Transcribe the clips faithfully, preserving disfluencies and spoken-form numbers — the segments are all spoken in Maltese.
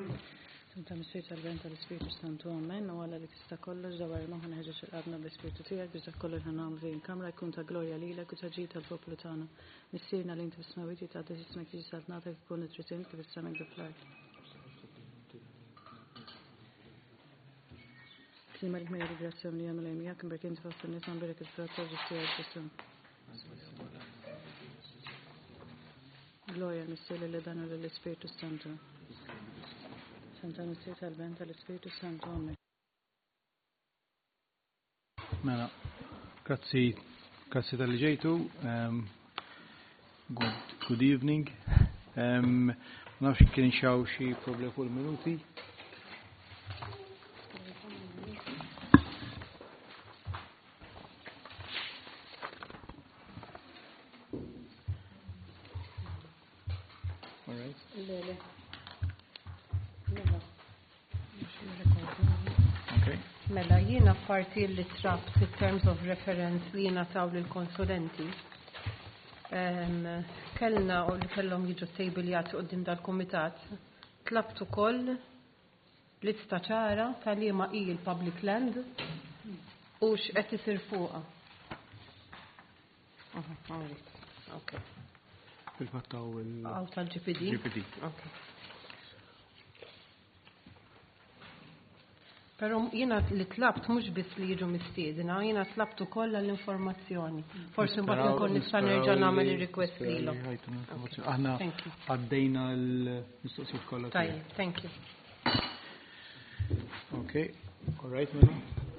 Inta mis-sir tal-bent tal-Ispiritu Santu Amen, u għalla li tista' kollox dawar ma ħanħeġġeġ il-qalbna bl-Ispiritu tiegħek biex dak kollu ħanam din kamra jkun ta' glorja lilek u ta' ġid tal-poplu tagħna. Missierna li inti bismawiti ta' deċismek jiġi saltnatek ikun it-tritin kif issemek diflajt. Klima li ħmejja rigrazzjoni li għamil għemija kim berk inti fost n-nis għambirek il-frattor ġistija ġisum. Gloria missir li danu l-Ispiritu Santu. Santa Missir tal-bent tal-Ispiritu Santu Amen. Mela, grazzi, grazzi tal-li ġejtu. Um, good, good evening. Um, nafx kien xaw xi problem fuq il-minuti. All right. Mela, jiena parti li traps in terms of reference li jiena taw l-konsulenti. Um, kellna u li kellhom jiġu tejbiljati qudiem dal-kumitat. Tlabtu koll lista ċara tal-liema hi l-public land u x'qed isir fuqha. Okay. Fil-fattaw il- Għaw tal-G P D? G P D. Okay. Pero jiena li tlabt mhux biss li jiġu mistiedna, jiena tlabtu kollha l-informazzjoni. Forsi mbagħad nkun nista' nerġa' nagħmel ir-request lilhom. Aħna għaddejna l-mistoqsijiet kollha. Tajjeb, thank you. Okay, all right, mela.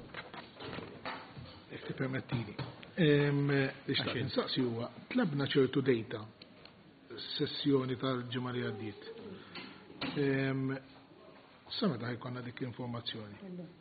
If permettili. Ixtaq insaqsi huwa tlabna ċertu data sessjoni tal-ġimgħa li għaddiet. Sa meta ħajkonna dik l-informazzjoni?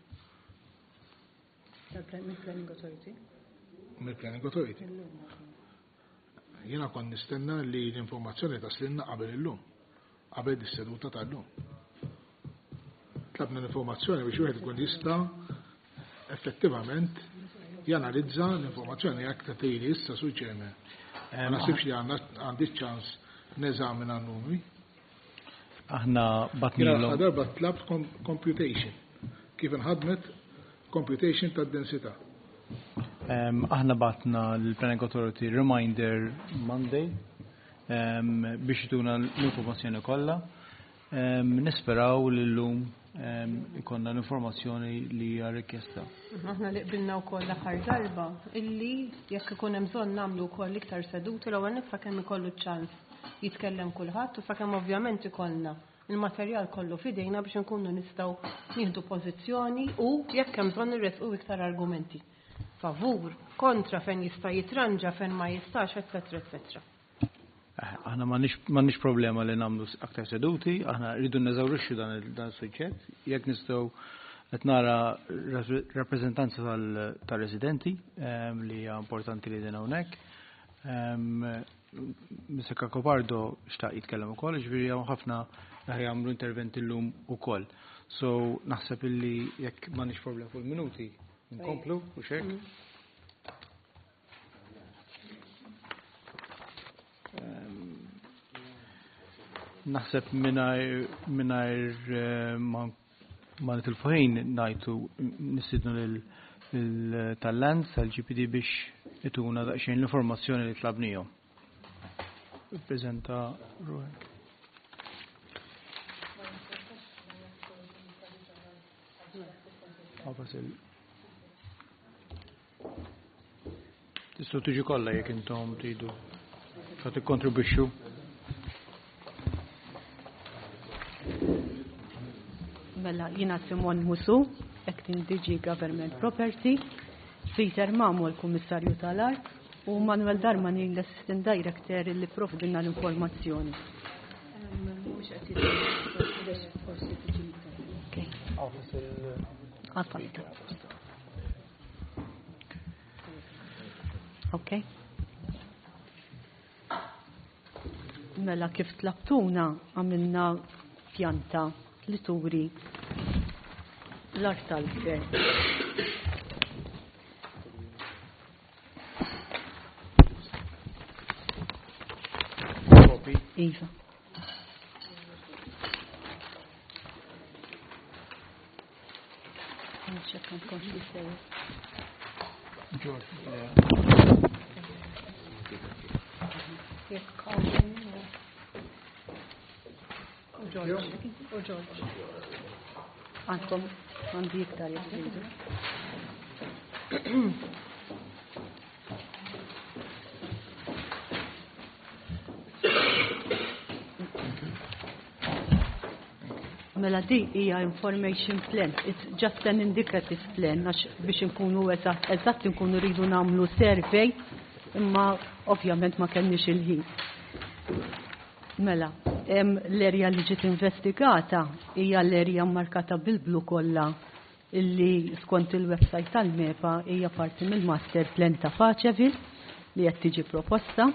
Mill-Planning Authority? Mill-Planning Authority? Jiena kon nistenna li l-informazzjoni taslinna qabel illum, qabel dis-seduta tal-lum. Tlabna l-informazzjoni biex wieħed ikun jista' effettivament janalizza l-informazzjoni jekk tagħtili issa suċċeme. Ma nasibx li għandi ċans neżamina n-numri. Aħna batnilhom. Għadar bat tlabt computation. Kif inħadmet computation tad-densità. Aħna batna l-Planning Authority reminder Monday biex ituna l-informazzjoni kollha. Nisperaw li llum ikonna l-informazzjoni li hija rikjesta. Aħna li qbilna wkoll l-aħħar darba illi jekk ikun hemm bżonn nagħmlu wkoll iktar seduti l-ewwel nifha kemm ikollu ċans jitkellem kulħadd u sakemm ovvjament ikollna il-materjal kollu f'idejna biex nkunu nistgħu nieħdu pożizzjoni u jekk hemm bżonn irresqu iktar argumenti. Favur, kontra fejn jista' jitranġa fejn ma jistax, eċetera, eċetera. Aħna m'għandniex problema li nagħmlu aktar seduti, aħna rridu neżawrixxu dan il-suġġett, jekk nistgħu qed nara rappreżentanza tal-residenti li hija importanti li din hawnhekk. Mister Cacopardo xtaq jitkellem ukoll, ġifieri hemm ħafna li jagħmlu interventi llum ukoll. So naħseb illi jekk m'għandniex problem fuq il-minuti, nkomplu u xek. Naħseb mingħajr ma nitilfu ħin ngħidu nistidnu lil tal-Land tal-G P D biex ituna daqsxejn l-informazzjoni li tlabnihom. Ippreżenta ruħek. Tistgħu tiġi kollha jekk intom tridu sa tikkontribwixxu. Mela jiena Simon Musu, Acting D G Government Property, Peter Mamu l-Kummissarju tal-Art u Manuel Darmani l-Assistant Director li provdilna l-informazzjoni. Ok. Mela kif tlabtuna għamilna pjanta li turi l-art tal-gvern. Iva. Għandkom għandi iktar jekk. Mela di hija information plan, it's just an indicative plan għax biex nkunu eżatt nkunu rridu nagħmlu survey imma ovvjament ma kenniex il-ħin. Mela, l-erja li ġiet investigata hija l-erja markata bil-blu kollha illi skont il-website tal-MEPA hija parti mill-master plan ta' Faċeville li qed tiġi proposta.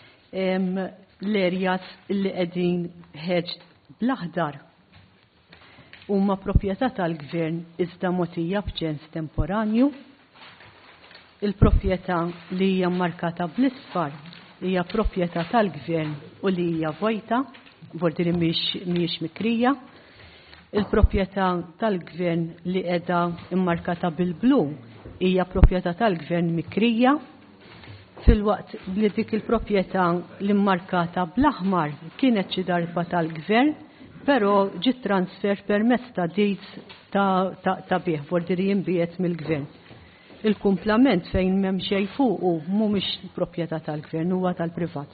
L-erjas li qegħdin ħeġ bl-aħdar huma proprjetà tal-gvern iżda mogħtija b'ċens temporanju. Il-proprjetà li hija markata bl-isfar hija proprjetà tal-gvern u li hija vojta, bordiri mhijiex mikrija. Il-proprjetà tal-gvern li qiegħda immarkata bil-blu hija proprjetà tal-gvern mikrija. Fil-waqt li dik il-proprjetà li mmarkata bl-aħmar kienet xi darba tal-gvern, però ġiet transfer permezz ta' deeds ta' bieħ bordiri jinbiet mill-gvern. Il-kumplament fejn m'hemm xejn fuqu mhumiex proprjetà tal-gvern huwa tal-privat.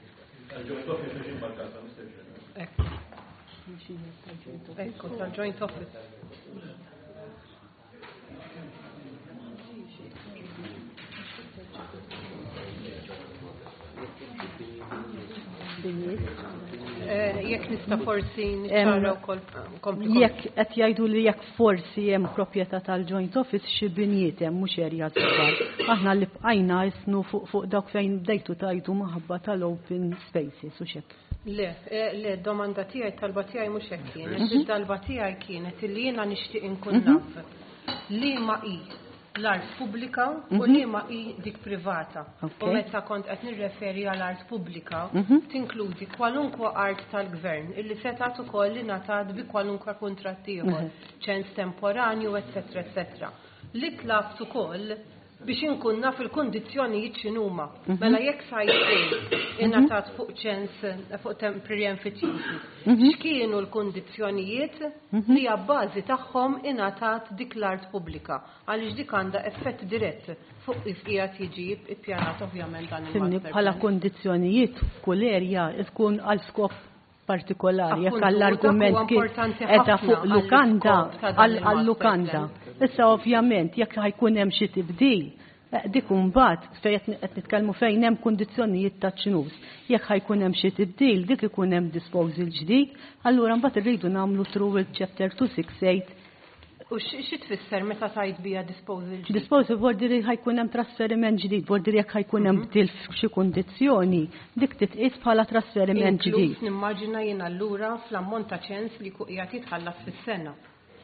Ekku, tal-joint office. Jekk nista' forsi niċċara wkoll kompli. Jekk qed jgħidu li jekk forsi hemm proprjetà tal-joint office xi binjiet hemm mhux erja żgħar. Aħna li bqajna isnu fuq fuq dawk fejn bdejtu tajtu maħabba tal-open spaces u xek. Le, le, domanda tiegħi talba tiegħi mhux hekk kienet. Id-talba tiegħi kienet illi jiena nixtieq inkun naf li ma hi l-art pubblika u li ma hi dik privata. U meta kont qed nirreferi għal art pubblika tinkludi kwalunkwe art tal-gvern illi setat ukoll li ngħatat bi kwalunkwe kuntratt ieħor, ċens temporanju, eċetera, eċetera. Li tlabt ukoll biex inkun naf il-kundizzjonijiet x'inhuma. Mela jekk sajt ingħatat fuq ċens fuq temporary emphytesis. X'kienu l-kundizzjonijiet li abbażi tagħhom ingħatat dik l-art pubblika għaliex dik għandha effett dirett fuq kif qiegħed jiġi ppjanat ovvjament dan il-master. Bħala kundizzjonijiet kull erja tkun għal skop partikolari, jekk għall-argument kien edha fuq lukanda għall-lukanda. Issa ovvjament jekk ħajkun hemm xi tibdil, dik imbagħad fejn qed nitkellmu fejn hemm kundizzjonijiet ta' ċnus. Jekk ħajkun hemm xi tibdil, dik ikun hemm disposal ġdid, allura mbagħad irridu nagħmlu through il-chapter two sixty-eight. U xi tfisser meta tajt bija disposal ġdid? Disposal bordiri ħajkun hemm trasferiment ġdid, bordiri jekk ħajkun hemm bdil f'xi kundizzjoni, dik titqis bħala trasferiment ġdid. Nimmaġina jien allura fl-ammont ta' ċens li qiegħed jitħallas fis-sena.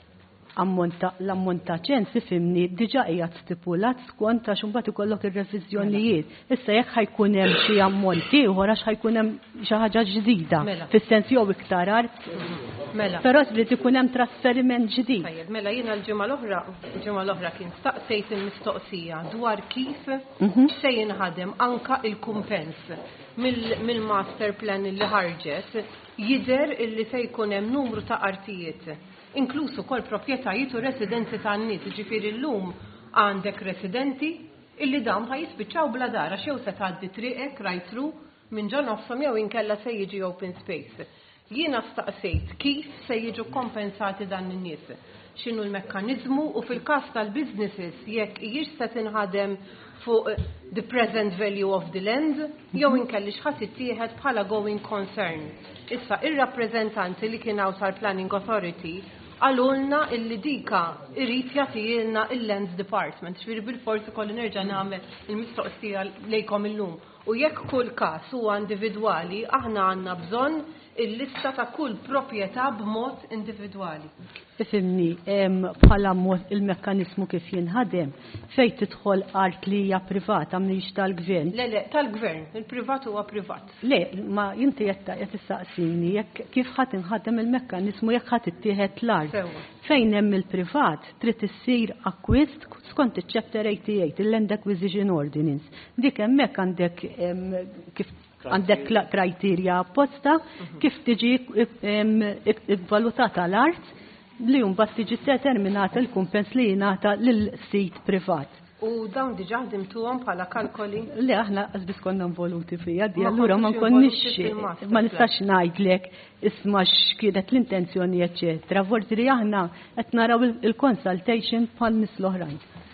L-ammont ta' ċens ifimni diġà qiegħed stipulat skont għax imbagħad ikollok ir-reviżjonijiet. Issa jekk ħajkun hemm xi ammont ieħor għax ħajkun hemm xi ħaġa ġdida fis-sens jew iktar art. Mela. Però trid ikun hemm trasferiment ġdid. Tajjeb, mela jiena l-ġimgħa l-oħra, ġimgħa l-oħra kien staqsejt il-mistoqsija dwar kif se jinħadem anka il-kumpens mill-master plan li ħarġet jidher illi se jkun hemm numru ta' artijiet, inkluż ukoll proprjetajiet u residenzi tan-nies, ġifieri llum għandek residenti illi dawn ħajispiċċaw bla dar għax jew se tgħaddi triqek right through minn ġol nofshom jew inkella se jiġi open space. Jiena staqsejt kif se jiġu kompensati dan in-nies, x'inhu l-mekkaniżmu u fil-każ tal-businesses jekk hijiex se tinħadem fuq the present value of the land jew inkelli x'ħadd ittieħed bħala going concern. Issa ir-rappreżentanti li kien hawn tal-Planning Authority għalulna illi dika irrid jagħtilna il-Lands Department, ġifieri bil-forsi kolli nerġa' nagħmel il-mistoqsija lejkom illum. U jekk kull każ huwa individwali aħna għandna bżonn il-lista ta' kull proprjetà b'mod individwali. Ifimni, bħala mod il-mekkanizmu kif jinħadem, fej tidħol art li hija privata mniex tal-gvern. Le, le, tal-gvern, il-privat huwa privat. Le, ma inti jetta jett issaqsini, jekk kif ħadd inħadem il-mekkanizmu jekk ħadd ittieħed l-art. Fejn hemm il-privat trid issir acquist skont iċ-Chapter eighty-eight, il-Land Acquisition Ordinance. Dik hemmhekk għandek kif għandek kriterja apposta kif tiġi valutata l-art li mbagħad tiġi determinata l-kumpens li jingħata lill-sit privat. U dawn diġà ħdimtuhom bħala kalkoli? Le aħna qasbis konna involuti fija di allura ma nkonniex ma nistax ngħidlek isma' x'kienet l-intenzjoni eċċetera. Forsi li aħna qed naraw il-consultation bħal nies l-oħrajn.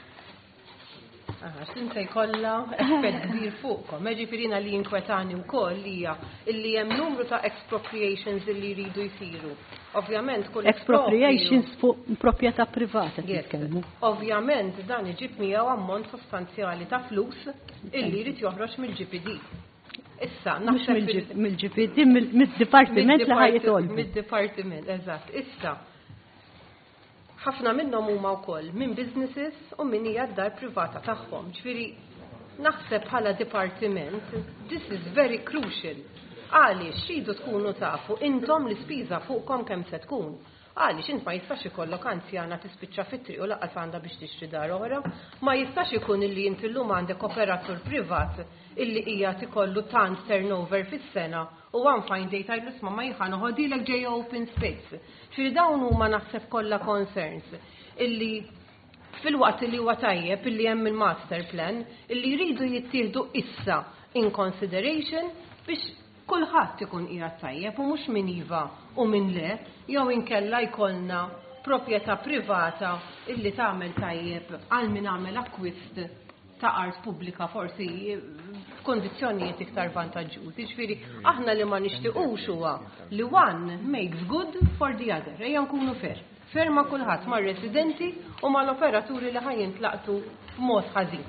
X'inta jkollha effett kbir fuqkom. Ġifirina li jinkwetani wkoll hija illi hemm numru ta' expropriations illi jridu jsiru. Ovvjament kull expropriations fuq proprjetà privata titkellmu. Ovvjament dan iġib miegħu ammont sostanzjali ta' flus illi jrid joħroġ mill-G P D. Issa naħseb mill-G P D mid-dipartiment li ħajjitolbu. Mid-dipartiment, eżatt. Issa ħafna minnhom huma wkoll minn businesses u min hija d-dar privata tagħhom. Ġifieri naħseb bħala dipartiment, this is very crucial. Għaliex tridu tkunu tafu intom l-ispiża fuqkom kemm se tkun. Għaliex int ma jistax ikollok anzjana tispiċċa fit-triq u laqqas għandha biex tixtri dar oħra, ma jistax ikun illi int illum għandek operatur privat illi hija tikollu tant turnover fis-sena u one fine day tajlu isma' ma jħan uħodilek ġej open space. Ġifieri dawn huma naħseb kollha concerns illi fil-waqt li huwa tajjeb illi hemm il-master plan illi jridu jittieħdu issa in consideration biex kulħadd ikun qiegħed tajjeb u mhux min iva u min le, jew inkella jkollna proprjetà privata illi tagħmel tajjeb għal min għamel acquist ta' art pubblika forsi f'kondizzjonijiet iktar vantaġġjużi. Ġifieri aħna li ma nixtiequx huwa li one makes good for the other. Ejja nkunu fer. Fer ma' kulħadd mar-residenti u mal-operaturi li ħajjintlaqtu b'mod ħażin.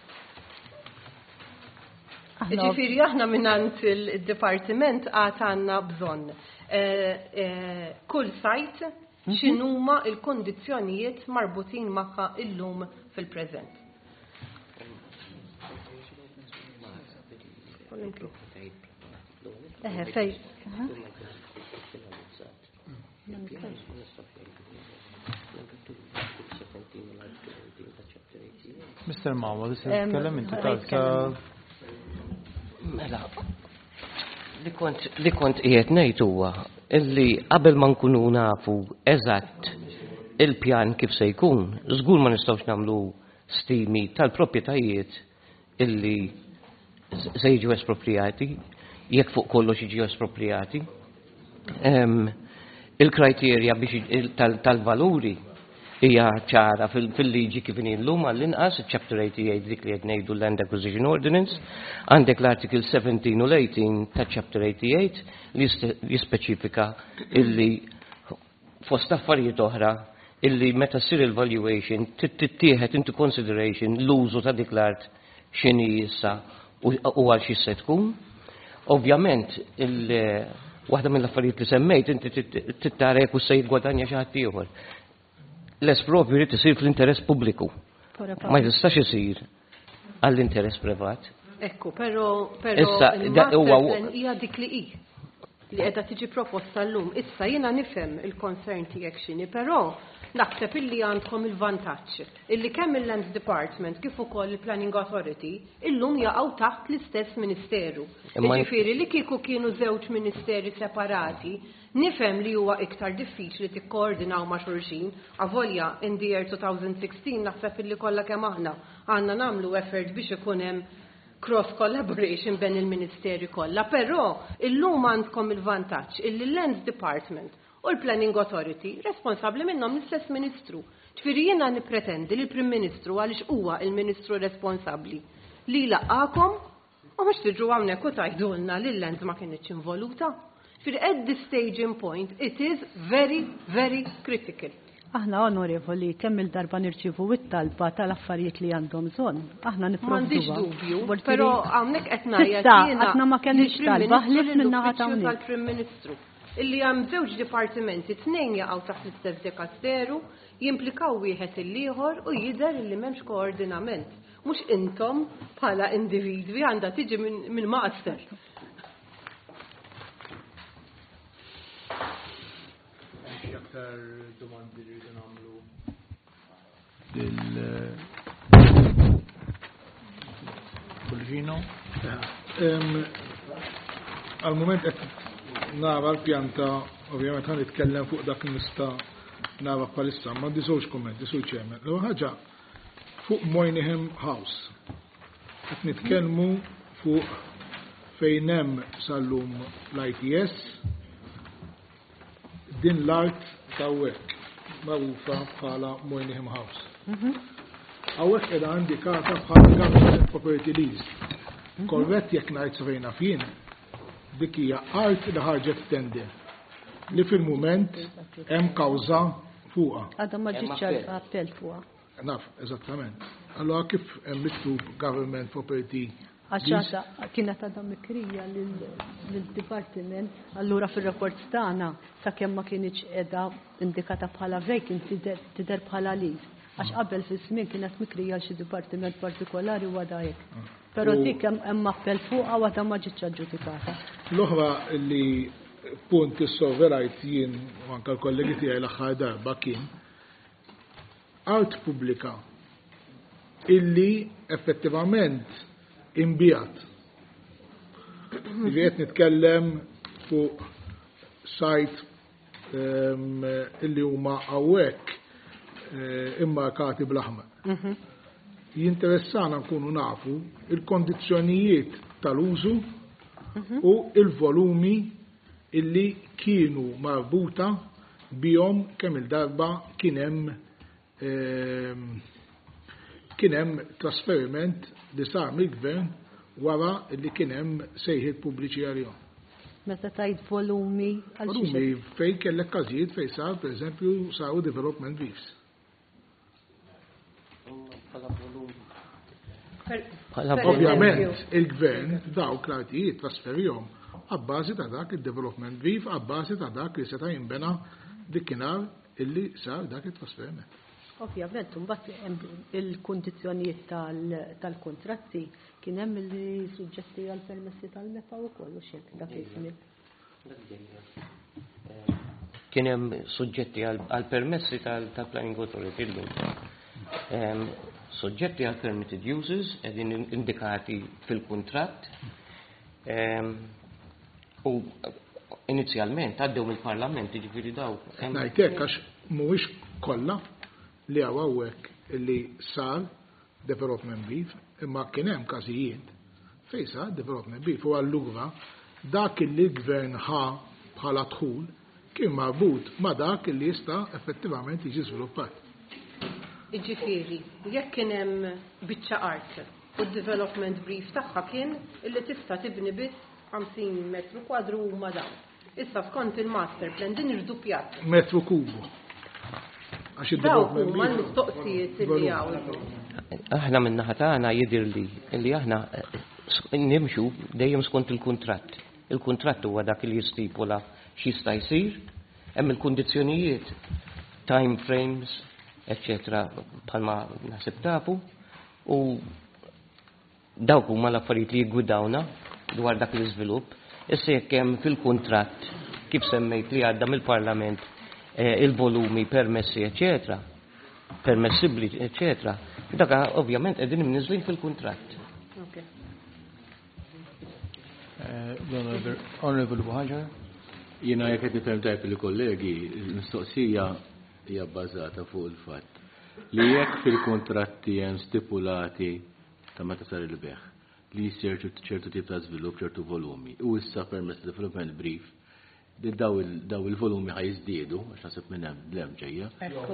Ġifieri aħna minant il-dipartiment għad għandna bżonn kull sajt x'inhuma l-kondizzjonijiet marbutin magħha illum fil-preżent. Eħe, fej. mister Mahmoud, issa tkellem inti tal Mela, li kont qiegħed ngħid huwa illi qabel ma nkunu nafu eżatt il-pjan kif se jkun, żgur ma nistgħux nagħmlu stimi tal-proprjetajiet illi se jiġu esproprijati, jekk fuq kollox jiġu esproprijati. Il-kriterja biex tal-valuri hija ċara fil-liġi kif inhi llum għall-inqas, Chapter eighty-eight dik li qed ngħidu Land Acquisition Ordinance, għandek l-Article seventeen u eighteen ta' Chapter eighty-eight li jispeċifika illi fost affarijiet oħra illi meta ssir il-valuation tittieħed into consideration l-użu ta' dik l-art x'inhi issa u għal xi se tkun. Ovvjament waħda mill-affarijiet li semmejt inti tittara jekk se jitgwadanja xi ħadd ieħor. L-espropju jrid isir fl-interess pubbliku. Ma jistax isir għall-interess privat. Ekku, però il-master hija dik li hi li qiegħda tiġi proposta llum. Issa jiena nifhem il-concern tiegħek x'inhi, però naħseb illi għandkom il-vantaġġ illi kemm il-Land Department kif ukoll il-Planning Authority illum jaqgħu taħt l-istess ministeru. Jiġifieri li kieku kienu żewġ ministeri separati, nifhem li huwa iktar diffiċli tikkoordinaw ma' xulxin, avolja in the year twenty sixteen naħseb illi kollha kemm aħna għandna nagħmlu effort biex ikun hemm cross collaboration bejn il-ministeri kollha, però illum għandkom il-vantaġġ illi l-Land Department u l-Planning Authority responsabbli minnhom l-istess Ministru. Ġifieri jiena nippretendi li l-Prim Ministru għaliex huwa il-Ministru responsabbli li laqakom u mhux tiġu hawnhekk u tgħidulna li l-Land ma kienitx involuta. Ġifieri at this staging point it is very very critical. Aħna onorevoli kemm il-darba nirċivu it-talba tal-affarijiet li għandhom bżonn. Aħna M'għandix nipprovduha. dubju, però hawnhekk qed ngħid Issa, aħna ma kenniex talba ħlief min-naħa ta' hawnhekk. tal-Prim Ministru illi hemm żewġ dipartimenti tnejn jaqgħu taħt l-istess dekasteru, jimplikaw wieħed il-ieħor u jidher li m'hemmx koordinament. Mhux intom bħala individwi għandha tiġi minn maqster. Aktar domandi li rridu nagħmlu lil-Fulvino. Għal-moment qed nara l-pjanta, ovvjament ħan nitkellem fuq dak nista' nara bħalissa, ma di żewġ kummenti su ċemen. L ħaġa fuq Moynihan House. Qed nitkellmu fuq fejn hemm sal-lum l-I T S din l-art ta' wek magħrufa bħala Moynihan House. Għawek edha indikata bħala government property lease. Korrett jekk ngħid safejna fien, dik hija art li ħarġet tender li fil-mument hemm kawża fuqha. Għadha ma ġietx appell fuqha. Naf, eżattament. Allora kif hemm miktub government property Għaxħata kienet għadha mikrija lill-Dipartiment, allura fil-rapport tagħna sakemm ma kienx qiegħda indikata bħala vacancy tidher bħala lease. Għax qabel fis-żmien kienet mikrija xi dipartiment partikolari u għadha hekk. Però dik hemm appell fuqha għadha ma ġietx aġġudikata. L-oħra li punt issoverajt jien u anke l-kollegi tiegħi l-aħħar darba kien art pubblika illi effettivament imbijat. Jiet nitkellem fuq sajt illi huma hawnhekk immarkati bl-aħmar. Jinteressana nkunu nafu il-kondizzjonijiet tal-użu u il-volumi illi kienu marbuta bihom kemm il-darba kien hemm kien hemm trasferiment li sar mill-gvern wara li kien hemm sejħiet pubbliċi għalihom. Meta tajt volumi għal Volumi fejn kellek każijiet fejn sar pereżempju saru development briefs. Ovvjament il-gvern dawk l-artijiet trasferihom għabbażi ta' dak il-development brief, għabbażi ta' dak li seta' jinbena dikkinar illi sar dak il-trasferiment. Ovvjament, mbagħad il-kundizzjonijiet tal-kontratti kien hemm li suġġetti għal permessi tal-meta wkoll u xek dak iż-żmien. Kien hemm suġġetti għal permessi tal-Planning Authority llum. Suġġetti għal permitted uses qegħdin indikati fil-kuntratt u inizjalment għaddew mill-Parlament jiġifieri daw. Ngħidlek għax mhuwiex kollha li għawek li sar development brief, imma kien hemm każijiet fejn sar development brief u allura dak li l-gvern ħa bħala dħul kien marbut ma dak li jista' effettivament jiġi żviluppat. Jiġifieri, jekk kien hemm biċċa art u d-development brief tagħha kien illi tista' tibni biss ħamsin metru kwadru huma dawn. Issa skont il-master plan din irdupjat. Metru kubu. Dawk huma l-mistoqsijiet li hawn. Aħna min-naħa tagħna jidhirli li aħna nimxu dejjem skont il-kuntratt. Il-kuntratt huwa dak li jistipula x'jista' jsir, hemm il-kundizzjonijiet, time frames, eccetera, bħalma naħseb tafu, u dawk huma l-affarijiet li jiggwidawna dwar dak l-iżvilupp. Issa jekk hemm fil-kuntratt kif semmejt li għadda mill-Parlament il-volumi permessi, eccetera, permessibli, eccetera, daka ovvjament qegħdin imniżlin fil-kuntratt. Honorable Buħaġar. Jiena jekk qed nifhem tajb il-kollegi, l-mistoqsija hija bbażata fuq il-fatt li jekk fil-kuntratti hemm stipulati ta' meta sar il-beħ li jsir ċertu tip ta' żvilupp, ċertu volumi, u issa permess development brief daw il-volumi ħaj jiżdiedu, għax nasib minn hemm blem ġejja.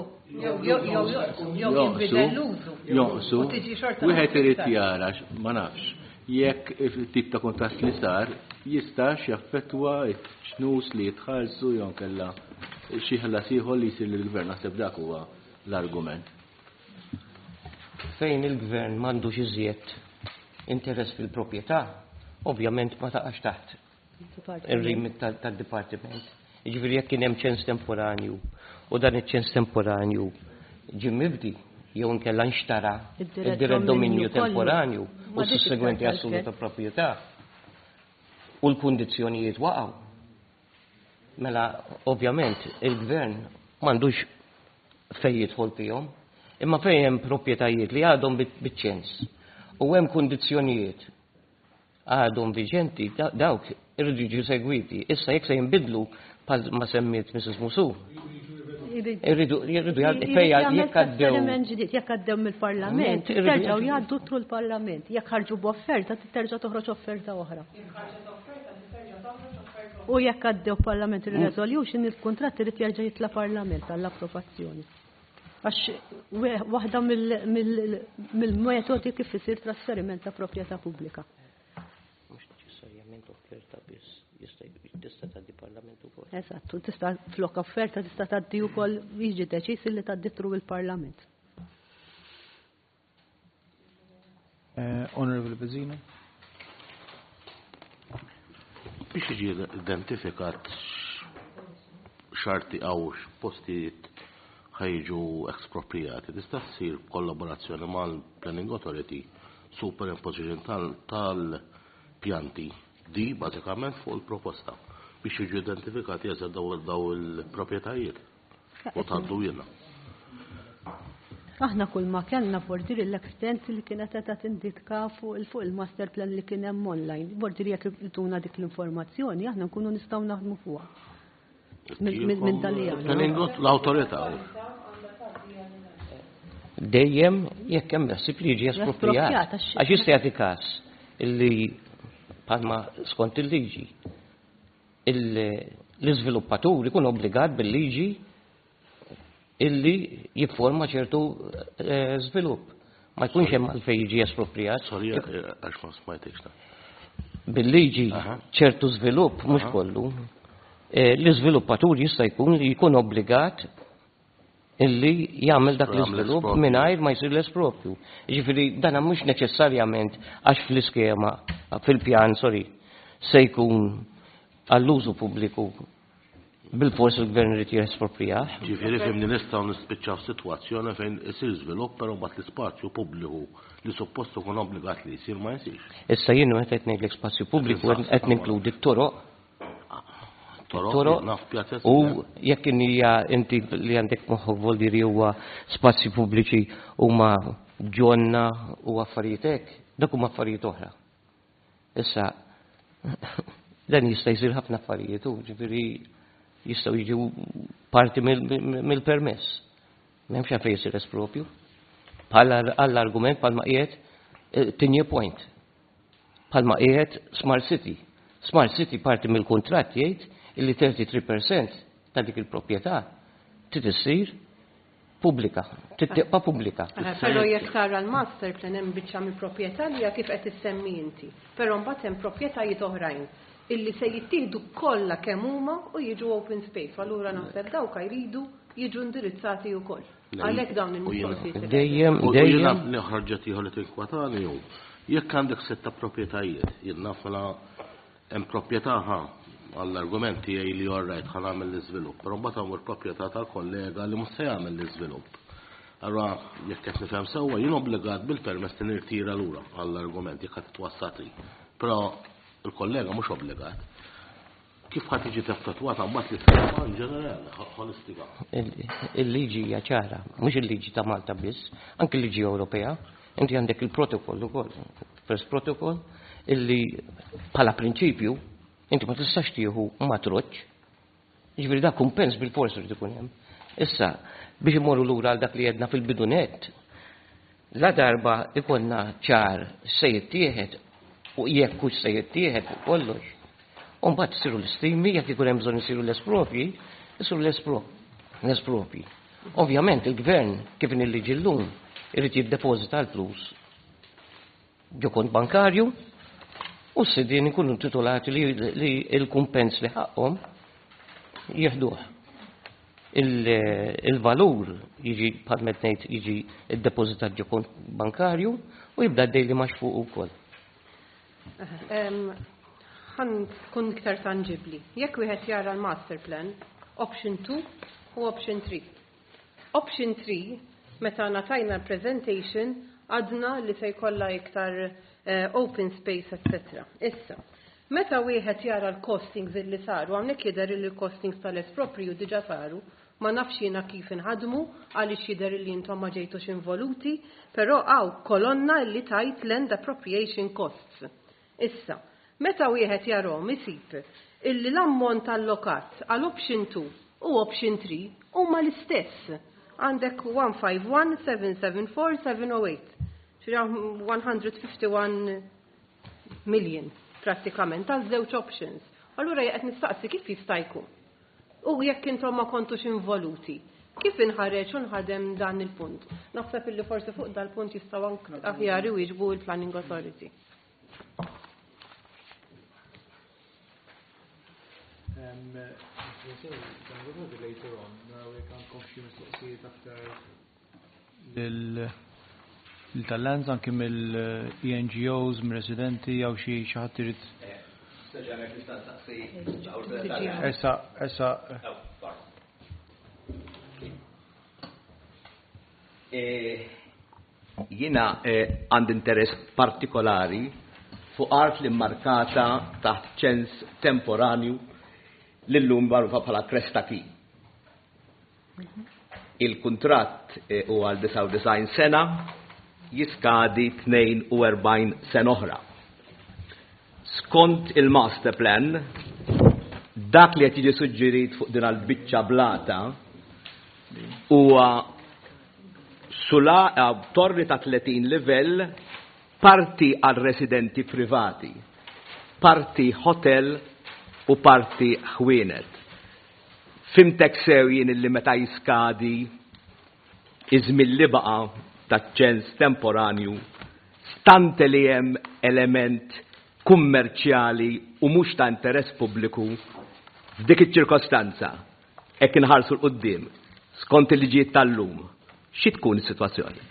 Jonqsu, wieħed irid jara ma nafx jekk tip ta' kontratt li sar jistax jaffettwa x-xnus li jitħallsu jew kellha xi ħellas ieħor li jsir lill-gvern naħseb dak huwa l-argument. Fejn il-gvern m'għandux iżjed interess fil-proprjetà, ovvjament ma taqax taħt ir-rimit tad-dipartiment. Jiġifieri jekk kien hemm ċens temporanju u dan iċ-ċens temporanju ġie mibdi jew inkella nxtara id-dirett dominju temporanju u s-segwenti assoluta proprjetà u l-kundizzjonijiet waqgħu. Mela ovvjament il-gvern m'għandux fejn jidħol fihom, imma fejn hemm proprjetajiet li għadhom biċ-ċens u hemm kundizzjonijiet għadhom viġenti dawk irridu jiġu segwiti. Issa jekk se jinbidlu bħal ma semmiet Missus Musu. Irridu irridu jekk għaddew jekk għaddew mill-Parlament, terġgħu jgħaddu tru l-Parlament. Jekk ħarġu b'offerta, terġa' toħroġ offerta oħra. U jekk għaddew Parliamentary Resolution, il-kuntratt irid jerġa' jitla Parlament għall-approvazzjoni. Għax waħda mill-metodi kif isir trasferiment ta' proprjetà pubblika. Mhux neċessarjament offerta biss jista' tista' tgħaddi Parlament ukoll. Eżatt, tista' flok offerta tista' tgħaddi wkoll jiġi deċiż li tgħaddi tru il-Parlament. Honorable Bezzino. Biex jiġi identifikat xarti għaw postijiet ħajġu eksproprijati, tista' ssir kollaborazzjoni mal-Planning Authority, superimposition tal-pjanti di bażikament fuq il-proposta biex jiġu identifikati jeżel daw il-proprjetajiet u tgħaddu jiena. Aħna kull ma kellna bordiri l-extent li kienet qed tindika fuq il-master plan li kien hemm online. Bordiri jekk ituna dik l-informazzjoni aħna nkunu nistgħu naħdmu fuqha. Minn Taljan. L-awtorità. Dejjem jekk hemm beħsib li jiġi esproprijat. Għax jista' jagħti każ illi bħalma skont il-liġi l-iżviluppatur ikun obbligat bil-liġi illi jifforma ċertu żvilupp. Ma jkunx hemm għalfejn jiġi esproprijat. Sorry, għax ma smajtekx. Bil-liġi ċertu żvilupp mhux kollu. L-iżviluppatur jista' jkun li jkun obbligat illi jagħmel dak l-iżvilupp mingħajr ma jsir l-espropju. Jiġifieri dan mhux neċessarjament għax fl-iskema fil-pjan, sorry, se jkun għall-użu pubbliku bil-fors il-gvern rrit jesproprijaħ. Ġifieri fimni nistgħu nispiċċaw sitwazzjoni fejn isir żvilupp però mbagħad l-ispazju pubbliku li suppost ikun obbligat li jsir ma jsirx. Issa jien qed ngħidlek spazju pubbliku qed ninkludi t-toroq. Toroq u jekk hija inti li għandek moħħok voldiri huwa spazji pubbliċi huma ġonna u affarijiet hekk, dak huma affarijiet oħra. Issa dan jista' jsir ħafna affarijiet u ġifieri jistaw jiġu parti mill-permess. M'hemmx għalfejn isir espropju. Bħala għall-argument bħalma qiegħed tinje point. Bħalma qiegħed Smart City. Smart City parti mill-kuntratt jgħid illi thirty-three percent ta' dik il-proprjetà trid issir pubblika, tibqa' pubblika. Però jekk tara l-master plan hemm biċċa mill-proprjetà li hija kif qed issemmi inti. Però mbagħad hemm proprjetajiet oħrajn illi se jittieħdu kollha kemm huma u jiġu open space. Allura naħseb dawk jridu jiġu indirizzati wkoll. Għalhekk dawn il-mistoqsijiet. Dejjem dejjem li ħarġet ieħor li tinkwatani jew jekk għandek setta proprjetajiet, jien naf mela hemm proprjetà għall-argument tiegħi li orrajt ħan nagħmel l-iżvilupp, però mbagħad hawn il-proprjetà tal-kollega li mhux se jagħmel l-iżvilupp. Allura jekk qed nifhem sewwa jien obbligat bil-permess li nirtira lura għall-argument jekk qed twassati. Però il-kollega mhux obbligat. Kif ħadd tiġi teffettwata mbagħad l-iskema ġenerali ħolistika. Il-liġi hija ċara, mhux il-liġi ta' Malta biss, anke il-liġi Ewropea. Inti għandek il-protokoll ukoll, first protokoll illi bħala prinċipju inti ma tistax tieħu ma troċċ. Jiġifieri dak kumpens bil-fors irid ikun hemm. Issa biex imorru lura għal dak li jedna fil-bidunet, la darba ikonna ċar se jittieħed u jekk hux se jittieħed kollox. U mbagħad isiru l-istimi jekk ikun hemm bżonn isiru l-espropji, isiru l-espropji. Ovvjament il-gvern kif inliġi llum irid jiddepożita l-flus ġo kont bankarju u s-sidin ikunu titolati li il-kumpens li ħaqhom jieħduh. il-valur jiġi bħalmet ngħid jiġi iddepożitat ġo kont bankarju u jibda d-dejli maxfuq ukoll. Ħan kun iktar tangibli. Jekk wieħed jara l-master plan, option two u option three. Option three, meta natajna l-presentation, għadna li se jkollha iktar open space, et cetera. Issa, meta wieħed jara l-costings li saru, hawnhekk jidher li l-costings tal-espropriju diġà saru, ma nafx jiena kif inħadmu għaliex jidher li intom ma ġejtux involuti, però hawn kolonna li tajt land appropriation costs. Issa, meta wieħed jarhom isib illi l-ammont allokat għal option two u option three huma l-istess. Għandek one five one seven seven four seven oh eight. Xira one hundred fifty-one million prattikament għal żewġ options. Allura qed nistaqsi kif jista' jkun. U jekk intom ma kontux involuti, kif inħareġ u nħadem dan il-punt? Naħseb illi forsi fuq dal-punt jistgħu aħjar iwieġbu il-Planning Authority. Il-tallanz anke mill-E N G Os, mill-residenti, jew xi ħadd irid. Essa, essa. Jiena għand interess partikolari fuq art li markata taħt ċens temporanju l-lum barfa bħala Cresta Key. Il-kuntratt u għal disa u design sena jiskadi tnejn u erbajn sen oħra. Skont il-master plan, dak li qed jiġi suġġerit fuq din għall-biċċa blata huwa sula torri ta' tletin livell, parti għal residenti privati, parti hotel u parti ħwienet. Fimtek sewjien illi meta jiskadi iżmin li baqa taċ-ċens temporanju, stante li hemm element kummerċjali u mhux ta' interess pubbliku, f'dik iċ-ċirkostanza hekk inħarsu l-qudiem skont il-liġijiet tal-lum, xi tkun is-sitwazzjoni?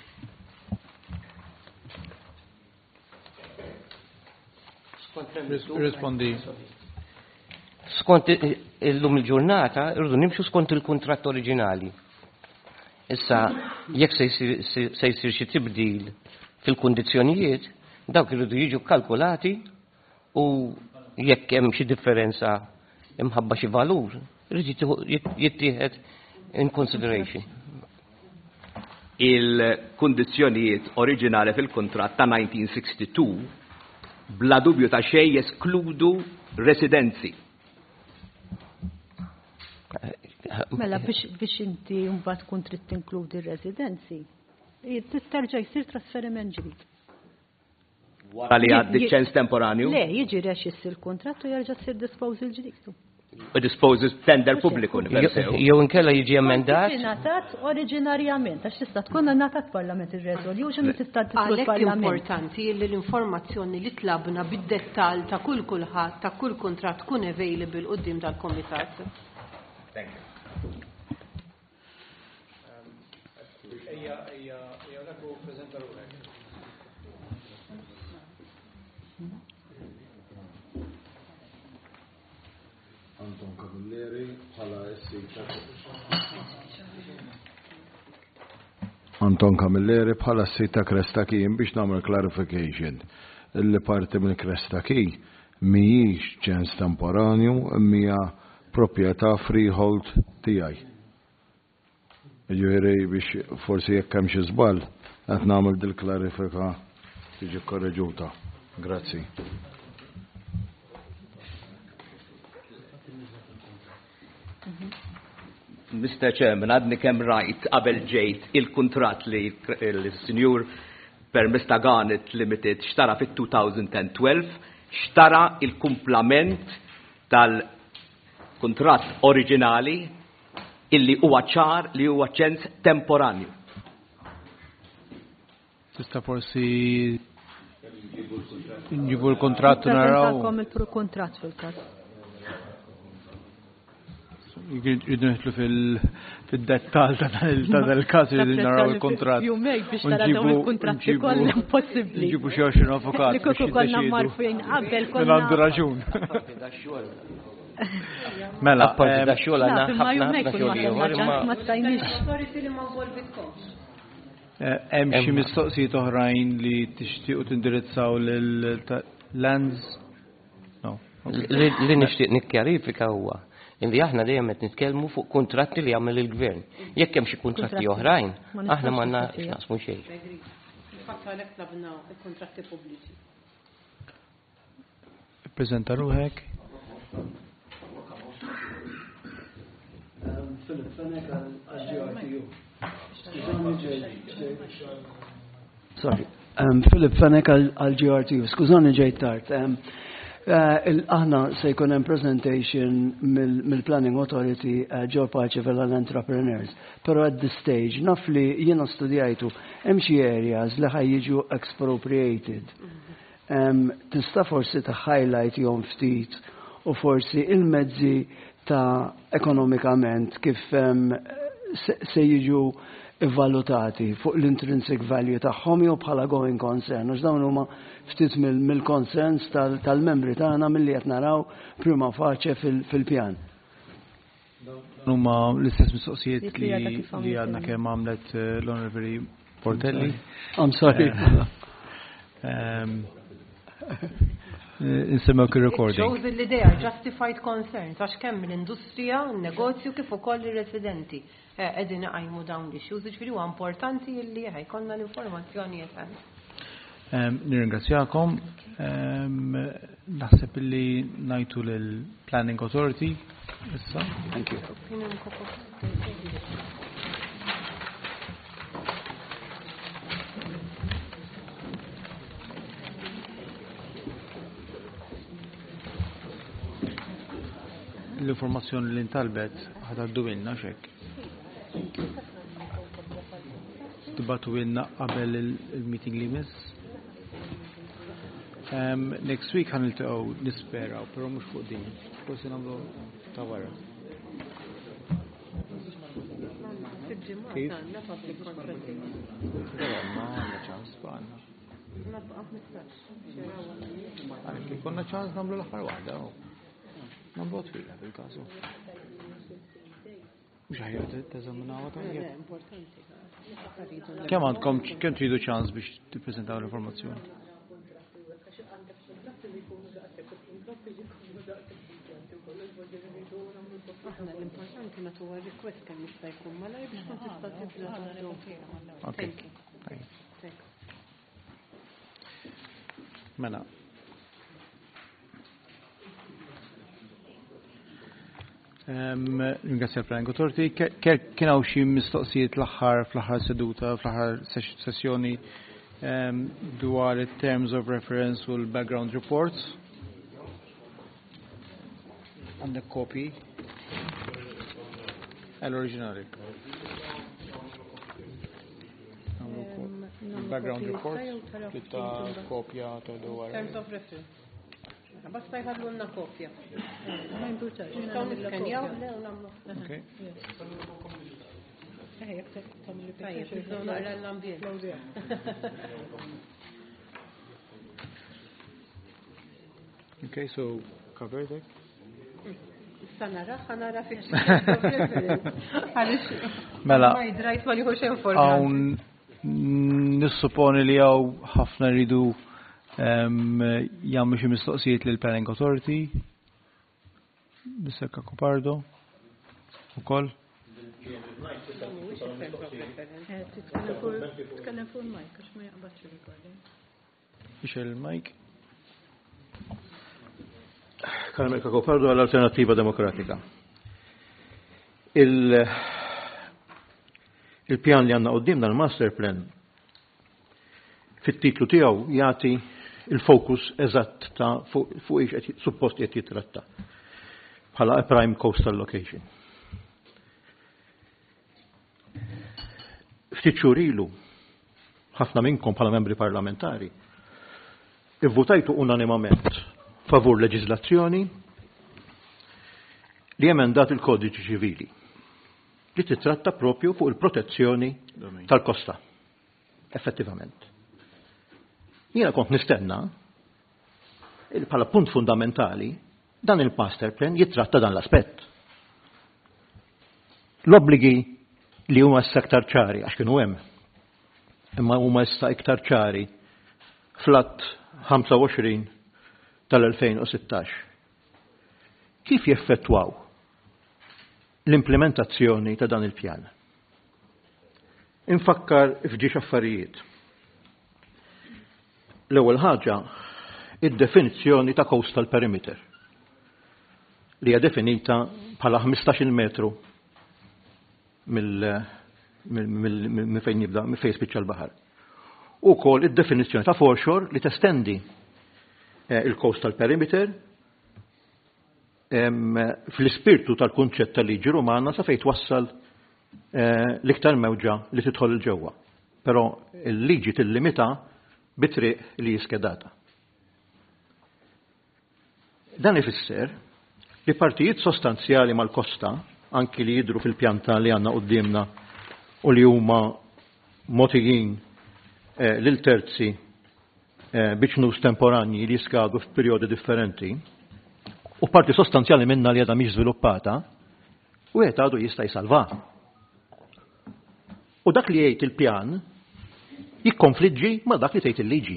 Rispondi. Skont illum il-ġurnata, irridu nimxu skont il-kuntratt oriġinali. Issa, jekk se jsir xi tibdil fil-kundizzjonijiet, dawk irridu jiġu kalkulati u jekk hemm xi differenza imħabba xi valur, irid jittieħed in consideration. Il-kundizzjonijiet oriġinali fil-kuntratt ta' nineteen sixty-two bla dubju ta' xejn jeskludu residenzi. Mela biex inti mbagħad tkun trid tinkludi r-residenzi, terġa' jsir trasferiment ġdid. Wara li għaddi ċens temporanju? Le, jiġi rex issir kuntratt u jerġa' ssir disposal ġdid. Disposal tender pubbliku. Jew inkella jiġi emendat. Natat oriġinarjament, għax tista' tkun natat Parlament ir-resolution u tista' titlu Parlament. Importanti li l-informazzjoni li tlabna bid-dettall ta' kull kulħadd ta' kull kuntratt tkun available quddiem dal-Komitat. Anton Camilleri bħala S-sita. Anton Camilleri bħala S-sita Cresta Key biex nagħmel clarification. Illi parti minn Cresta Key mhijiex ċens temporanju imma proprjetà freehold tiegħi. Jiġifieri biex forsi jekk hemm xi żball qed nagħmel dil klarifika tiġi korreġuta. Grazzi. Mister Chairman, għadni kemm rajt qabel ġejt il-kuntratt li l-Sinjur permess ta' Garnet Limited xtara fit-two thousand twelve, xtara il-kumplament tal-kuntratt oriġinali illi huwa ċar li huwa ċens temporanju. Tista' forsi nġibu l-kontratt naraw. il-kontratt fil-każ. Jidnitlu fid-dettal ta' dal-każ li naraw il-kontratt. Jumej biex tara dawn il-kontratti kollha impossibbli. Nġibu xi għoxrin avukat. Li kieku konna marfin qabel konna. Għandu raġun. Mela, Apparti da xogħol għandna Ma ħafna jumej ħafna kull xogħol ma ieħor imma ma stajniex. Storiti li ma involvitkomx. hemm xi mistoqsijiet oħrajn li tixtiequ tindirizzaw lil-lands? No. li nixtieq nikkjarifika huwa illi aħna dejjem qed nitkellmu fuq kuntratti li jagħmel il-gvern. Jekk hemm xi kuntratti oħrajn, aħna ma naqsmu xejn. Fatt għalhekk tlabna l-kuntratti pubbliċi. Ippreżenta ruħek. Philip Fenech għal-G R T U. Sorry. Um, Philip Fenech għal-G R T U. Skużani ġejt tard. Um, uh, aħna se jkun hemm presentation mill-Planning Authority uh, ġo Parċeville għall-Entrepreneurs. Però at this stage naf li jiena studjajtu hemm xi areas li ħajjiġu expropriated. Um, tista' forsi ta' highlight jom ftit u forsi il-mezzi ta' ekonomikament kif um, se, se jiġu valutati fuq l-intrinsic value tagħhom jew bħala going concern. Għax dawn huma ftit mill-concerns tal-membri tagħna milli qed naraw prima faċe fil-pjan. Huma l-istess mistoqsijiet li għadna kemm għamlet l-Honorary Portelli. I'm sorry. Insemmew kien recording. Shows li they are justified concerns għax kemm l-industrija, n-negozju kif ukoll ir-residenti qegħdin iqajmu dawn l-issues, jiġifieri huwa importanti li ħajkollna l-informazzjoni qed. Nirringrazzjakom. Naħseb li ngħidu lill-Planning Authority issa. Thank you. L-informazzjoni li ntalbet ħadaddu ilna xek. Dibatu ilna qabel il-meeting li miss. Um, next week ħan il-taqaw nisperaw, pero mux fuq din. Forsi namlu ta' wara. Kif? Ma għanna ċans baqna. Għalek konna ċans namlu l-axar wahda. Non bot fila fil-kasu. Mux ħajja t-teżaminawa ta' jgħet. Kem għandkom, kem tridu ċans biex t-prezentaw l-informazzjoni? Aħna l-importanti natu request kemm jista' jkun malaj biex tkun tista' tibda. Okay. Mela. Ringrazzja l-Planning Authority. Kien hawn xi mistoqsijiet l-aħħar fl-aħħar seduta, fl-aħħar sessjoni dwar it-terms of reference u l-background reports. Għandek kopi? L-oriġinali. Background reports? Kitta kopja ta' dwar. Terms of reference. Basta jħallunna kopja. Ma importax. Nistgħu niskenjaw le u nagħmlu. Okay. Eh, jekk tagħmel Tajjeb, nistgħu naqra l-ambjent. Okay, so covered it. Issa nara, ħanara fix. Mela. Ma jidrajt ma liħux informazzjoni. Hawn nissuponi li hawn ħafna ridu jagħmlu xi mistoqsijiet lill Planning Authority. Bisseka Kopardo. Ukoll. Tkellem fuq il-mic għax ma jaqbadx il-recording. Biex il-mic. Carmen Cacopardo għall-Alternativa Demokratika. Il il-pjan li għanna qoddimna l-Master Plan fit-titlu tiegħu jagħti il-fokus eżatt ta' fuq ix qed suppost qed jitratta bħala a prime coastal location. Ftit xhur ilu ħafna minnkom bħala membri parlamentari ivvutajtu unanimament favur leġiżlazzjoni li emendat il-kodiċi ċivili. li titratta propju fuq il-protezzjoni tal-kosta. Effettivament. Jiena kont nistenna bħala punt fundamentali dan il-master plan jitratta dan l-aspett. L-obbligi li huma issa iktar ċari għax kienu hemm, imma huma issa iktar ċari fl-att ħamsa u għoxrin tal-elfejn u sittax. Kif jeffettwaw l-implementazzjoni ta' dan il-pjan? Infakkar f'ġiex affarijiet. L-ewwel ħaġa id-definizzjoni ta' coastal perimeter li hija definita bħala ħmistax-il metru mill fejn jibda, mill fejn spiċċa l-baħar. U kol id-definizzjoni ta' foreshore li testendi il-coastal perimeter fl-ispirtu tal-kunċett tal-liġi Rumana sa fejn twassal l-iktar mewġa li tidħol il-ġewwa. Però il-liġi tillimita bitriq li jiskedata. Dan ifisser li partijiet sostanzjali mal-kosta, anki li jidru fil-pjanta li għanna qoddimna u li huma motijin lil terzi biċnus temporanji li jiskadu f'perjodi differenti u parti sostanzjali minna li għadha mhix żviluppata u qed għadu jista' jsalva. U dak li jgħid il-pjan jikkonfliġġi ma' dak li tgħid il-liġi.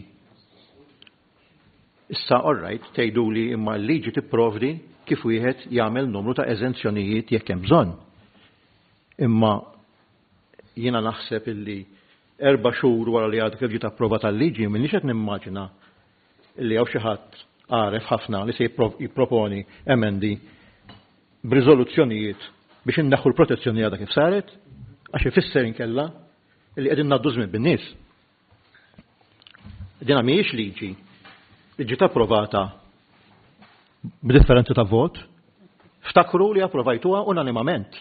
Issa orrajt tgħidu li imma l-liġi tipprovdi kif wieħed jagħmel numru ta' eżenzjonijiet jekk hemm bżonn. Imma jiena naħseb illi erba' xhur wara li għadha kif ġiet approvata l-liġi m'iniex qed nimmaġina li hawn xi ħadd għaref ħafna li se jipproponi emendi b'riżoluzzjonijiet biex inneħħu l-protezzjoni għadha kif saret għax ifisser inkella li qegħdin ngħaddu żmien bin-nies. Din mhijiex liġi li ġiet approvata b'differenza ta' vot, ftakru li approvajtuha unanimament.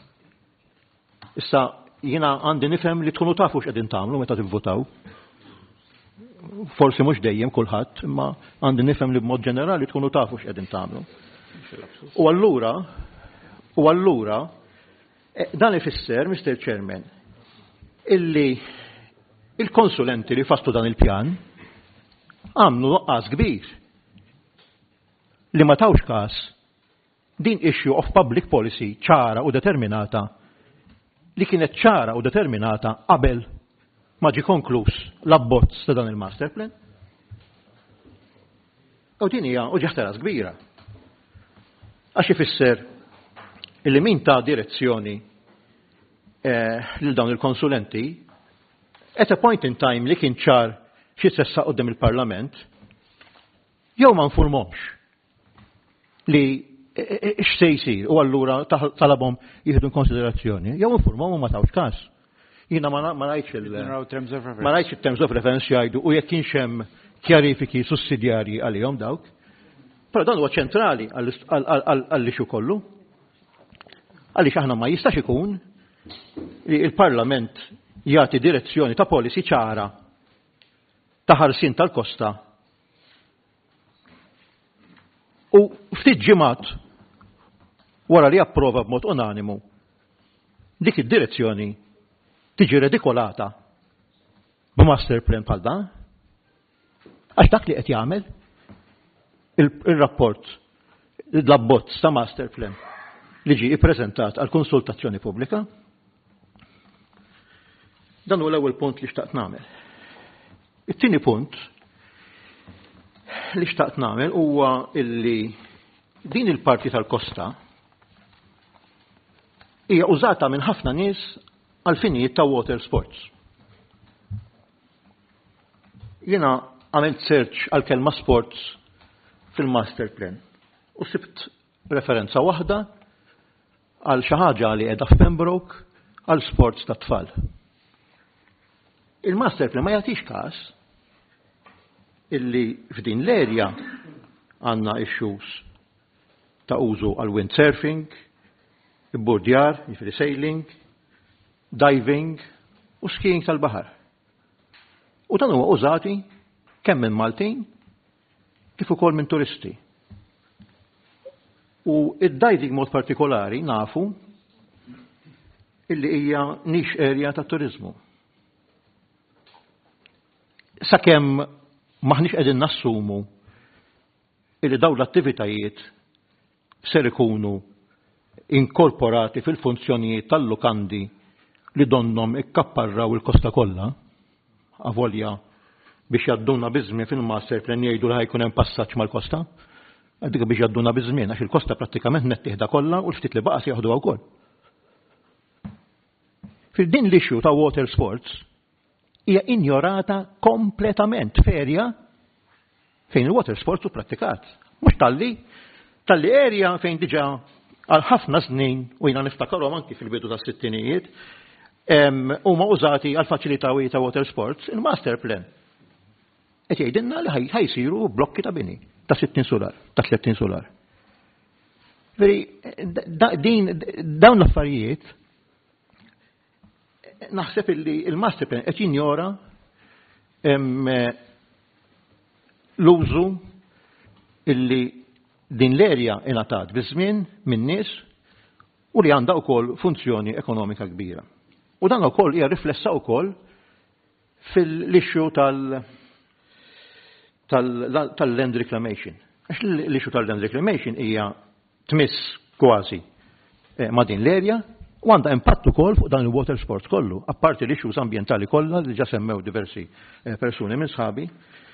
Issa jiena għandi nifhem li tkunu tafu x'qegħdin tagħmlu meta tivvotaw. Forsi mhux dejjem kulħadd, imma għandi nifhem li b'mod ġenerali tkunu tafu x'qegħdin tagħmlu. U allura u allura dan ifisser, mister Chairman, illi il-konsulenti li fastu dan il-pjan għamlu noqqas kbir li ma tawx każ din issue of public policy ċara u determinata li kienet ċara u determinata qabel ma ġi konkluż l-abbozz ta' dan il-master plan. U din hija uġeħteras kbira. Għax ifisser illi min ta' direzzjoni lil dawn il-konsulenti at a point in time li kien ċar xi sessa qudiem il-Parlament jew ma nfurmhomx li x'se jsir u allura talabhom jieħdu konsiderazzjoni jew infurmhom ma tawx każ. Jiena ma rajtx ma rajtx it-terms of reference jgħidu u jekk kienx hemm kjarifiki sussidjarji għalihom dawk. Però dan huwa ċentrali għall-ixu kollu. Għaliex aħna ma jistax ikun li il-Parlament jagħti direzzjoni ta' policy ċara ta' ħarsien tal-kosta u ftit ġimgħat wara li approva b'mod unanimu dik id-direzzjoni tiġi redikolata b'master plan bħal dan. Għax dak li qed jagħmel il-rapport l-abbozz ta' master plan li ġi ippreżentat għal konsultazzjoni pubblika. Dan huwa l-ewwel punt li xtaqt nagħmel. It-tieni punt li xtaqt nagħmel huwa illi din il-parti tal-kosta hija użata minn ħafna nies għal finijiet ta' water sports. Jiena għamilt search għal kelma sports fil-master plan u sibt referenza waħda għal xi ħaġa li qiegħda f'Pembroke għal sports ta' tfal. Il-master plan ma jagħtix każ illi f'din l-erja għandna issues ta' użu għal windsurfing, ibburdjar, jiġifieri sailing, diving u skiing tal-baħar. U dan huwa użati kemm minn Maltin kif ukoll minn turisti. U id-diving mod partikolari nafu illi hija niche area ta' turizmu. Sakemm maħniex qegħdin nassumu illi dawn l-attivitajiet ser ikunu inkorporati fil-funzjonijiet tal-lukandi li donnom ikkapparraw il-kosta kollha, avolja biex jadduna bizmin fil-master plan jgħidu li ħajkun hemm passaġġ mal-kosta, għaddik biex jadduna bizmin għax il-kosta prattikament nettieħda kollha u l-ftit li baqa' jieħduha wkoll. Fil-din l-issue ta' water sports hija injorata kompletament ferja fejn il-water sports u prattikat. Mhux talli, talli area fejn diġà għal ħafna snin u jina niftakarhom anki fil-bidu tas-sittinijiet huma użati għal faċilitawi ta' water sports il-master plan. Qed jgħidilna li ħajsiru blokki ta' bini ta' sittin solar, ta' tlettin solar. Veri, din dawn l-affarijiet naħseb illi il-master plan qed jinjora l-użu illi din l-erja ingħatat biż-żmien minn nies u li għandha wkoll funzjoni ekonomika kbira. U dan ukoll hija riflessa wkoll fil-issue tal- tal-land reclamation. Għax l-issue tal-land reclamation hija tmiss kważi ma' din l-erja u għandha impatt ukoll fuq dan il-water sports kollu, apparti l-issues ambjentali kollha li ġa semmew diversi persuni minn sħabi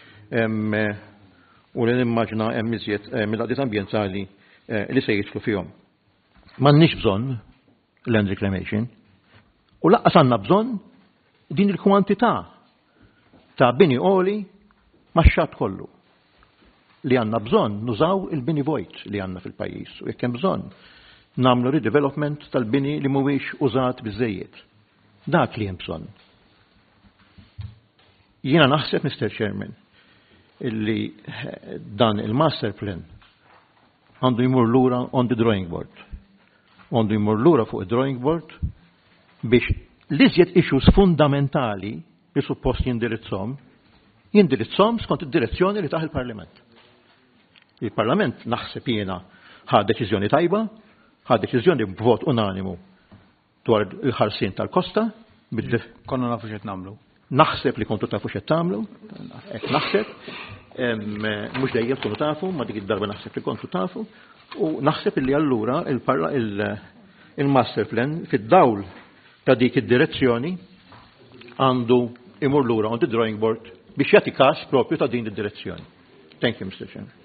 u li nimmaġna hemm iżjed mill-qadiet ambjentali li se jidħlu fihom. M'għandniex bżonn land reclamation u laqqas għandna bżonn din il-kwantità ta' bini qoli max-xatt kollu li għandna bżonn nużaw il-bini vojt li għandna fil-pajjiż u jekk hemm bżonn nagħmlu redevelopment tal-bini li mhuwiex użat biżejjed. Dak li hemm bżonn. Jiena naħseb, Mister Chairman, illi dan il-master plan għandu jmur lura on the drawing board. Għandu jmur lura fuq il-drawing board biex l-iżjed issues fundamentali li suppost jindirizzhom jindirizzhom skont id-direzzjoni li taħ il-Parlament. Il-Parlament naħseb jiena ħad deċiżjoni tajba, ħad deċiżjoni b'vot unanimu dwar il-ħarsin tal-kosta. Konna nafu x'qed nagħmlu. Naħseb li kontu tafu x'qed tagħmlu, hekk naħseb, mhux dejjem tkunu tafu, ma dik id-darba naħseb li kontu tafu, u naħseb li allura il-master plan fid-dawl ta' dik id-direzzjoni għandu imur lura on the drawing board biex jagħti każ propju ta' din id-direzzjoni. Thank you, Mister Chairman.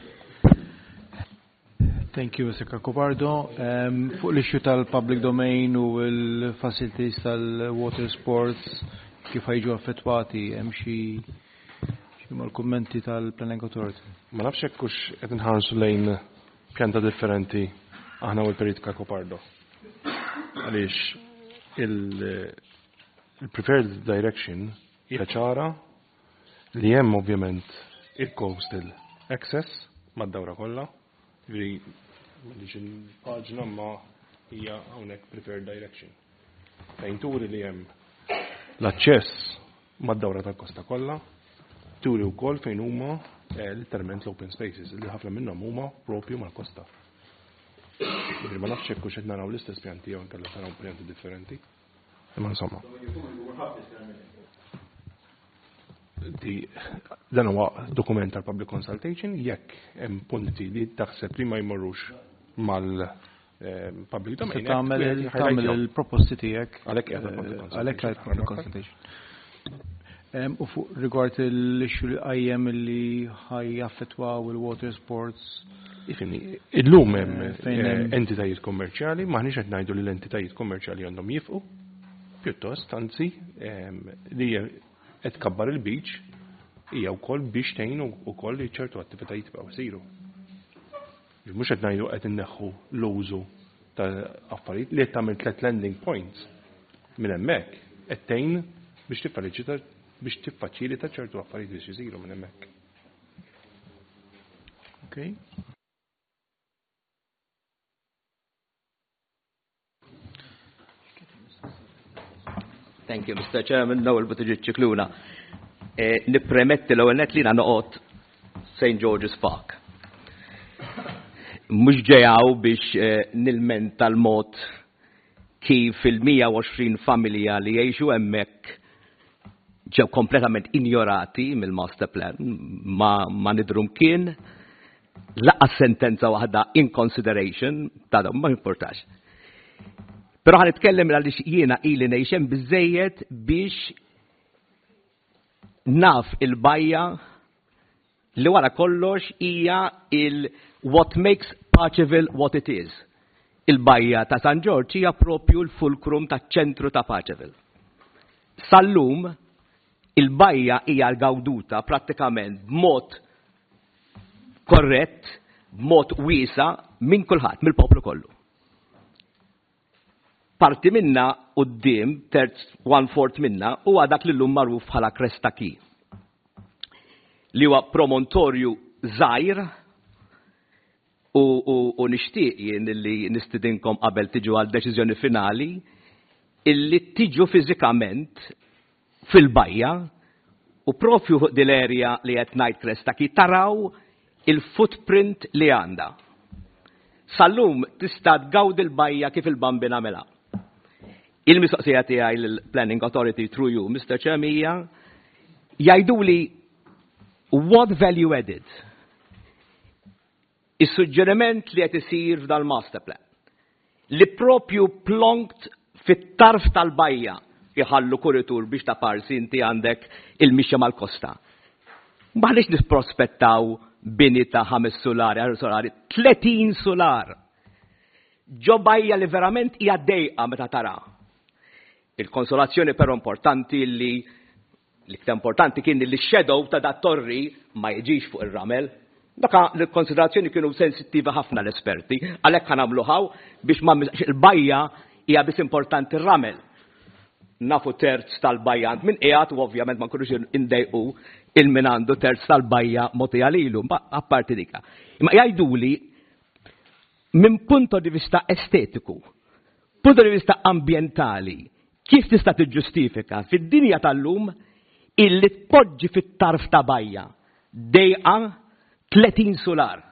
Thank you, Mister Cacopardo. Um, fuq l-issue tal-public domain u l-facilities tal-water sports kif ħajġu affettwati hemm xi mal-kummenti tal-Planning Authority. Ma nafx hekk hux qed inħarsu lejn pjanta differenti aħna u l-Perit Cacopardo. Għaliex il-preferred direction hija ċara li hemm ovvjament il-coastal access mad-dawra kollha. Veri, il-paġna ma hija hawnhekk preferred direction. Fejn turi li hemm l-aċċess mad-dawra tal-kosta kollha, turi wkoll fejn huma literalment l-open spaces li ħafna minnhom huma propju mal-kosta. Veri, ma nafx hekk hux qed naraw l-istess pjanti jew inkella naraw pjanti differenti. Imma insomma. Dan huwa dokument tal-public consultation jekk hemm punti li taħseb li ma jmorrux mal-public domain. Tagħmel il-proposti tiegħek għalhekk qiegħed għalhekk qed public consultation. U fuq rigward l-issue li qajjem li ħajjaffettwaw il-water sports. Ifini, illum hemm entitajiet kommerċjali, maħniex qed ngħidu li l-entitajiet kommerċjali għandhom jifqu, pjuttost anzi li qed kabbar il-beach hija wkoll biex tgħin ukoll li ċertu attivitajiet bqgħu jsiru. Mhux qed ngħidu qed inneħħu l-użu ta' affarijiet li qed tagħmel tliet landing points minn hemmhekk qed tgħin biex tiffaċilita biex tiffaċilita ċertu affarijiet biex isiru minn hemmhekk. Okay. Thank you, Mister Chairman. Nawel butiġi ċikluna. Nipremetti l-ewwel net li noqgħod Saint George's Park. Mhux ġejgħu biex nilmenta l-mod kif il-mija u għoxrin familja li jgħixu hemmhekk ġew kompletament ignorati mill-master plan, ma, ma nidrum kien, laqas sentenza waħda in consideration, tada ma importax. Pero ħan itkellem għaliex jiena ili ngħixem biżejjed biex naf il-bajja li wara kollox hija il what makes Paċeville what it is. Il-bajja ta' San George hija propju l-fulcrum taċ-ċentru ta' Paċeville. Sallum il-bajja hija l-gawduta prattikament b'mod korrett, b'mod wiesa minn kulħadd, mill-poplu kollu. Parti minna quddiem, terz one fourth minna, huwa dak li llum magħruf bħala Cresta Key, li huwa promontorju żgħir u, u, u nixtieq jien li nistidinkom qabel tiġu għal deċiżjoni finali illi tiġu fiżikament fil-bajja u propju fuq dil-erja li qed ngħid Cresta Key taraw il-footprint li għandha. Sallum tista' tgawdi l-bajja kif il-bambina mela. Il-mistoqsija tiegħi lill-Planning Authority through you, Mister Ċemija, jgħiduli what value added is-suġġeriment li qed isir f'dal-master plan li propju plonkt fit-tarf tal-bajja jħallu kuritur biex ta' parsi inti għandek il-mixja mal-kosta. Maħniex nisprospettaw bini ta' ħames solari, għar solari, tletin solar. Ġo bajja li verament hija dejqa meta tara. Il-konsolazzjoni però importanti li l-iktar importanti kien li x-shadow ta' da' torri ma jiġix fuq il-ramel. Daka l-konsiderazzjoni kienu sensittivi ħafna l-esperti, għalhekk ħanamluħaw biex ma il-bajja hija biss importanti r-ramel. Nafu terz tal-bajja minn qiegħed u ovvjament ma nkunux indejqu il-min għandu terz tal-bajja moti għalilu, apparti dika. Imma jgħiduli minn punto di vista estetiku, punto di vista ambientali, kif tista' tiġġustifika fid-dinja tal-lum illi tpoġġi fit-tarf ta' bajja dejqa tletin solar.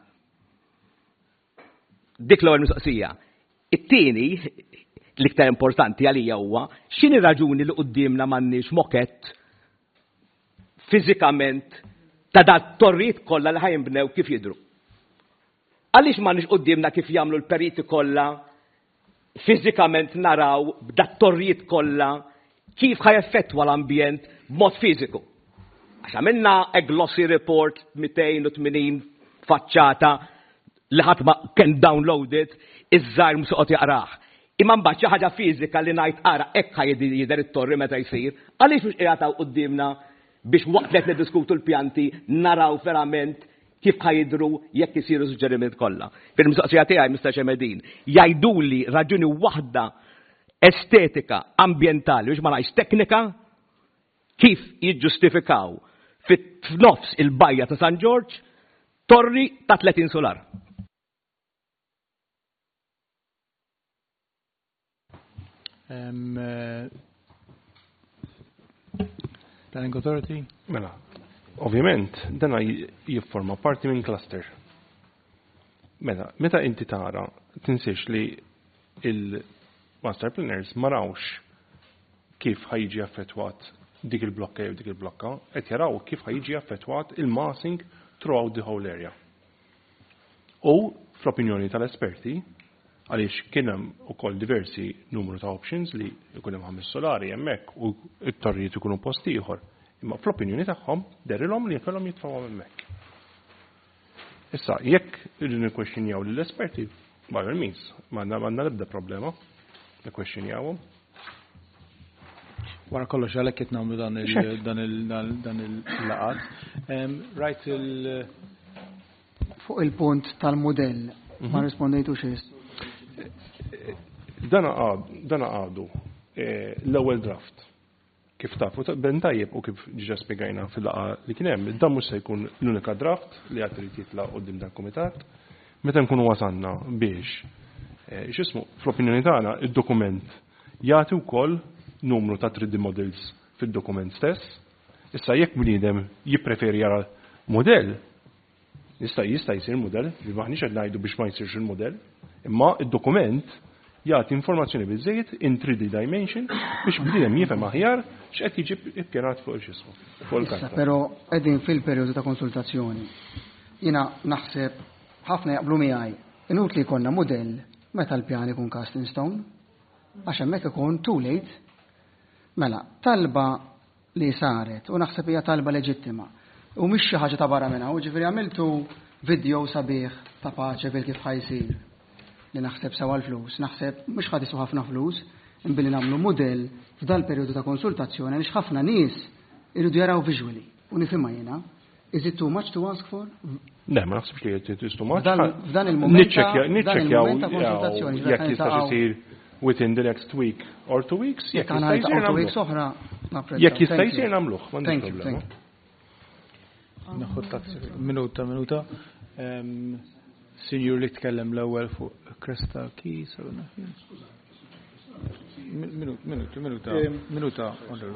Dik l-ewwel mistoqsija. It-tieni l-iktar importanti għalija huwa x'inhi raġuni li qudiemna m'għandniex mokett fiżikament ta' dat torrijiet kollha li ħajnbnew kif jidhru. Għaliex m'għandniex qudiemna kif jagħmlu l-periti kollha fiżikament naraw b'dat torrijiet kollha kif ħajaffettwa l-ambjent b'mod fiżiku. Għax għamilna a glossy report mija u tmenin faċċata li ħadd ma kien downloaded iż-żgħir msuqgħod jaqrah. Imma mbagħad xi ħaġa fiżika li ngħid ara hekk jidher it-torri meta jsir, għaliex mhux qiegħed qudiemna biex waqt qed niddiskutu l-pjanti naraw verament kif ħajidru jekk isiru suġġeriment kollha. Fil-mistoqsija tiegħi Mister Ċemedin, jgħiduli raġuni waħda estetika, ambjentali biex ma ngħidx teknika kif jiġġustifikaw fit-nofs il-bajja ta' San George torri ta' tletin solar. Um, uh, Planning Authority? Mela, ovvjament, dana jifforma parti minn cluster. Meta, meta inti tara, tinsiex li il-master planners marawx kif ħajġi affettwat dik il-blokka jew dik il-blokka, qed jaraw kif ħajġi affettwat il-massing throughout the whole area. U fl-opinjoni tal-esperti, għaliex kien hemm ukoll diversi numru ta' options li jkun hemm ħames solari hemmhekk u t-torrijiet ikunu post ieħor. Imma fl-opinjoni tagħhom derilhom li jkollhom jitfgħu hemmhekk. Issa, jekk irridu nikkwestjonjaw lill-esperti, by all means, m'għandna l-ebda problema nikkwestjonjawhom. Wara kollox għalhekk qed nagħmlu dan il-laqat. Right il fuq il-punt tal-modell ma rispondejtux is. Dana għadu l-ewwel draft. Kif tafu, ben tajjeb u kif ġiġa spiegajna fil-laqa li kien hemm, dan mhux se jkun l-unika draft li għad trid jitlaq quddiem dan kumitat. Meta nkunu wasanna biex x'ismu fl-opinjoni tagħna id-dokument jagħti wkoll numru ta' three D models fid-dokument stess. Issa jekk bniedem jippreferi jara modell, jista' jista' jsir modell, li maħniex qed ngħidu biex ma jsirx il-modell, imma id-dokument jagħti informazzjoni biżejjed in three D dimension biex bniedem jifhem aħjar x'qed jiġi ippjanat fuq il-ġismu. Issa, però qegħdin fil-perjodu ta' konsultazzjoni. Jiena naħseb ħafna jaqblu miegħi inutli jkollna mudell meta l-pjan ikun cast in stone għax hemmhekk ikun too late. Mela, talba li saret u naħseb hija talba leġittima u mhix xi ħaġa ta' barra minn hawn, ġifieri għamiltu video sabiħ ta' paċe bil kif ħajsir li naħseb sewa l-flus, naħseb mhux ħad isu ħafna flus inbilli nagħmlu mudell f'dal perjodu ta' konsultazzjoni għaliex ħafna nies iridu jaraw visually u nifhimha jiena. Is it too much to ask for? Le, ma naħsibx li qed too much. F'dan il-mument ta' konsultazzjoni jekk jista' jsir within the next week or two weeks. Jekk għandna ta' weeks oħra napprezzaw. Jekk jista' jsir nagħmluh, m'għandix problema. Naħod taksi minuta minuta. Sinjur li tkellem l-ewwel fuq Krista Keys u Minuta, minuta, minuta, minuta.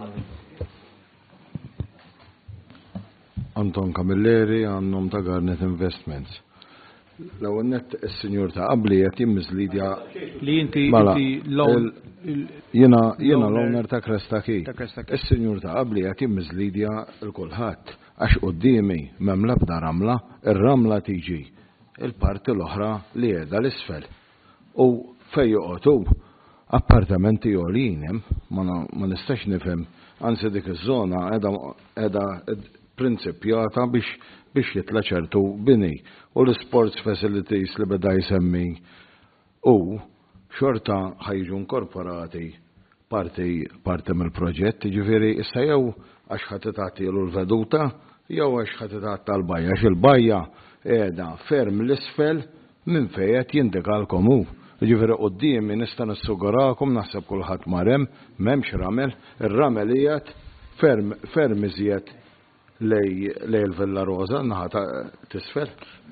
Anton Camilleri għannom ta' Garnet Investments. L-ewwel net is-sinjur ta' qabli qed jimmiżlidja li inti jiena jiena l-owner ta' Kresta Key. Is-sinjur ta' qabli qed jimmiżlidja l-kulħadd għax qudiemi m'hemm l-ebda ramla, ir-ramla tiġi il-parti l-oħra li qiegħda l-isfel. U fejn joqgħdu appartamenti għolin hemm ma nistax nifhem anzi dik iż-żona qiegħda prinċipjata biex biex jitla ċertu bini u l-sports facilities li beda jsemmi u xorta ħajġu inkorporati parti parti mill-proġett, ġifieri issa jew għax ħatitati l-veduta jew għax ħatitata l-bajja għax il-bajja qiegħda ferm l-isfel minn fejn qed jindikalkom hu. Ġifieri qudiemi nista' nissugurakom naħseb kulħadd marem m'hemmx ramel, ir-ramel qiegħed ferm ferm iżjed lej l-Villa Rosa, naħa tisfel.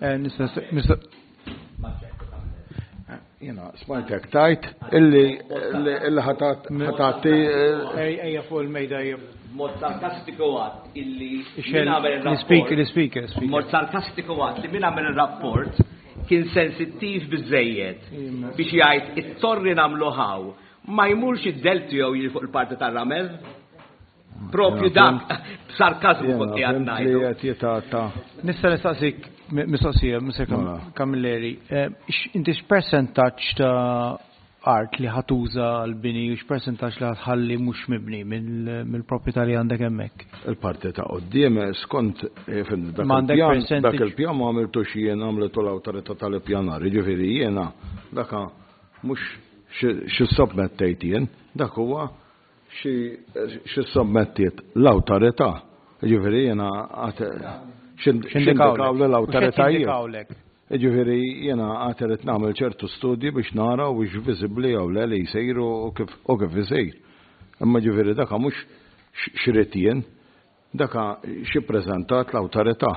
Jena, smajtek tajt, illi ħatati. Ejja fuq il-mejda mod sarkastiku għat illi l-speaker, mod sarkastiku għat li min għamel il-rapport kien sensittiv biżejjed biex jgħid it-torri namlu ħaw ma jmurx id-delti jew fuq il-parti tar-ramel. Propju dak, sarkazmu fuq li għannajdu. Nista nistaqsik, mistoqsija, Mister Camilleri, inti x-percentaċ ta' art li ħatuża l-bini u x-percentaċ li ħatħalli mux mibni mill-proprietà li għandek hemmhekk? Il-parti ta' qoddim skont dak il-pjan ma għamiltu xien għamletu l-awtorità tal-pjanar, ġifieri jiena daka mhux xi sotmettejt jien, dak huwa xi sommettiet l-awtorità. Ġifieri jiena x'indikaw l-awtoritajiet. Ġifieri jiena għad irid nagħmel ċertu studji biex nara u biex viżibbli jew le li jsejru u kif isejr. Imma ġifieri dak mhux xrid jien, dak xi ppreżentat l-awtorità.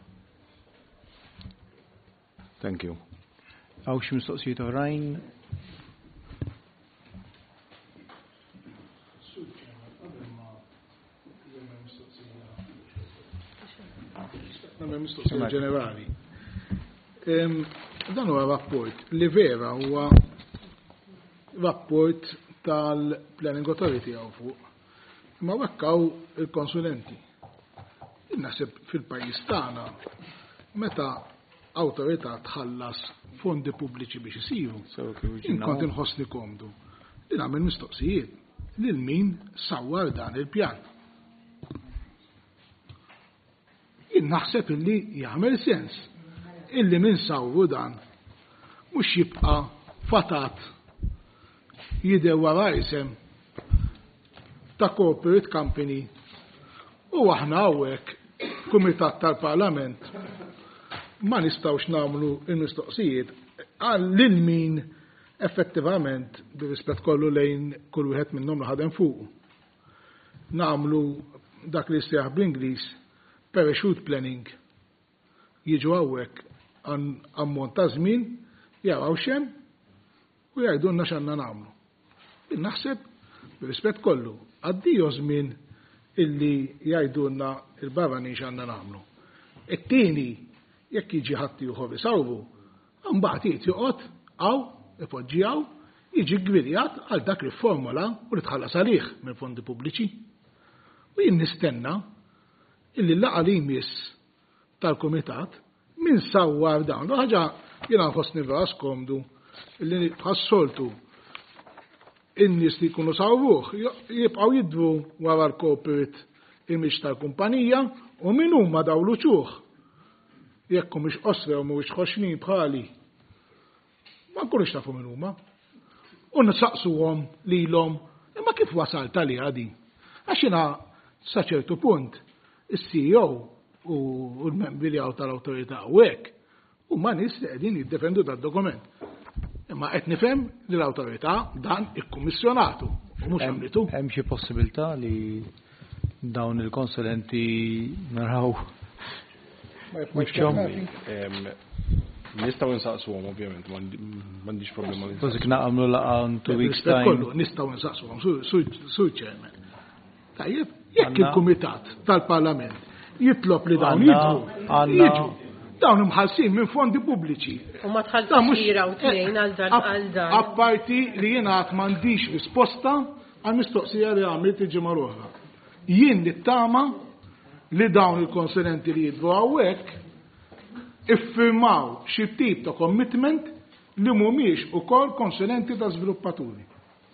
Thank you. Hawn xi mistoqsijiet oħrajn? Mistoqsija ġenerali. Dan huwa rapport li vera huwa rapport tal-Planning Authority għaw fuq. Ma wekkaw il-konsulenti. Naħseb fil-pajjiż tagħna meta awtorità tħallas fondi pubbliċi biex isiru, inkont inħossni komdu. Li nagħmel mistoqsijiet lil min sawwar dan il-pjan. Naħseb illi jagħmel sens illi min sawru dan mhux jibqa' fatat jidher wara isem ta' corporate company u aħna hawnhekk kumitat tal-Parlament ma nistgħux nagħmlu l-mistoqsijiet għal lil min effettivament bir-rispett kollu lejn kull wieħed minnhom li ħadem fuq. Nagħmlu dak li jistieħ bl-Ingliż parachute planning. Jiġu hawnhekk ammont ta' żmien jaraw xem u jgħidulna x'għandna nagħmlu. Naħseb b'rispett kollu għaddiju żmien illi jgħidulna il-barranin x'għandna nagħmlu. It-tieni jekk jiġi ħadd ieħor isawru, mbagħad jiet joqgħod hawn ipoġġi hawn jiġi gwirjat għal dak li formola u li tħallas għalih minn fondi pubbliċi. U jien nistenna illi laqa li jmiss tal-Kumitat min sawwar dawn. Ħaġa jiena nħossni vera skomdu illi bħas-soltu in-nies li jkunu sawruh jibqgħu jidru wara l-corporate image tal-kumpanija u min huma daw l-uċuħ. Jekk mhux qosra u mhuwiex ħoxnin bħali. Ma nkunux tafu min huma. U nisaqsuhom lilhom imma kif wasalt għalija din. Għax jiena sa ċertu punt is-C E O u l-membri li għaw tal-awtorità u hekk huma nies li qegħdin jiddefendu tad-dokument. Imma qed nifhem li l-awtorità dan ikkummissjonatu u mhux għamlitu. Hemm xi possibilità li dawn il-konsulenti naraw wiċċhom. Nistaw nsaqsuhom ovvjament, m'għandix problema. Tużik naqamlu laqa two weeks time. Kollu nistgħu nsaqsuhom su chairman. Tajjeb, jekk il-Kumitat tal-Parlament jitlob li dawn jidħu, jiġu. Dawn imħallsin minn fondi pubbliċi. U ma tħallsux jiraw tnejn għal dan għal dan. Apparti li jiena għad m'għandix risposta għal mistoqsija li għamilt il-ġimgħa l-oħra. Jien nittama li dawn il-konsulenti li jidħu hawnhekk iffirmaw xi tip ta' commitment li mhumiex ukoll konsulenti ta' żviluppaturi.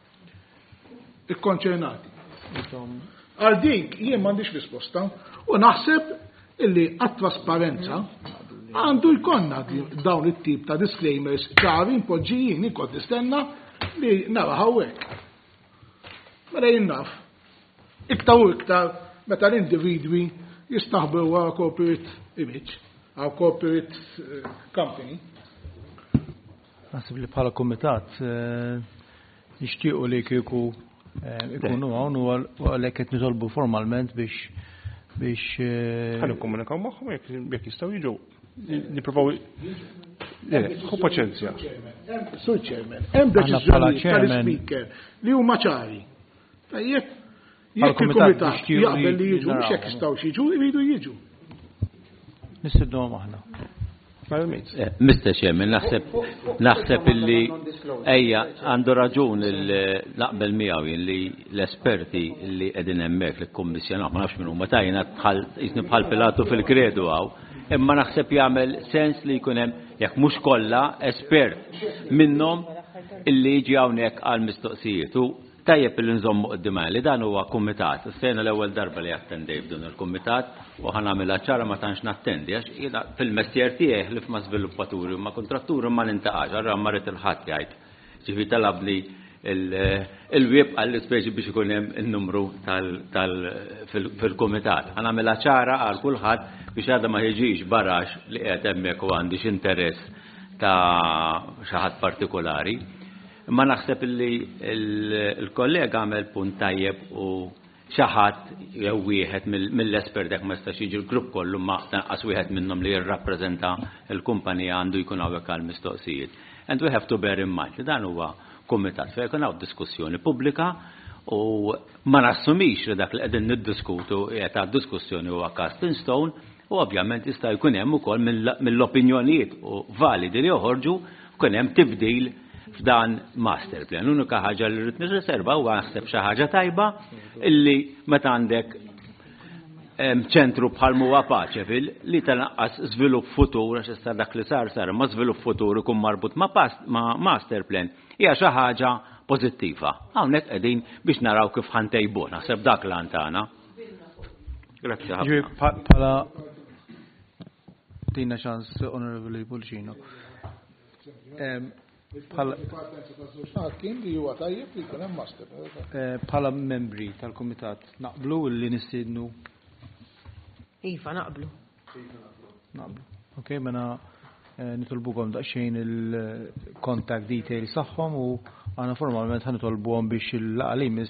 Ikkonċernati. Għal dik jien m'għandix risposta u naħseb illi għat-trasparenza għandu jkollna dawn it-tip ta' disclaimers ċari impoġġijin ikot nistenna li nara hawnhekk. Mela jien naf. Iktar u iktar meta l-individwi jistaħbu wara corporate image. Għaw corporate company. Nasib li bħala komitat nixtiequ li kieku ikunu hawn u għalhekk qed nitolbu formalment biex biex ħalli nkomunikaw magħhom jekk jistgħu jiġu nippruvaw ħu paċenzja. Sur Chairman, hemm deċiżjoni tal-Speaker li huma ċari. Jekk il-Kumitat jaqbel li jiġu biex jekk jistgħu jiġu jridu jiġu. Nisiddu maħna. mister Chairman, naħseb naħseb illi ejja għandu raġun il-naqbel miegħu li l-esperti li qegħdin hemmhekk li kkummissjonaw ma nafx minn huma tajna jisni bħal Pilatu fil-kredu għaw, imma naħseb jagħmel sens li jkun hemm jekk mhux kollha espert minnhom illi jiġi hawnhekk għal mistoqsijiet. U tajjeb li nżommu qudiem li dan huwa kumitat. Sena l-ewwel darba li attendej f'din il-kumitat u ħanamilha ċara ma tantx nattendi għax jiena fil-mestier tiegħi li f'ma żviluppaturi u ma kontratturi ma nintaqax ara marret il-ħadd jgħid. Ġifi talabni il-wieb għall ispeċi biex ikun hemm in-numru fil-kumitat. Ħanamilha ċara għal kulħadd biex għadha ma jiġix barax li qed hemmhekk u għandix interess ta' xi ħadd partikolari. Ma naħseb li il-kollega għamel punt tajjeb u xaħat jew wieħed mill-espert dak ma jistax jiġi l-grupp kollu ma tanqas wieħed minnhom li jirrappreżenta l-kumpanija għandu jkun hawnhekk għal mistoqsijiet. And we have to bear in mind li dan huwa kumitat fejn jkun hawn diskussjoni pubblika u ma nassumix li dak li qegħdin niddiskutu qiegħed għad diskussjoni huwa cast in stone u ovvjament jista' jkun hemm ukoll mill-opinjonijiet u validi li joħorġu jkun hemm tibdil f'dan master plan. L-unika ħaġa li rrid nirriserva huwa naħseb xi ħaġa tajba illi meta għandek ċentru bħal huwa Paċevil li tanqas żvilupp futur għax issa dak li sar sar ma żvilupp futur ikun marbut ma' master plan hija xi ħaġa pożittiva. Hawnhekk qegħdin biex naraw kif ħantejbu naħseb dak lan tagħna. Grazzi ħafna. Bħala tina ċans Onorevoli Pulcino. Bħala membri tal-Kumitat naqblu li nistidnu? Iva, naqblu. Naqblu. Ok, mena nitolbukom daqsxejn il-contact details tagħhom u għana formalment ħanitolbuhom biex il-laqalimis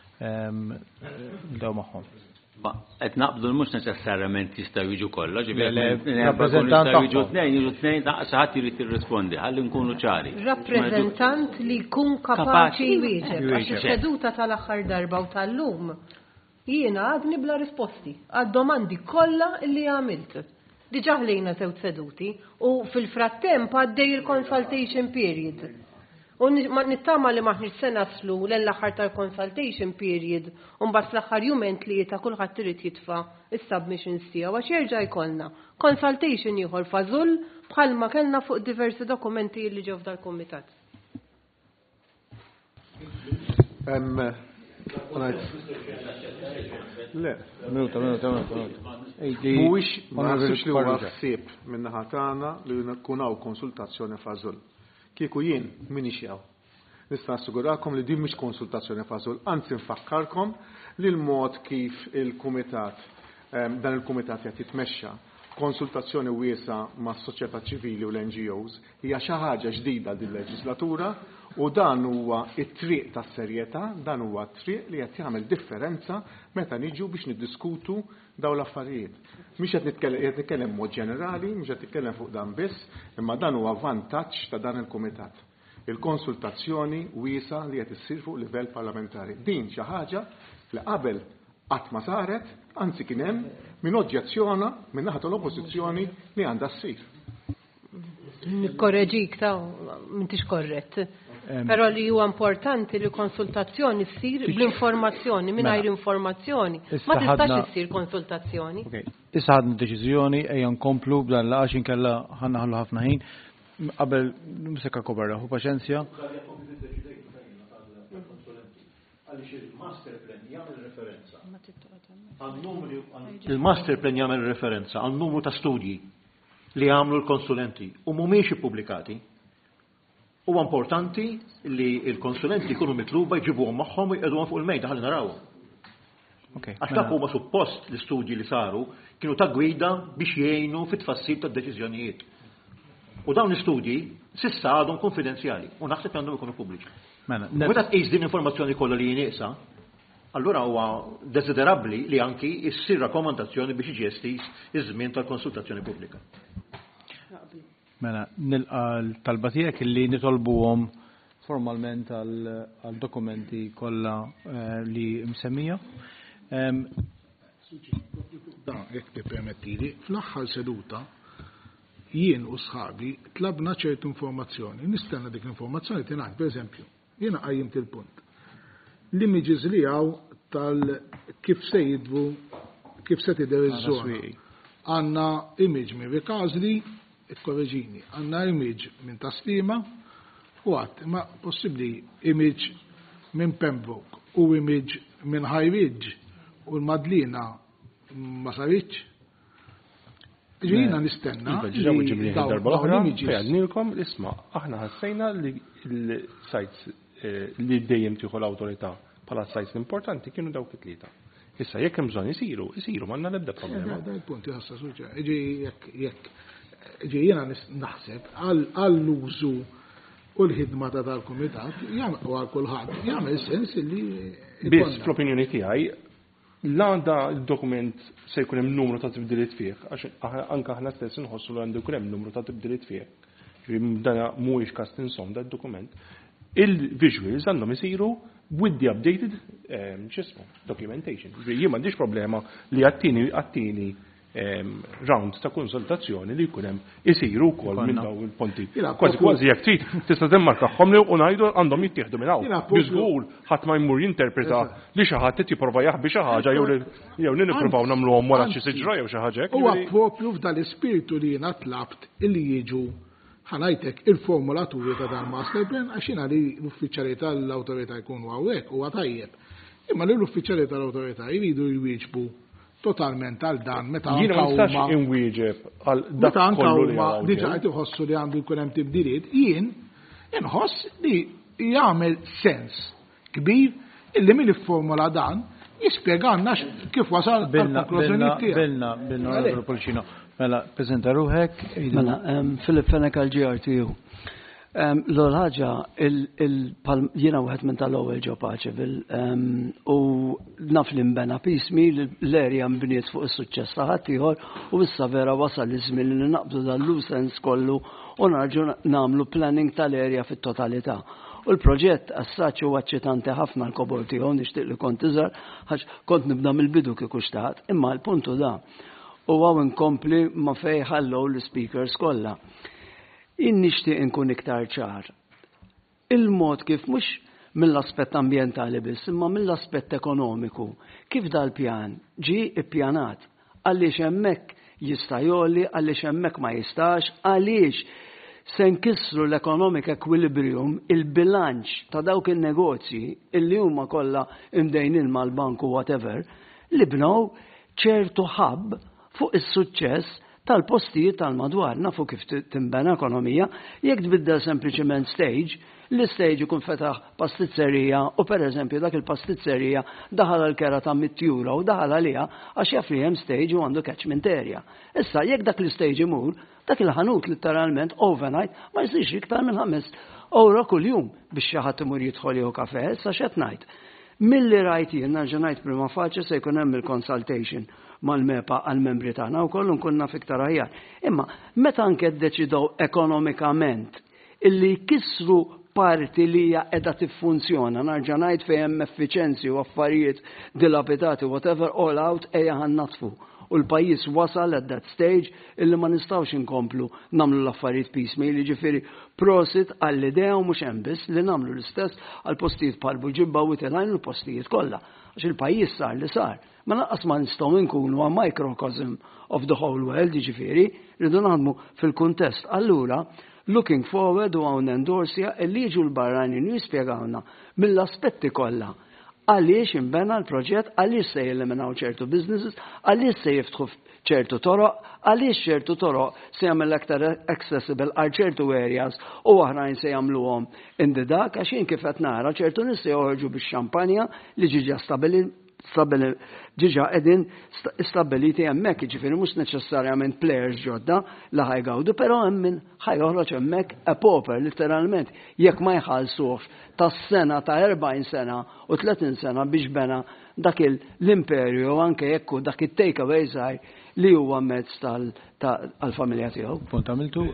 daw magħhom. Qed naqbdu mhux neċessarjament jistgħu jiġu kollha, rappreżentant jiġu tnejn, jiġu tnejn daqs ħadd irid jirrispondi, ħalli nkunu ċari. Rappreżentant li jkun kapaċi jwieġeb għax seduta tal-aħħar darba u tal-lum jiena għadni bla risposti għad-domandi kollha li għamilt. Diġà ħlejna żewġ seduti u fil-frattemp għaddej il-consultation period. U nittama li maħniġ se naslu l-aħħar tal-consultation period, un bas l-aħħar jument li jita kullħat trid jitfa' is-submissions tiegħu għax jerġa' jkollna. Consultation ieħor fażul bħalma kellna fuq diversi dokumenti li ġew dal-kumitat. Le, minuta, minuta, minuta. Mhuwiex ma naħsibx li huwa ħsieb min-naħa tagħna li jkun hawn konsultazzjoni fażul. Kieku jien minix jaw. Nista' assigurakom li din mhix konsultazzjoni fażul, anzi nfakkarkom li l-mod kif il-kumitat dan il-kumitat qed jitmexxa konsultazzjoni wiesa mas soċjetà ċivili u l-N G Os hija xi ħaġa ġdida din leġislatura u dan huwa t-triq tas-serjetà, dan huwa t-triq li qed jagħmel differenza meta niġu biex niddiskutu dawn l-affarijiet. Mhix qed nitkellem mod ġenerali, mhux qed nitkellem fuq dan biss, imma dan huwa vantaġġ ta' dan il-kumitat. Il-konsultazzjoni wiesa li qed issir fuq livell parlamentari. Din xi ħaġa li qabel qatt ma saret, anzi kien hemm min oġġezzjona min naħa tal-oppożizzjoni li għandha ssir. Nikkorreġik ta' m'intix korrett. Però li huwa importanti li konsultazzjoni ssir bl-informazzjoni, mingħajr informazzjoni. Ma tistax issir konsultazzjoni. Issa ħadna deċiżjoni ejja nkomplu b'dan laqgħa inkella ħanna ħallu ħafna ħin. Qabel mseka kobarra, hu paċenzja. Il-master plan jagħmel referenza għal numru ta' studji li għamlu l-konsulenti u mhumiex ippubblikati. Huwa importanti li l-konsulenti jkunu mitluba jġibuhom magħhom u jqegħduhom fuq il-mejda ħalli narawhom. Għax dak huma suppost l-istudji li saru kienu ta' gwida biex jgħinu fit-tfassil tad-deċiżjonijiet. U dawn l-istudji s'issa għadhom konfidenzjali u naħseb għandhom ikunu pubbliċi. Meta tqis din informazzjoni kollha li jinqisa, allura huwa desiderabbli li anki issir rakkomandazzjoni biex jiġi estis iż-żmien tal-konsultazzjoni pubblika. Mela, nilqa l-talba tiegħek illi nitolbuhom formalment għal dokumenti kollha li msemmija. Da, jekk tippermettili, fl-aħħar seduta jien u sħabi tlabna ċertu informazzjoni. Nistenna dik l-informazzjoni tingħad, pereżempju, jiena qajjimt il-punt. L-images li għaw tal-kif se jidbu, kif se tidher iż-żona. Għandna image minn Rikazli, ikkorreġini, għandna image minn Taslima, u għat, ma possibbli image minn Pembroke u image minn High Ridge u l-Madlina ma saritx. Ġina nistenna li darba l-oħra fejadnilkom isma' aħna ħassejna li l-sajts li dejjem tieħu l-awtorità bħala sajts importanti kienu dawk it-tlieta. Issa jekk hemm bżonn isiru, isiru m'għandna l-ebda problema. Da il-punt jħassa suġġa. Ġi jekk jekk ġi jiena naħseb għall-użu u l-ħidma ta' tal-kumitat u għal kulħadd jagħmel sens li biss fl-opinjoni tiegħi l-għanda il-dokument se jkun hemm numru ta' tibdiliet fih, għax anke aħna stess inħossu li għandu jkun hemm numru ta' tibdiliet fih. Dan mhuwiex każ tinsom da' dokument. Il-visuals għandhom isiru with the updated ċismu, documentation. Jien m'għandix problema li għattini għattini round ta' konsultazzjoni li jkun hemm isiru wkoll minn daw il-ponti. Kważi kważi jekk trid tista' temmarkaħħom li u ngħidu għandhom jittieħdu minn hawn. Biżgur ħadd ma jmur jinterpreta li xi ħadd qed jipprova jaħbi xi ħaġa jew jew li nippruvaw nagħmluhom wara xi siġra jew xi ħaġa hekk. Huwa proprju f'dan l-ispiritu li jiena tlabt illi jiġu ħanajtek il-formulaturi ta' dan master plan għax jiena li l-uffiċjali tal-awtorità jkunu hawnhekk huwa tajjeb. Imma li l-uffiċjali tal-awtorità jridu jwieġbu totalment għal dan meta jiena ma nistax inwieġeb għal dak kollu li għal diġà qed iħossu li għandu jkun hemm tibdiliet, jien inħoss li jagħmel sens kbir illi min ifformula dan jispjegana kif wasal għall-konklużjoni tiegħu. Bilna, bilna, Onorevole Polcino. Mela, preżenta ruħek. Mela, Filip Fenek għal-G R T U. L-għol ħaġa, jiena wieħed minn tal-ewwel ġo Paċeville u naf li mbena pismi l-erja mbniet fuq is-suċċess ta' ħadd ieħor u issa vera wasal iż-żmien li naqbdu dal-lusens kollu u narġu nagħmlu planning tal-erja fit-totalità. U l-proġett assaċ huwa eċċitanti ħafna l-kobor tiegħu nixtieq li kont iżgħar ħax kont nibda mill-bidu kieku xtaqt, imma l-puntu da u għaw inkompli ma fej ħallew l-speakers kollha. In nixtieq inkun iktar ċar. il-mod kif mhux mill-aspett ambjentali biss, imma mill-aspett ekonomiku. Kif dal-pjan ġi ippjanat? Għaliex hemmhekk jista' jolli, għaliex hemmhekk ma jistax, għaliex se nkissru l-economic equilibrium, il-bilanċ ta' dawk il-negozji illi huma kollha imdejnin mal-banku whatever, li bnew ċertu ħabb fuq is-suċċess tal-postijiet tal-madwar. Nafu kif timbena ekonomija, jekk tbiddel sempliċement stage, l-stage ikun fetaħ pastizzerija u per eżempju dak il-pastizzerija daħal l-kera ta' mittjura u daħal għalija għax jaf li hemm stage u għandu catchment area. Issa jekk dak l-stage imur, dak il-ħanut literalment overnight ma jsirx iktar minn ħames euro kuljum biex xi ħadd imur jidħol jew kafe, issa x'qed ngħid. Milli rajt jien nerġa' ngħid prima faċli se jkun hemm il-consultation mal-mepa għal-membri tagħna u kollu nkunna fiktar aħjar. Imma meta anke ddeċidew ekonomikament illi jkissru parti li hija qiegħda tiffunzjona, narġa' ngħid fejn hemm effiċenzi u affarijiet dilapidati whatever all out ejja ħannatfu. U l-pajjiż wasal at that stage illi ma nistgħux inkomplu nagħmlu l-affarijiet piecemeal, jiġifieri prosit għall-idea u mhux hemm biss li nagħmlu l-istess għal postijiet bħal Buġibba u Tilajn u l-postijiet kollha. Għax il-pajjiż sar li sar. Ma naqqas ma nistgħu nkunu a microcosm of the whole world, jiġifieri rridu naħdmu fil-kuntest. Allura looking forward u għawn endorsja illi jiġu l-barranin jispjegawna mill-aspetti kollha għaliex imbena l-proġett, għaliex se jeliminaw ċertu businesses, għaliex se jiftħu ċertu toroq, għaliex ċertu toroq se jagħmel aktar accessible għal ċertu areas u oħrajn se jagħmluhom indi dak għax jien kif qed nara ċertu nies se joħorġu bix-xampanja li ġiġa stabili ġiġa qegħdin stabiliti hemmhekk, jiġifieri mhux neċessarjament players ġodda li ħajgawdu, però hemm min ħajjoħroġ hemmhekk a pauper literalment jekk ma jħallsuhx tas-sena ta' erbgħin sena u tletin sena biex bena dak l-imperju anke jekk dak it-take away żgħir li huwa mezz tal-familja tiegħu. Punt għamiltu?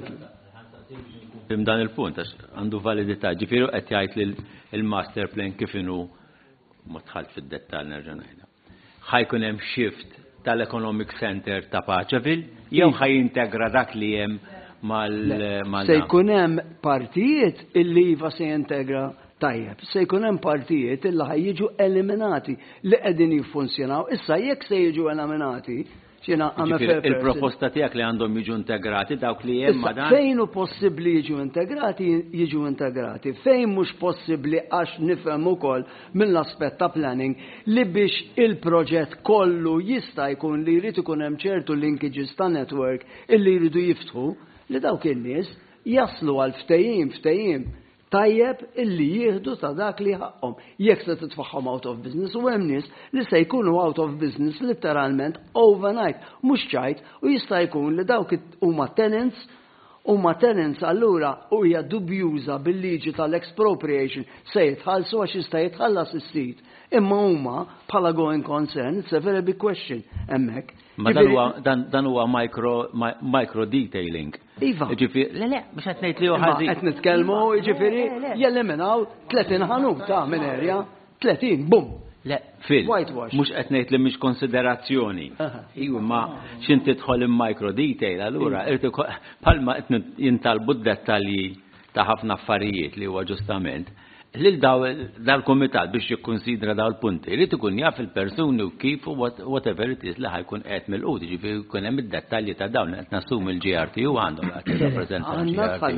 Dan il-punt għandu validità, ġifieri qed jgħid li l-master plan kif inhu ma tħalt fid-dettal nerġa' ngħidha. Ħajkun hemm shift tal-Economic Center ta' Paċeville jew ħajintegra dak li hemm mal Se jkun hemm partijiet illi iva se jintegra tajjeb, se jkun hemm partijiet illi ħajjiġu eliminati li qegħdin jiffunzjonaw. Issa jekk se jiġu eliminati il-proposta tiegħek li għandhom jiġu integrati dawk li hemm ma dan. Fejn hu possibbli jiġu integrati jiġu integrati. Fejn mhux possibbli għax nifhem ukoll mill-aspett ta' planning li biex il-proġett kollu jista' jkun li jrid ikun hemm ċertu linkages ta' network illi jridu jiftħu li dawk in-nies jaslu għal ftehim ftehim tajjeb illi jieħdu ta' dak li ħaqhom. Jekk se titfaħħom out of business u hemm nies li se jkunu out of business literalment overnight, mhux ċajt u jista' jkun li dawk huma tenants huma tenants allura u hija dubjuża bil-liġi tal-expropriation se jitħallsu għax jista' jitħallas is-sit. Imma huma bħala going concern, it's a very big question hemmhekk. Ma dan huwa dan huwa micro micro detailing. Iva. Ġifieri, le le, mhux qed ngħid li hu ħażin. Qed nitkellmu jiġifieri jeliminaw tletin ħanut ta' minn area, tletin, bum. Le, fil, mhux qed ngħid li mhix konsiderazzjoni. Iwa ma x'in tidħol in-micro detail, allura irid bħalma qed jintalbu d-dettalji ta' ħafna affarijiet li huwa ġustament. Lil dal-komitat biex jikkonsidra daw l-punti, jrid ikun jaf il-persuni u kif u whatever it is li ħajkun qed mill-qud, ġifieri jkun hemm id-dettalji ta' dawn qed nassum il-G R T U għandhom qed jirrappreżenta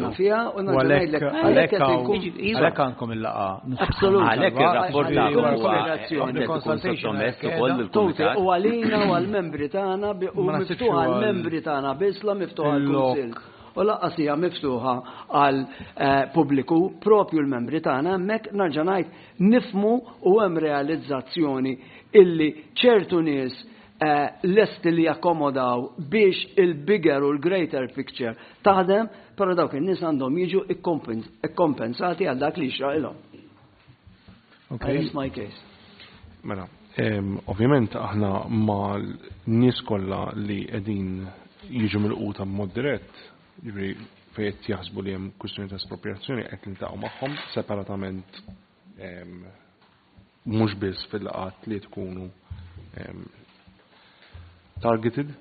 għalhekk għandkom il-laqgħa. Għalhekk ir-rapport u għalina u għall-membri tagħna u miftuħa għall-membri tagħna biss la miftuħa għall-Kunsill. U laqqas hija miftuħa għal pubbliku propju l-membri tagħna hemmhekk narġa' ngħid nifmu u hemm realizzazzjoni illi ċertu nies lesti li jakkomodaw biex il-bigger u l-greater picture taħdem, però dawk in-nies għandhom jiġu ikkompensati għal dak li jixraqilhom. Okay. That's my case. Mela, ovvjament aħna ma n-nies kollha li qegħdin jiġu mill-quta b'mod dirett, ġifri fejt jaħsbu li hemm kwistjoni ta' espropriazzjoni qed niltaqgħu magħhom separatament mhux biss fil-laqgħat li tkunu targeted.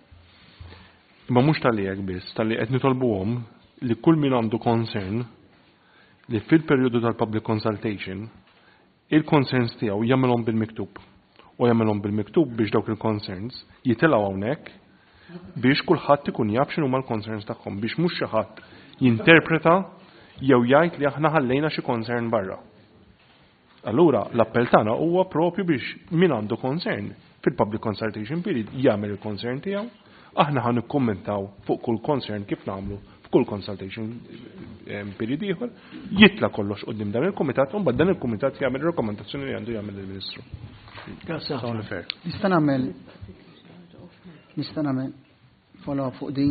Imma mhux tal-li hekk biss, tal-li qed nitolbuhom li kull min għandu concern li fil-perjodu tal-public consultation il-concerns tiegħu jagħmelhom bil-miktub. U jagħmelhom bil-miktub biex dawk il-concerns jitilgħu hawnhekk biex kulħadd ikun jaf x'inhuma l-concerns tagħhom biex mhux xi ħadd jinterpreta jew jgħid li aħna ħallejna xi concern barra. Allura l-appell tagħna huwa propju biex min għandu concern fil-public consultation period jagħmel il-concern tiegħu, aħna ħan nikkommentaw fuq kull concern kif nagħmlu f'kull consultation period ieħor, jitla kollox qudiem dan il-kumitat u mbagħad dan il-kumitat jagħmel ir-rakkomandazzjoni li għandu jagħmel il-Ministru. Nista' nagħmel nista' nagħmel follow fuq din.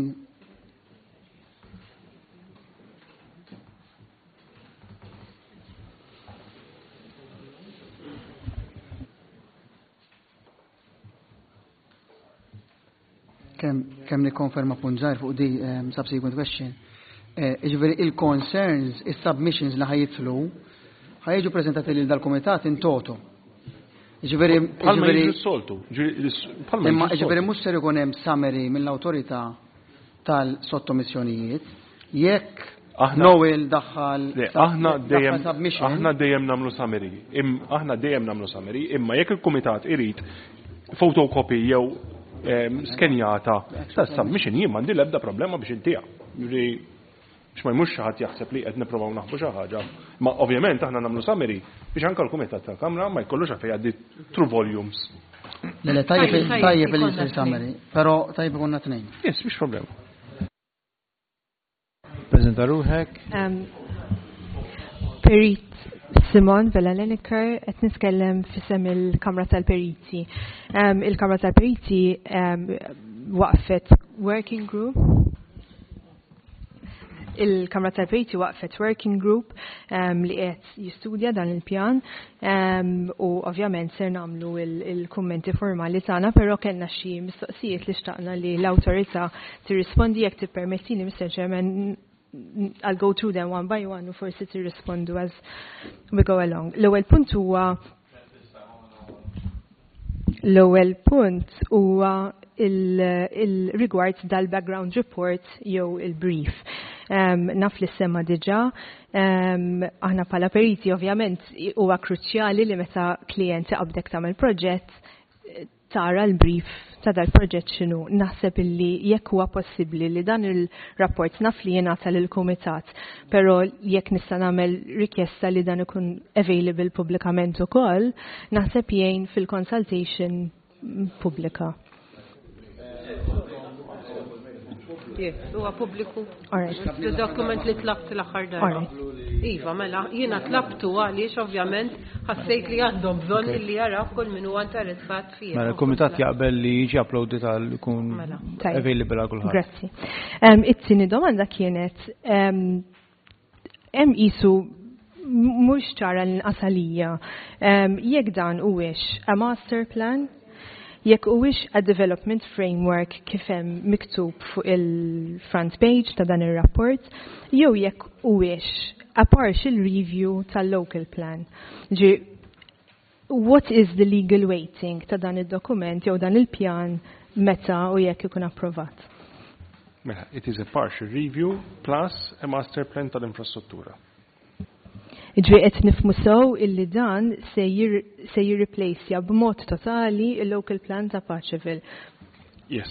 Kem kem nikkonferma punġar fuq di um, subsequent question. Iġveri uh, il-concerns, il-submissions li ħajitlu, ħajġu prezentati li dal-komitat in toto. Iġveri soltu. Iġveri mux ser ikun hemm summary mill-autorità tal-sottomissjonijiet. Jekk Nowel daħħal aħna dejjem aħna dejjem nagħmlu summary. Aħna dejjem nagħmlu summary, imma jekk il-kumitat irid photocopy jew skenjata ta' submission jien m'għandi l-ebda problema biex intija. Biex ma jmux ħadd jaħseb li qed nippruvaw naħbu xi ħaġa. Ma ovvjament aħna nagħmlu summary biex anke l-kumitat tal-Kamra ma jkollux għalfejn jgħaddi true volumes. Lele tajjeb tajjeb li jsir summary, però tajjeb ikunna tnejn. Yes, mhix problema. Preżenta ruħek. Perit Simon Vela-Leniker, qed nitkellem fisem il-Kamra tal-Periti. Um, il-Kamra tal-Periti um, waqfet working group. Il-Kamra tal-Periti waqfet working group um, li qed jistudja dan il-pjan um, u ovvjament ser nagħmlu il-kummenti il formali tagħna, però kellna xi mistoqsijiet li xtaqna li l-awtorità tirrispondi jekk tippermettini Mister Chairman. I'll go through them one by one u forsi tirrispondu as we go along. L-ewwel punt huwa l-ewwel punt huwa il-regards il dal-background report jew il-brief. Um, naf li semma diġà, um, aħna pala periti ovvjament huwa kruċjali li meta klijenti qabdek tagħmel proġett tara l-brief ta' dal-proġett x'inhu. Naħseb illi jekk huwa possibbli li dan il-rapport naf li jingħata lill-kumitat, però jekk nista' nagħmel rikjesta li dan ikun available pubblikament ukoll, naħseb jgħin fil-consultation pubblika. Huwa pubbliku. Il-dokument li tlabt l-aħħar darba. Iva, mela, jiena tlabtu għaliex ovvjament ħassejt li għandhom bżonn li jaraw kull min huwa interessat fih. Mela l-kumitat jaqbel li jiġi uploaded għal ikun available għal kulħadd. Grazzi. It-tieni domanda kienet hemm qisu mhux ċara l-qasalija. Jekk dan huwiex a master plan, jekk huwiex a development framework kif hemm miktub fuq il-front page ta' dan ir-rapport, jew jekk huwiex a partial review tal-local plan. Ġi, what is the legal weighting ta' dan id-dokument jew dan il-pjan meta u jekk ikun approvat? Mela, it is a partial review plus a master plan tal-infrastruttura. Ġi qed nifhmu sew illi dan se jirreplaceja b'mod totali il-local plan ta' Paċeville. Yes.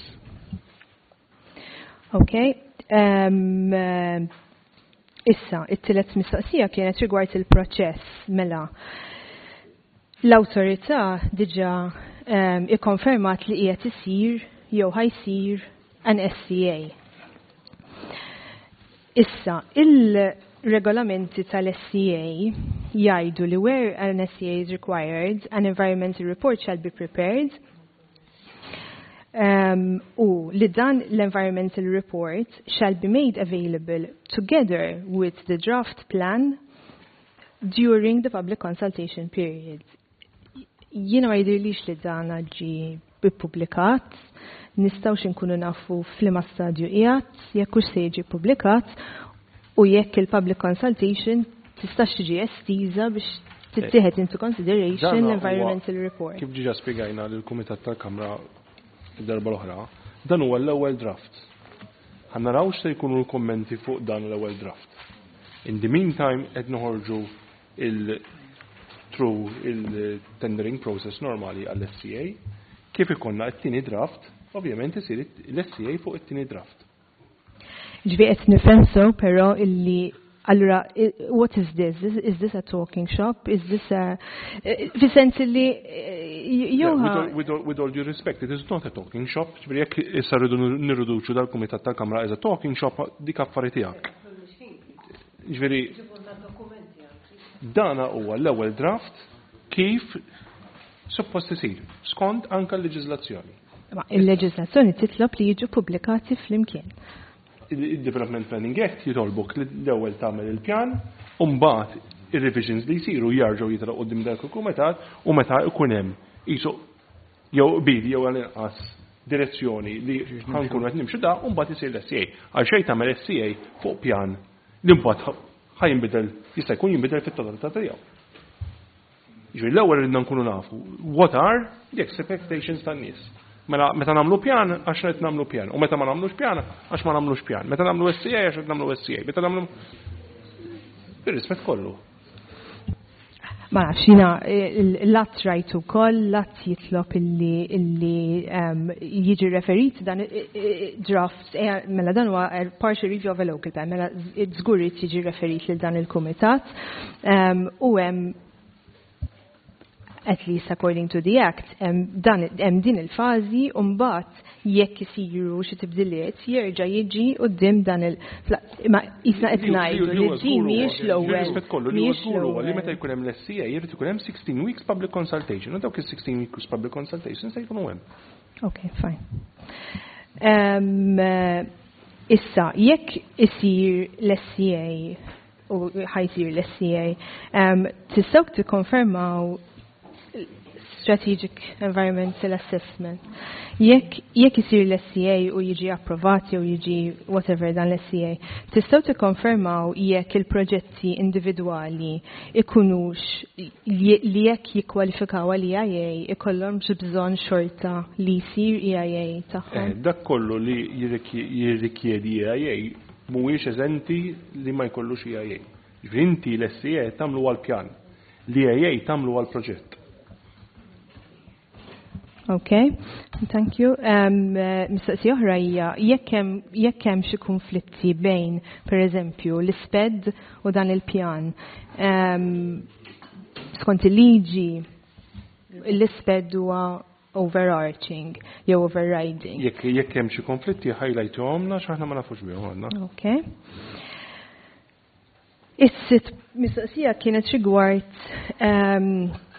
Okay. Um, uh, issa, it-tielet mistoqsija kienet rigward il-proċess mela. L-awtorità diġà um, ikkonfermat li qiegħed isir jew ħajsir an S C A. Issa, il-regolamenti tal-S C A jgħidu li where an S C A is required, an environmental report shall be prepared. Um, u li dan l-environmental report shall be made available together with the draft plan during the public consultation period. Jiena ma jidhirlix li dan ġi publikat, nistgħux inkunu nafu f'liema stadju qiegħed, jekk hux se jiġi publikat u jekk il-public consultation tistax tiġi estiża biex tittieħed into consideration l-environmental report. Kif ġiġa spjegajna lill-Kumitat tal-Kamra id-darba l-oħra, dan huwa l-ewwel draft. Ħannaraw se jkunu l-kommenti fuq dan l-ewwel draft. In the meantime, qed noħorġu il through il-tendering process normali għall-S C A, kif ikonna t-tieni draft, ovvjament isir l-S C A fuq it-tieni draft. Ġbi qed nifhemsu però illi allura what is this? Is this a talking shop? Is this a fi sens illi jew with all due respect, it is not a talking shop. Ġifieri jekk issa rridu nirriduċu dal-Kumitat tal-Kamra as a talking shop dik affarijiet tiegħek. Ġifieri dana huwa l-ewwel draft kif suppost isir skont anke l-leġiżlazzjoni. Ma il-leġiżlazzjoni titlob li jiġu pubblikati flimkien. Il-Development Planning Act jitolbok l-ewwel tagħmel il-pjan u mbagħad ir-revisions li jsiru jarġgħu jitraqgħu qudiem dak il-kumitat u meta ikun hemm qisu jew qbil jew għal-inqas direzzjoni li ħankunu qed nimxu da u mbagħad isir l-S C A. Għal xejn tagħmel S C A fuq pjan li mbagħad ħajinbidel jista' jkun jinbidel fit-totalità tiegħu. Jiġri l-ewwel ridna nkunu nafu what are the expectations tan-nies. Mela meta nagħmlu pjan għax qed nagħmlu pjan u meta ma nagħmlux pjan għax ma nagħmlux pjan. Meta nagħmlu S C A għax qed nagħmlu S C A. Meta nagħmlu ir-rispett kollu. Ma nafx jiena l-att rajtu wkoll l-att jitlob illi illi jiġi referit dan draft mela dan huwa partial review of a local plan mela żgur jiġi referit lil dan il-kumitat u hemm at least according to the act, dan hemm din il-fażi u mbagħad jekk isiru xi tibdiliet jerġa' jiġi quddiem dan il ma isna qed ngħidu li din mhijiex l-ewwel. Mhijiex l-ewwel li meta jkun hemm l-S C A jrid ikun hemm sixteen weeks public consultation u dawk is-sixteen weeks public consultation se jkunu hemm. Okay, fine. Um, issa, jekk isir l-S C A u ħajsir l-S C A, um, tistgħu tikkonfermaw Strategic Environmental Assessment. Jekk jekk isir l-S C A u jiġi approvati u jiġi whatever dan l-S C A, tistgħu tikkonfermaw jekk il-proġetti individwali ikunux li jekk jikkwalifikaw għal E I A ikollhom bżonn xorta li jsir E I A tagħhom. Dak kollu li jirrikjedi E I A mhuwiex eżenti li ma jkollux E I A. Inti l-S C A tagħmlu għall-pjan, l-E I A tagħmlu għall-proġett. Okay, thank you. Um, Mistaqsija oħra hija jekk hemm xi konflitti bejn pereżempju l-isped u dan il-pjan. Um, skont il-liġi l-isped huwa overarching jew overriding. Jekk jekk hemm xi konflitti ħajlajtuhomna x'aħna ma nafux bihom għandna. Okay. Is-sit mistaqsija kienet rigward um,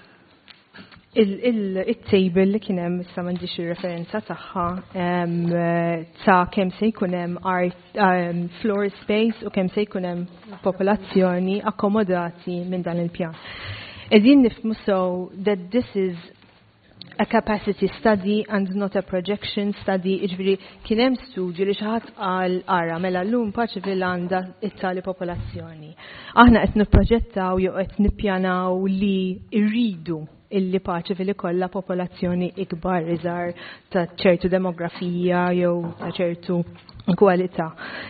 il-table li kien hemm issa m'għandix ir-referenza tagħha ta' kemm se jkun hemm floor space u kemm se jkun hemm popolazzjoni akkomodati minn dan il-pjan. Qegħdin nifhmu so that this is a capacity study and not a projection study, iġviri kien hemm studju li xi ħadd qal ara mela llum Paċivil għandha it-tali popolazzjoni. Aħna qed nipproġettaw jew qed nippjanaw li rridu illi Paċivil ikollha popolazzjoni ikbar iżgħar ta' ċertu demografija jew ta' ċertu kwalità.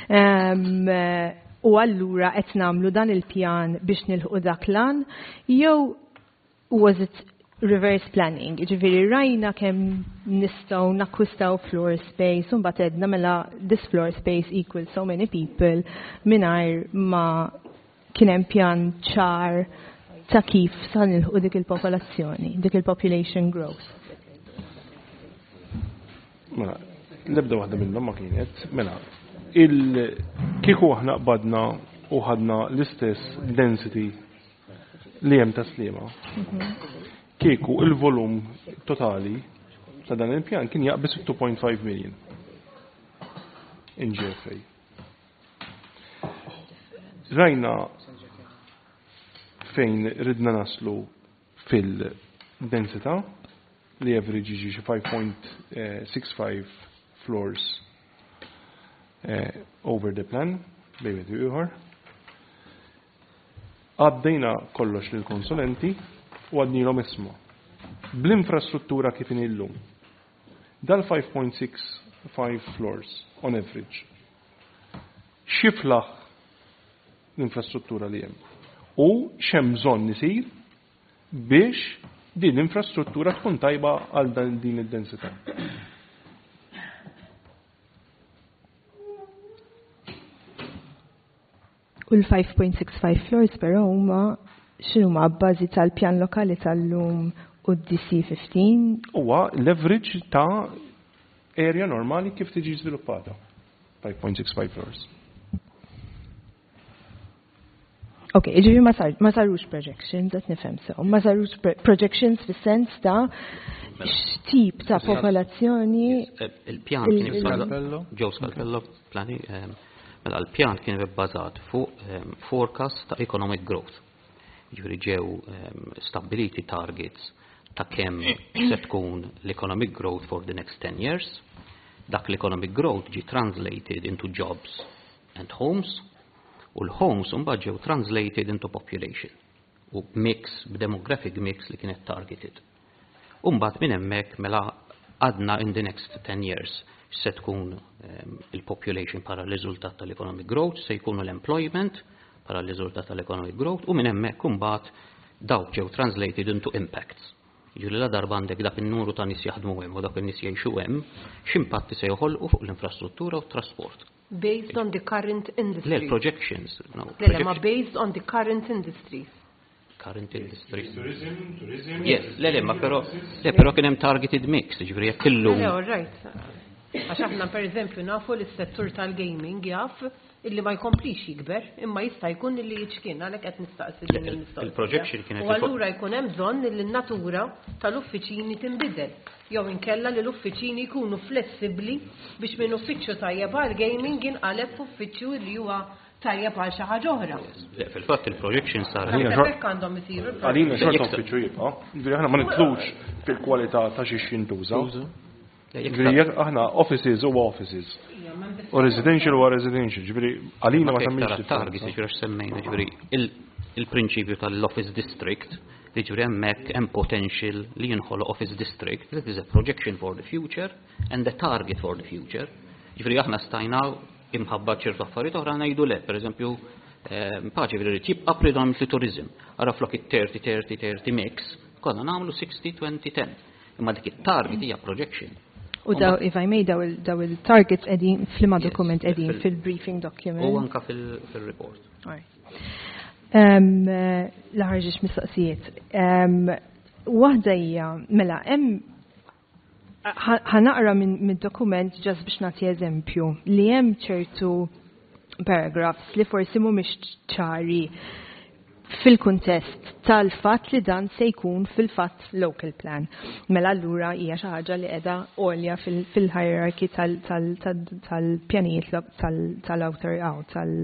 U allura qed nagħmlu dan il-pjan biex nilħu dak lan jew was it reverse planning, ġifiri rajna kemm nistgħu nakkwistaw floor space u mbagħad edna mela this floor space equals so many people mingħajr ma kien hemm pjan ċar ta' kif sa nilħu dik il-popolazzjoni, dik il-population growth. Mela, l-ebda waħda minnhom ma kienet, mela, il-kieku aħna qbadna u ħadna l-istess density li hemm ta' Sliema. Kieku il-volum totali ta' dan il-pjan kien jaqbis two point five million in G F A. Rajna fejn ridna naslu fil-densità li average jiġi five point six five floors uh, over the plan bejmet ieħor. Għaddejna kollox lil konsulenti u għadnilhom isma' bl-infrastruttura kif inillum. Dal five point six five floors on average. Xiflaħ l-infrastruttura li hemm. U x'hemm bżonn isir biex din l-infrastruttura tkun tajba għal din id-densità. U l-five point six five floors però huma x'inhu ma' bbażi tal-pjan lokali tal-lum u d-D C fifteen? Huwa leverage ta' area normali kif tiġi żviluppata. five point six five floors. Ok, iġifi ma sarux projections, għet nifem sew, ma sarux projections fis-sens ta' x'tip ta' popolazzjoni. Il-pjan kien ibbażat, Joe Scalpello, plani, mela l-pjan kien ibbażat fuq forecast ta' economic growth. Ġifieri ġew stability targets ta' kemm se tkun l-economic growth for the next ten years. Dak l-economic growth ġi translated into jobs and homes. U l-homes mbagħad ġew translated into population u mix, demographic mix li kienet targeted. U mbagħad minn hemmhekk mela għadna in the next ten years se tkun um, il-population para l-riżultat tal-economic growth, se jkunu l-employment para l-riżultat tal-economic growth u minn hemmhekk mbagħad dawk ġew translated into impacts. Jiġri la darba għandek dak in-numru ta' nies jaħdmu hemm u dak in-nies jgħixu hemm, x'impatti se joħolqu fuq l-infrastruttura u t-trasport. Based on the current industries. Le, projections. No, Le, ma based on the current industries. Current industries. Tourism, tourism. Yes, le, le, ma però, le, però kien hemm targeted mix, ġifieri jekk illum. Le, all right. Għax aħna per eżempju nafu l-settur tal-gaming jaf illi ma jkomplix jikber, imma jista' jkun illi jiċkien għalhekk qed nistaqsi din il-mistoqsija. Il-projection kienet. U allura jkun hemm bżonn li n-natura tal-uffiċini tinbidel. Jew inkella li l-uffiċini jkunu flessibbli biex minn uffiċċju tajjeb għal gaming jinqaleb f'uffiċċju li huwa tajjeb għal xi ħaġa oħra. Fil-fatt il-projection sar. Hekk għandhom isiru. Għalina xorta uffiċċju jibqa', ġifieri aħna ma nitlux fil-kwalità ta' xi jintuża. Ġifieri aħna offices u offices. U residential u residential, ġifieri għalina ma temmix target, ġifieri semmejna, ġifieri il-prinċipju tal-office district, li ġifieri hemmhekk hemm potential li jinħolo office district, that is a projection for the future and a target for the future. Ġifieri aħna stajna imħabba ċertu affarijiet oħra ngħidu le, pereżempju paċi ġifieri jibqa' predominantly tourism. Ara flok it-thirty thirty thirty mix, konna nagħmlu sixty twenty ten. Imma dik it-target hija projection. U daw, if I may, daw il-targets edin, flima dokument edin, fil-briefing document. U anka fil-report. Laħarġiġ mistaqsijiet. Wahda hija, mela, hemm ħanaqra minn dokument ġas biex nagħti eżempju li hemm ċertu paragraphs li forsi mhumiex ċari fil-kuntest tal-fatt li dan se jkun fil-fatt local plan. Mela allura hija xi ħaġa li qiegħda għolja fil-hierarchy tal-pjanijiet tal-awtor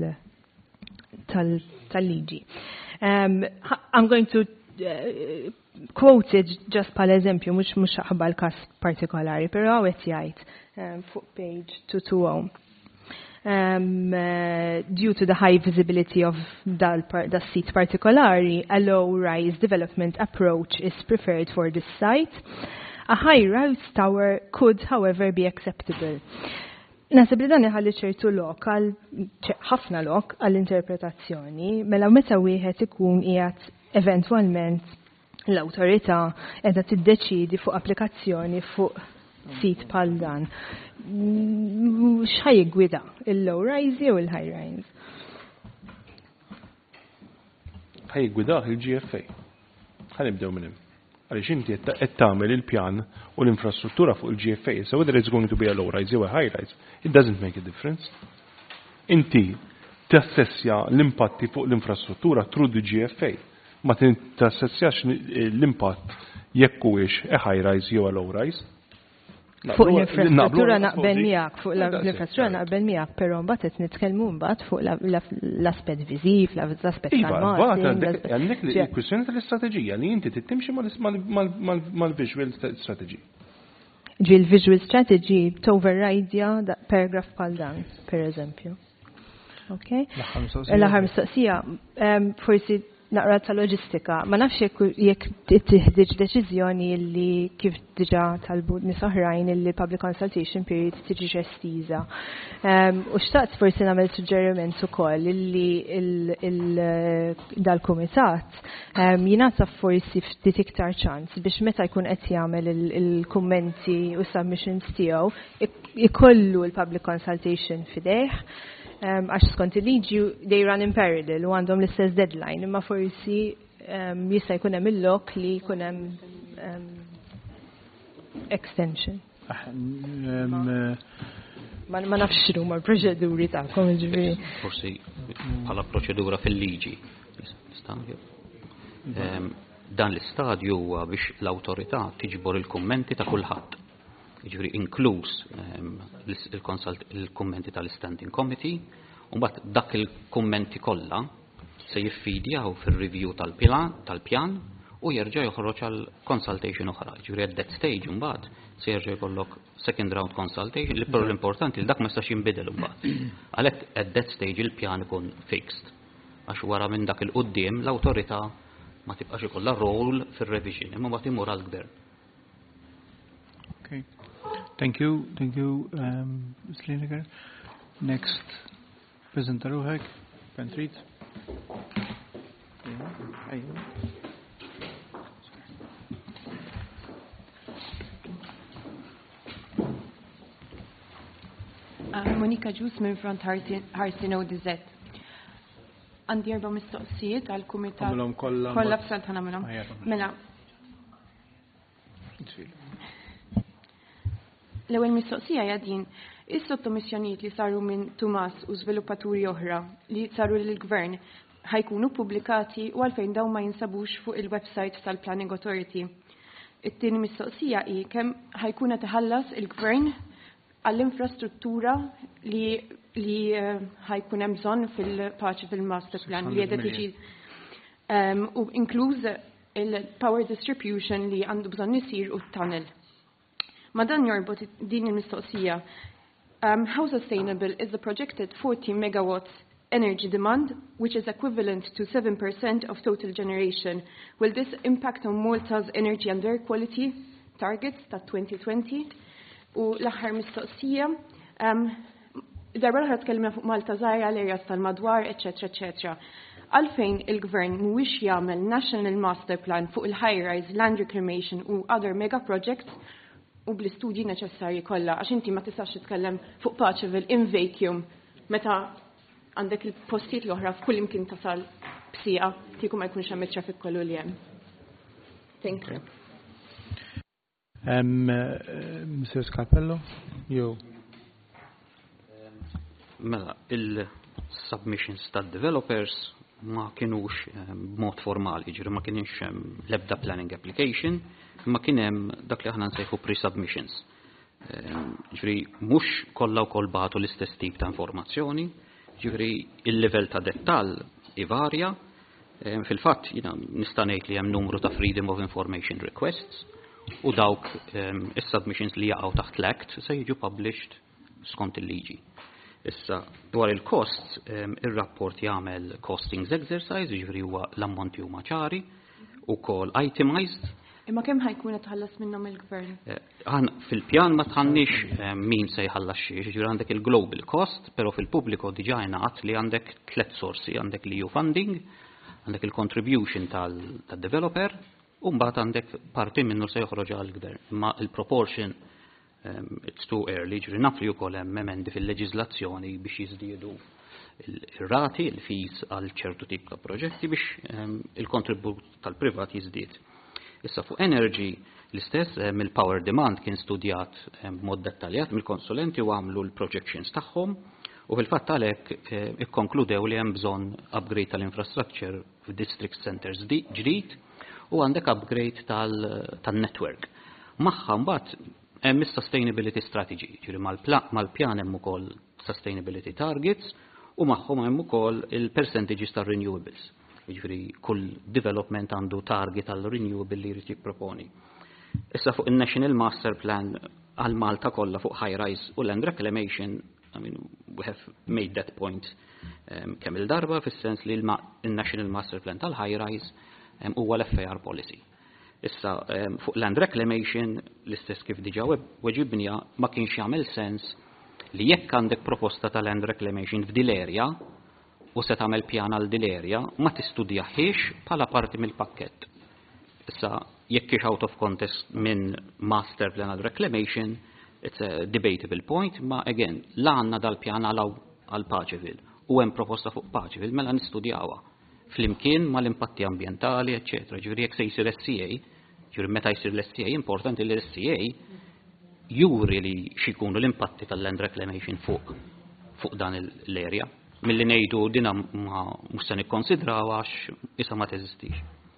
tal-liġi. I'm going to uh, quote it just pal eżempju, mhux mhux ħabba l-każ partikolari, però qed jgħid um, fuq page two twenty. Um, uh, due to the high visibility of the seat particolari, a low-rise development approach is preferred for this site. A high-rise tower could, however, be acceptable. Nasib li dan iħalli ċertu lok, ħafna lok għall-interpretazzjoni, mela meta wieħed ikun qiegħed eventwalment l-awtorità qiegħda tiddeċidi fuq applikazzjoni fuq sit pal dan. X'ħaj gwida, il-low-rise jew il-high-rise? Ħaj gwida il-G F A. Ħanibdew minn hemm. Għaliex inti qed tagħmel il-pjan u l-infrastruttura fuq il-G F A, so whether it's going to be a low-rise jew a high-rise, it doesn't make a difference. Inti tassessja l-impatti fuq l-infrastruttura through the G F A. Ma tassessjax l-impatt jekk huwiex a high-rise jew a low-rise. Fuq l-infrastruttura naqbel miegħek, fuq l-infrastruttura naqbel miegħek, però mbagħad qed nitkellmu mbagħad fuq l-aspett viżiv, l-aspett tal-marketing. Għandek il-kwistjoni tal-istrateġija li inti tittimxi mal-visual strategy. Ġi l-visual strategy toverridja paragraph bħal dan, per eżempju. Okay? L-aħħar mistoqsija, forsi naqra ta' loġistika. Ma nafx jekk tiħdiġ deċiżjoni li kif diġà talbu nies oħrajn li public consultation period tiġi estiża. U xtaqt forsi nagħmel suġġeriment ukoll li dal-kumitat jingħata forsi ftit iktar ċans biex meta jkun qed jagħmel il-kummenti u submissions tiegħu ikollu l-public consultation fidejh. Għax skont il-liġi they run in parallel u għandhom l-istess deadline, imma forsi jista' jkun hemm il-lok li jkun hemm extension. Ma nafx x'huma l-proċeduri tagħkom ġifieri. Forsi bħala proċedura fil-liġi. Dan l-istadju huwa biex l-awtorità tiġbor il-kummenti ta' kulħadd. Ġifri inkluż il-kummenti tal-Standing Committee, u mbagħad dak il-kummenti kollha se jiffidjaw fir-review tal-pjan u jerġa' joħroġ għal consultation oħra. Ġifri at that stage mbagħad se jerġa' jkollok second round consultation, li però l-importanti li dak ma jistax jinbidel imbagħad. Għalhekk at that stage il-pjan ikun fixed. Għax wara minn dak il-qudiem l-awtorità ma tibqax ikollha role fir-revision, imma mbagħad imur għall-gvern. Okay. Thank you, thank you, um, Miz Lineker. Next, President Ruhek, Pentreat. Monika Ġus minn front Ħarsin O D Z. Għandi erba' mistoqsijiet għal-kumitat. Għamilhom kollha. Kollha b'salt ħanamilhom. Mela. L-ewwel mistoqsija hija din, is-sottomissjonijiet li saru minn Tumas u żviluppaturi oħra li saru lill-Gvern ħajkunu pubblikati u għalfejn dawn ma jinsabux fuq il-website tal-Planning Authority. It-tieni mistoqsija hi kemm ħajkun qed iħallas il-Gvern għall-infrastruttura li li ħajkun hemm bżonn fil-paċi fil-master plan li qiegħda tiġi u inkluż il-power distribution li għandu bżonn isir u t-tunnel. Ma dan jorbot din il-mistoqsija. Um, how sustainable is the projected forty megawatts energy demand, which is equivalent to seven percent of total generation? Will this impact on Malta's energy and air quality targets ta' twenty twenty? U l-aħħar mistoqsija, um, darba l-aħħar tkellimna fuq Malta żgħira l-areas tal-madwar, et cetera, et cetera. Għalfejn il-Gvern mhuwiex jagħmel National Master Plan fuq il-high-rise land reclamation u other mega projects u bl-istudji neċessarji kollha, għax inti ma tistax titkellem fuq Paċeville in vacuum meta għandek il-postijiet l-oħra f'kull imkien tasal bsieqa kieku ma jkunx hemm it-traffic kollu li hemm. Thank you. Um, Mister Scapello, you. Mela, il-submissions tad-developers ma kienux b'mod formali, ġiri ma kienx l-ebda planning application, ma kien hemm dak li aħna nsejħu pre-submissions. Ġifri mhux kollha wkoll bagħtu l-istess tip ta' informazzjoni, ġifri il-livell ta' dettall ivarja. Fil-fatt jiena nista' ngħid li hemm numru ta' freedom of information requests u dawk is-submissions li jaqgħu taħt l-act se jiġu published skont il-liġi. Issa dwar il-costs, ir-rapport jagħmel costings exercise, ġifri huwa l-ammonti huma ċari u kol itemized. Imma kemm ħajkun qed ħallas minnhom il-Gvern? Għan fil-pjan ma tħannix min se jħallas xi, ġifieri għandek il-global cost, però fil-pubbliku diġà ngħat li għandek tliet sorsi, għandek l-E U funding, għandek il-contribution tal-developer, u mbagħad għandek parti minnu se joħroġ għall-Gvern. Imma il-proportion it's too early, ġifieri naf li wkoll hemm emendi fil-leġiżlazzjoni biex jiżdiedu il-rati, il-fees għal ċertu tip ta' proġetti biex il-kontribut tal-privat jiżdied. Issa fuq energy l-istess mill-power demand kien studjat b'mod dettaljat mill-konsulenti u għamlu l-projections tagħhom u fil-fatt għalhekk ikkonkludew li hemm bżonn upgrade tal-infrastructure f'district centers ġdid u għandek upgrade tal-network. Magħha mbagħad hemm is-sustainability strategy, ġifieri mal-pjan hemm ukoll sustainability targets u magħhom hemm ukoll il-percentages tar-renewables. Jiġifieri kull development għandu target għal renewable li jrid jipproponi. Issa fuq il-National Master Plan għal Malta kollha fuq high rise u land reclamation, I mean, we have made that point kemm il-darba fis-sens li l-National Master Plan tal-High Rise huwa l-F A R policy. Issa fuq land reclamation l-istess kif diġà weġibnija ma kienx jagħmel sens li jekk għandek proposta ta' land reclamation f'dil area u se tagħmel pjan għal dil area ma tistudjahiex bħala parti mill-pakkett. Issa jekk kiex out of context minn master plan għal reclamation, it's a debatable point, ma again, la għandna dal-pjan għal Paċeville u hemm proposta fuq Paċeville mela nistudjawha flimkien mal-impatti ambjentali, eċetera. Ġifieri jekk se jsir S C A, ġifieri meta jsir l-S C A importanti li l-S C A juri li x'ikunu l-impatti tal-land reclamation fuq fuq dan l-area. Milli ngħidu dina ma mhux se nikkonsidraw għax isa ma teżistix.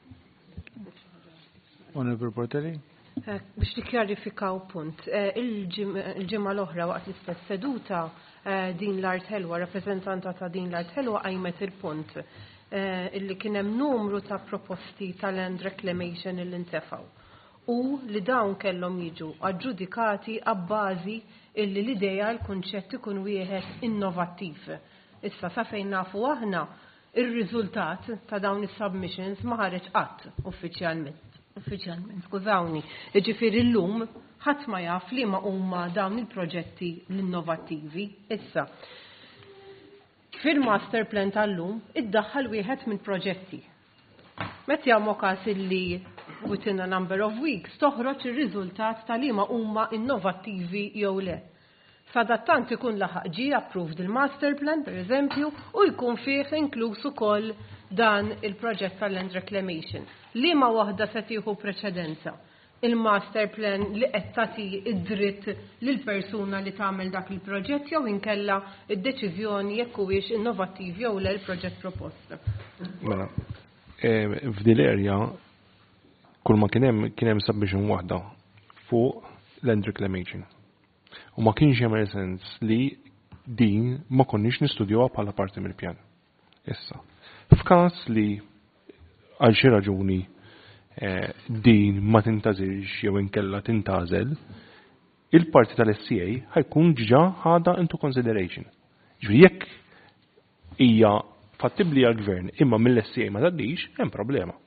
Honorable Portelli? Biex nikjarifikaw punt, il-ġimgħa l-oħra waqt l-istess seduta din l-Art Helwa, rappreżentanta ta' din l-Art Helwa għajmet il-punt illi kien hemm numru ta' proposti tal-land reclamation illi ntefgħu u li dawn kellhom jiġu aġġudikati abbażi illi l-idea l-kunċett ikun wieħed innovattiv. Issa sa fejn nafu aħna ir-riżultat ta' dawn is-submissions ma ħareġ qatt uffiċjalment. Uffiċjalment, skużawni. Jiġifieri llum ħadd ma jaf li ma huma dawn il-proġetti l-innovattivi. Issa, fil-master plan tal-lum iddaħħal wieħed minn proġetti. Meta jagħmlu każ illi within a number of weeks toħroġ ir-riżultat tal liema huma innovattivi jew le. Sadattant ikun laħaq ġie approved il-master plan, per eżempju, u jkun fih inkluż ukoll dan il-proġett tal-land reclamation. Liema waħda se tieħu preċedenza. Il-master plan li qed tagħti id-dritt lil persuna li tagħmel dak il-proġett jew inkella id-deċiżjoni jekk huwiex innovattiv jew le l-proġett proposta. Mela, f'dil area kull ma kien hemm kien hemm submission waħda fuq land reclamation. U ma kienx jagħmel sens li din ma konniex nistudjawha bħala parti mill-pjan. Issa, f'każ li għal xi raġuni din ma tintażilx jew inkella tintażel, il-parti tal-S C A ħajkun ġa ħada into consideration. Ġifieri jekk hija fattibbli għall-gvern imma mill-S C A ma tgħaddix, hemm problema.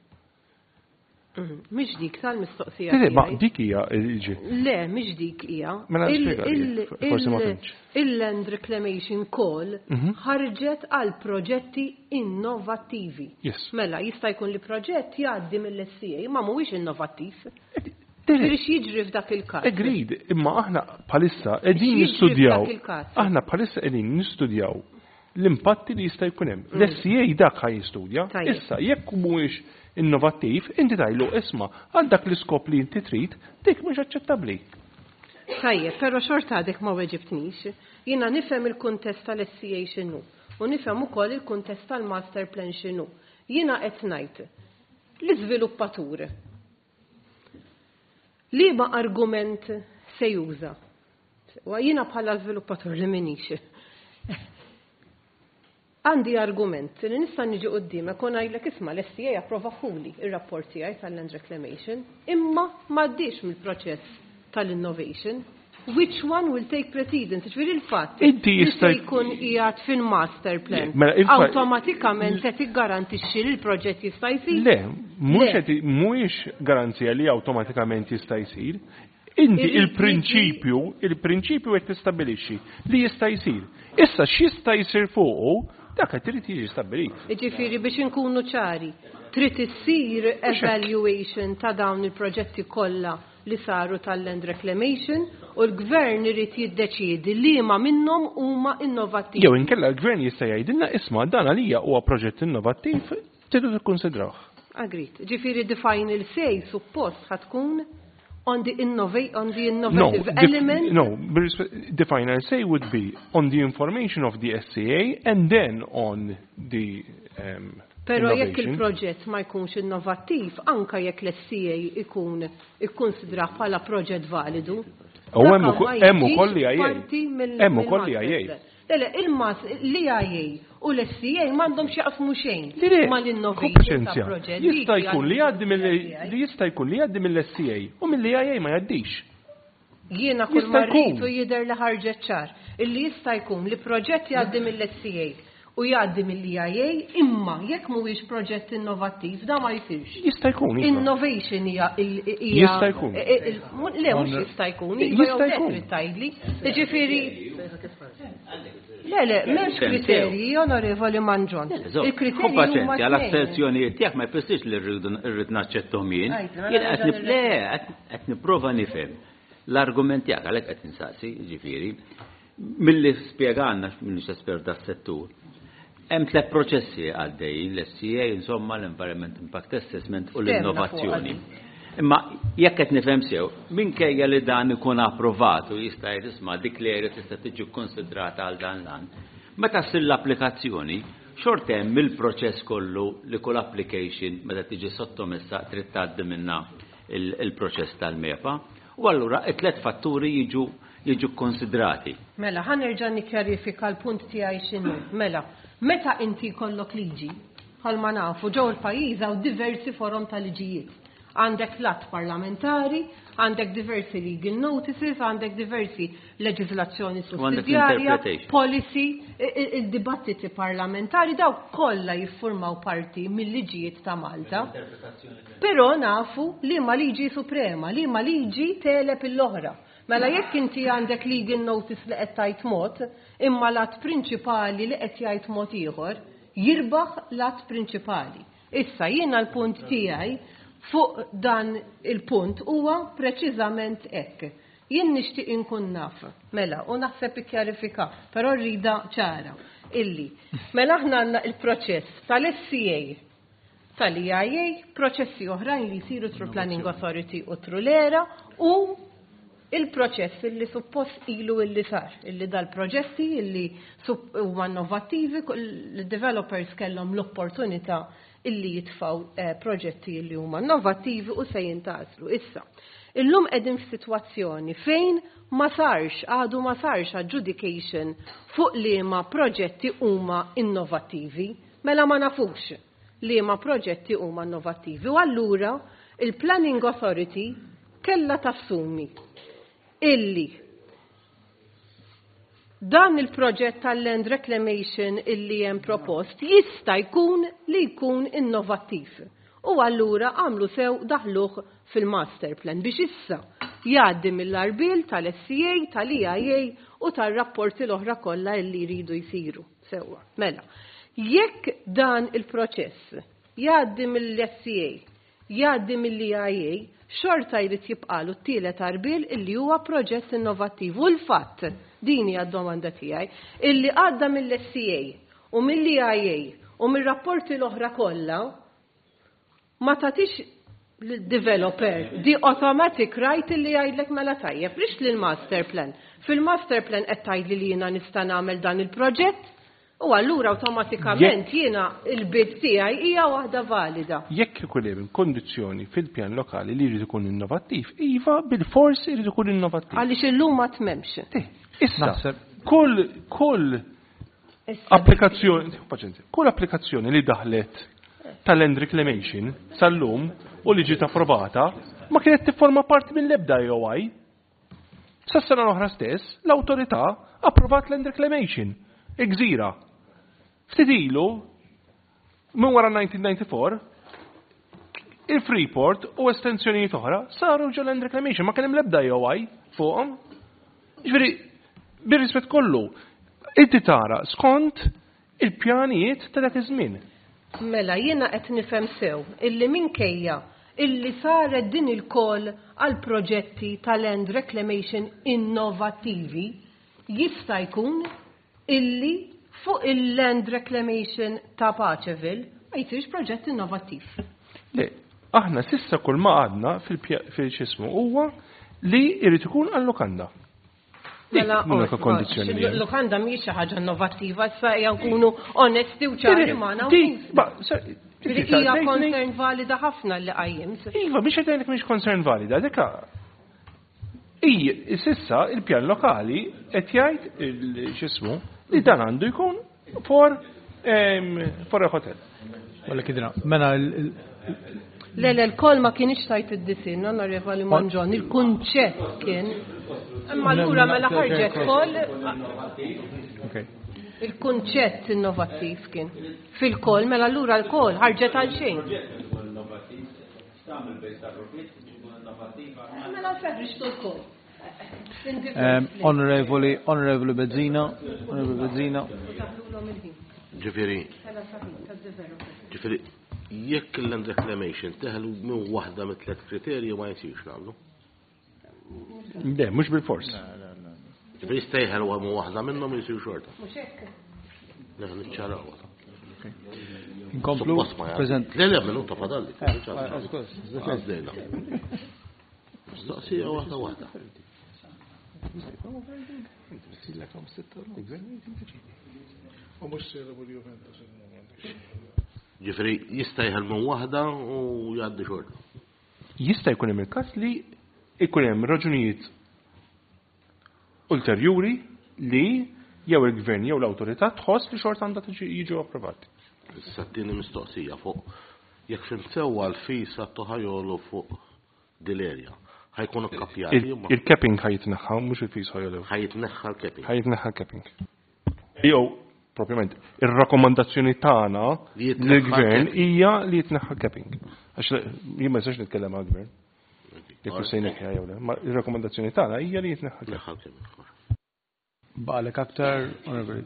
Mhix dik tal-mistoqsija. Le, ma dik hija ġi. Le, mhix dik hija. Mela forsi ma fimx. Il-land reclamation call ħarġet għal proġetti innovattivi. Mela jista' jkun li proġett jgħaddi mill-S C A ma mhuwiex innovattiv. Firix jiġri f'dak il-każ. Agreed, imma aħna bħalissa qegħdin nistudjaw. Aħna bħalissa qegħdin nistudjaw l-impatti li jista' jkun hemm. L-S C A dak ħaj jistudja. Issa jekk mhuwiex innovattiv, inti tajlu isma għal dak l-iskop li inti trid, dik mhux aċċettabbli. Tajjeb, però xorta għadek ma weġibtnix. Jiena nifhem il-kuntest tal-S C A x'inhu u nifhem ukoll il-kuntest tal-master plan x'inhu. Jiena qed ngħid l-iżviluppatur liema argument se juża. Jiena bħala żviluppatur li minix. Għandi argument li nista' niġi quddiem ikun ngħidlek isma' l-S C A approvaħuli ir-rapport tiegħi tal-land reclamation, imma m'għaddix mill-proċess tal-innovation. Which one will take precedence? Ġifieri il-fatt jista' jkun qiegħed fil-master plan. Awtomatikament se tiggarantixxi li l-proġett jista' jsir? Le, mhux mhuwiex garanzija li awtomatikament jista' jsir. Inti il-prinċipju, il-prinċipju qed tistabbilixxi li jista' jsir. Issa x'jista' jsir fuqu dak qed irid jiġi stabbilit. Jiġifieri biex inkunu ċari, trid issir evaluation ta' dawn il-proġetti kollha li saru tal-land reclamation u l-gvern irid jiddeċiedi li ma minnhom huma innovattivi. Jew inkella l-gvern jista' jgħidilna isma' dan għalija huwa proġett innovattiv tridu tikkunsidrawh. Agreed. Ġifieri the final say suppost ħatkun on the innovate on the innovative no, element. No, the final say would be on the information of the S C A and then on the um, Pero jekk il-proġett ma jkunx innovattiv, anka jekk l-S C A ikun ikkonsidra bħala proġett validu. U hemm ukoll li għajjej. Hemm ukoll li għajjej. Lele, il-mas li għajjej u l-S C A m'għandhom x'jaqsmu xejn mal-innovation ta' proġett. Jista' jkun li jgħaddi li jista' jkun li jgħaddi mill-S C A u mill-li għajjej ma jgħaddix. Jiena kull marritu jidher li ħarġet ċar. Illi jista' jkun li proġett jgħaddi mill-S C A u jgħaddi mill-I I A, imma jekk mhuwiex proġett innovattiv da ma jsirx. Jista' jkun. Innovation hija jista' jkun. Le mhux jista' jkun. Jista' jkun. Tgħidli. Jiġifieri Le, le, m'hemmx kriterji, onorevoli Manġon. Il-kriterji huma għall-astenzjonijiet tiegħek ma jfissirx li rrid naċċettom jien. Jien qed le qed nipprova nifhem. L-argument tiegħek għalhekk qed insaqsi, jiġifieri, milli spjegana m'iniex espert das-settur. Hemm tliet proċessi għaddejjin l-S C A, insomma l-Environment Impact Assessment u l-innovazzjoni. Imma jekk qed nifhem sew, minkejja li dan ikun approvat u jista' jgħid isma' dik li tista' tiġi konsidrata għal dan lan. Meta ssir l-applikazzjoni, xort hemm il-proċess kollu li kull application meta tiġi sottomessa trid tgħaddi minnha il-proċess tal-mepa, u allura t-tliet fatturi jiġu jiġu konsidrati. Mela, ħanerġa' nikkjarifika l-punt tiegħi x'inhu. Mela, meta inti kollok liġi, bħalma nafu ġew il-pajjiż hawn diversi forom ta' liġijiet. Għandek lat parlamentari, għandek diversi legal notices, għandek diversi leġislazzjoni sussidjarja, policy, il-dibattiti parlamentari, daw kollha jiffurmaw parti mill-liġijiet ta' Malta. Però nafu li ma liġi suprema, li ma liġi telep il-oħra. Mela jekk inti għandek legal notice li qed tgħid mod, imma lat prinċipali li qed jgħid mod ieħor, jirbaħ lat prinċipali. Issa jiena l-punt tiegħi fuq dan il-punt huwa preċiżament hekk. Jien nixtieq inkun naf, mela, u naħseb ikkjarifika, però rrida ċara, illi, mela aħna għandna il-proċess tal-S C A, tal-I I A, proċessi oħrajn li jsiru tru Planning Authority u tru l-era, u il-proċess illi suppost ilu illi sar, illi dal-proġetti illi huma innovattivi, il-developers kellhom l-opportunità illi jitfaw proġetti illi huma innovattivi u se jintaslu. Issa, illum qegħdin f'sitwazzjoni fejn ma sarx, għadu ma sarx adjudication fuq liema proġetti huma innovattivi, mela ma nafux liema proġetti huma innovattivi. U allura il-Planning Authority kellha tassumi illi dan il-proġett tal-land reclamation illi hemm propost jista' jkun li jkun innovattiv. U allura għamlu sew daħluh fil-master plan biex issa jgħaddi mill-arbil tal-S C A, tal-I I A u tar-rapporti l-oħra kollha illi jridu jsiru. Sewwa. Mela, jekk dan il-proċess jgħaddi mill-S C A, jgħaddi mill-I I A, xorta jrid jibqalu t-tielet arbil illi huwa proġett innovattiv. U l-fatt, dini għad-domanda tiegħi, illi għadda mill-S C A u mill-I I A u mill-rapporti l-oħra kollha ma tagħtix l-developer di automatic right illi jgħidlek mela tajjeb rix lill-master plan. Fil-master plan qed tgħidli li jiena nista' nagħmel dan il-proġett u allura awtomatikament jiena il-bid tiegħi hija waħda valida. Jekk ikun hemm kondizzjoni fil-pjan lokali li jrid ikun innovattiv, iva bil-fors jrid ikun innovattiv. Għaliex illum ma tmemx. Issa, kull kull applikazzjoni, paċenzi, kull applikazzjoni li daħlet tal-land reclamation sal-lum u li ġiet approvata ma kienet tifforma parti mill-ebda I O I. Sassana l-oħra stess, l-awtorità approvat land reclamation. Gżira. Ftit ilu, minn wara nineteen ninety-four, il-Freeport u estensjonijiet oħra saru ġo land reclamation, ma kien hemm l-ebda I O I fuqhom. Ġifieri, bir-rispett kollu, inti tara skont il-pjanijiet ta' dak iż-żmien. Mela jiena qed nifhem sew illi minkejja illi saret din il-kol għal proġetti ta' land reclamation innovattivi jista' jkun illi fuq il-land reclamation ta' Paċeville ma jsirx proġett innovattiv. Le, aħna sissa kull ma għadna fil-ċismu huwa li jrid ikun għall-lokanda. Mela, l-lokanda mhijiex xi ħaġa innovattiva, issa nkunu onesti u ċari magħna. Hija concern valida ħafna li qajjimt. Iva, biex qed mhix concern valida, deka I sissa il-pjan lokali qed jgħid il-xismu li dan għandu jkun for for a hotel. Walla kidna, mela Le, le, l-kol ma kienix tajt id-disin, onorevoli Manġon, il-kunċett kien, imma l-ura mela ħarġet kol. Il-kunċett innovattiv kien. Fil-kol, mela allura l-kol ħarġet għal xejn. Mela l-fedrix l-kol. Onorevoli, Onorevoli Bezzina, Onorevoli Bezzina. Ġifiri, ġifiri, jekk l-land reclamation teħlu minn wahda mit tlet kriterji ma jisirx namlu? Le, mux bil-fors. Ġifiri stejħel u għamu wahda minnom jisir xorta. Mux ekk. Neħan iċċaraw. Inkomplu, prezent. Le, le, minuta fadalli. Għazdejna. Staqsija wahda wahda. Ġifri, jista jħal minn wahda u jgħaddi xorta. Jista jkun hemm il-każ li jkun hemm raġunijiet ulterjuri li jew il-gvern jew l-awtorità tħoss li xorta għandha jiġu approvati. Issa t-tieni mistoqsija fuq jekk fim sewwa l-fisa toħajolu fuq dil-erja. ħajkunu kapjati. Il-capping ħajitneħħa, mhux il-fis ħajolu. Ħajitneħħa l-capping. Ħajitneħħa l-capping. Jew propjament ir-rakkomandazzjoni tagħna lill-gvern hija li jitneħħa l-capping. Għax jien ma jistax nitkellem għall-gvern. Jekk se jneħħiha jew le, ma ir-rakkomandazzjoni tagħna hija li jitneħħa l-capping. Baqalek aktar, onorevoli.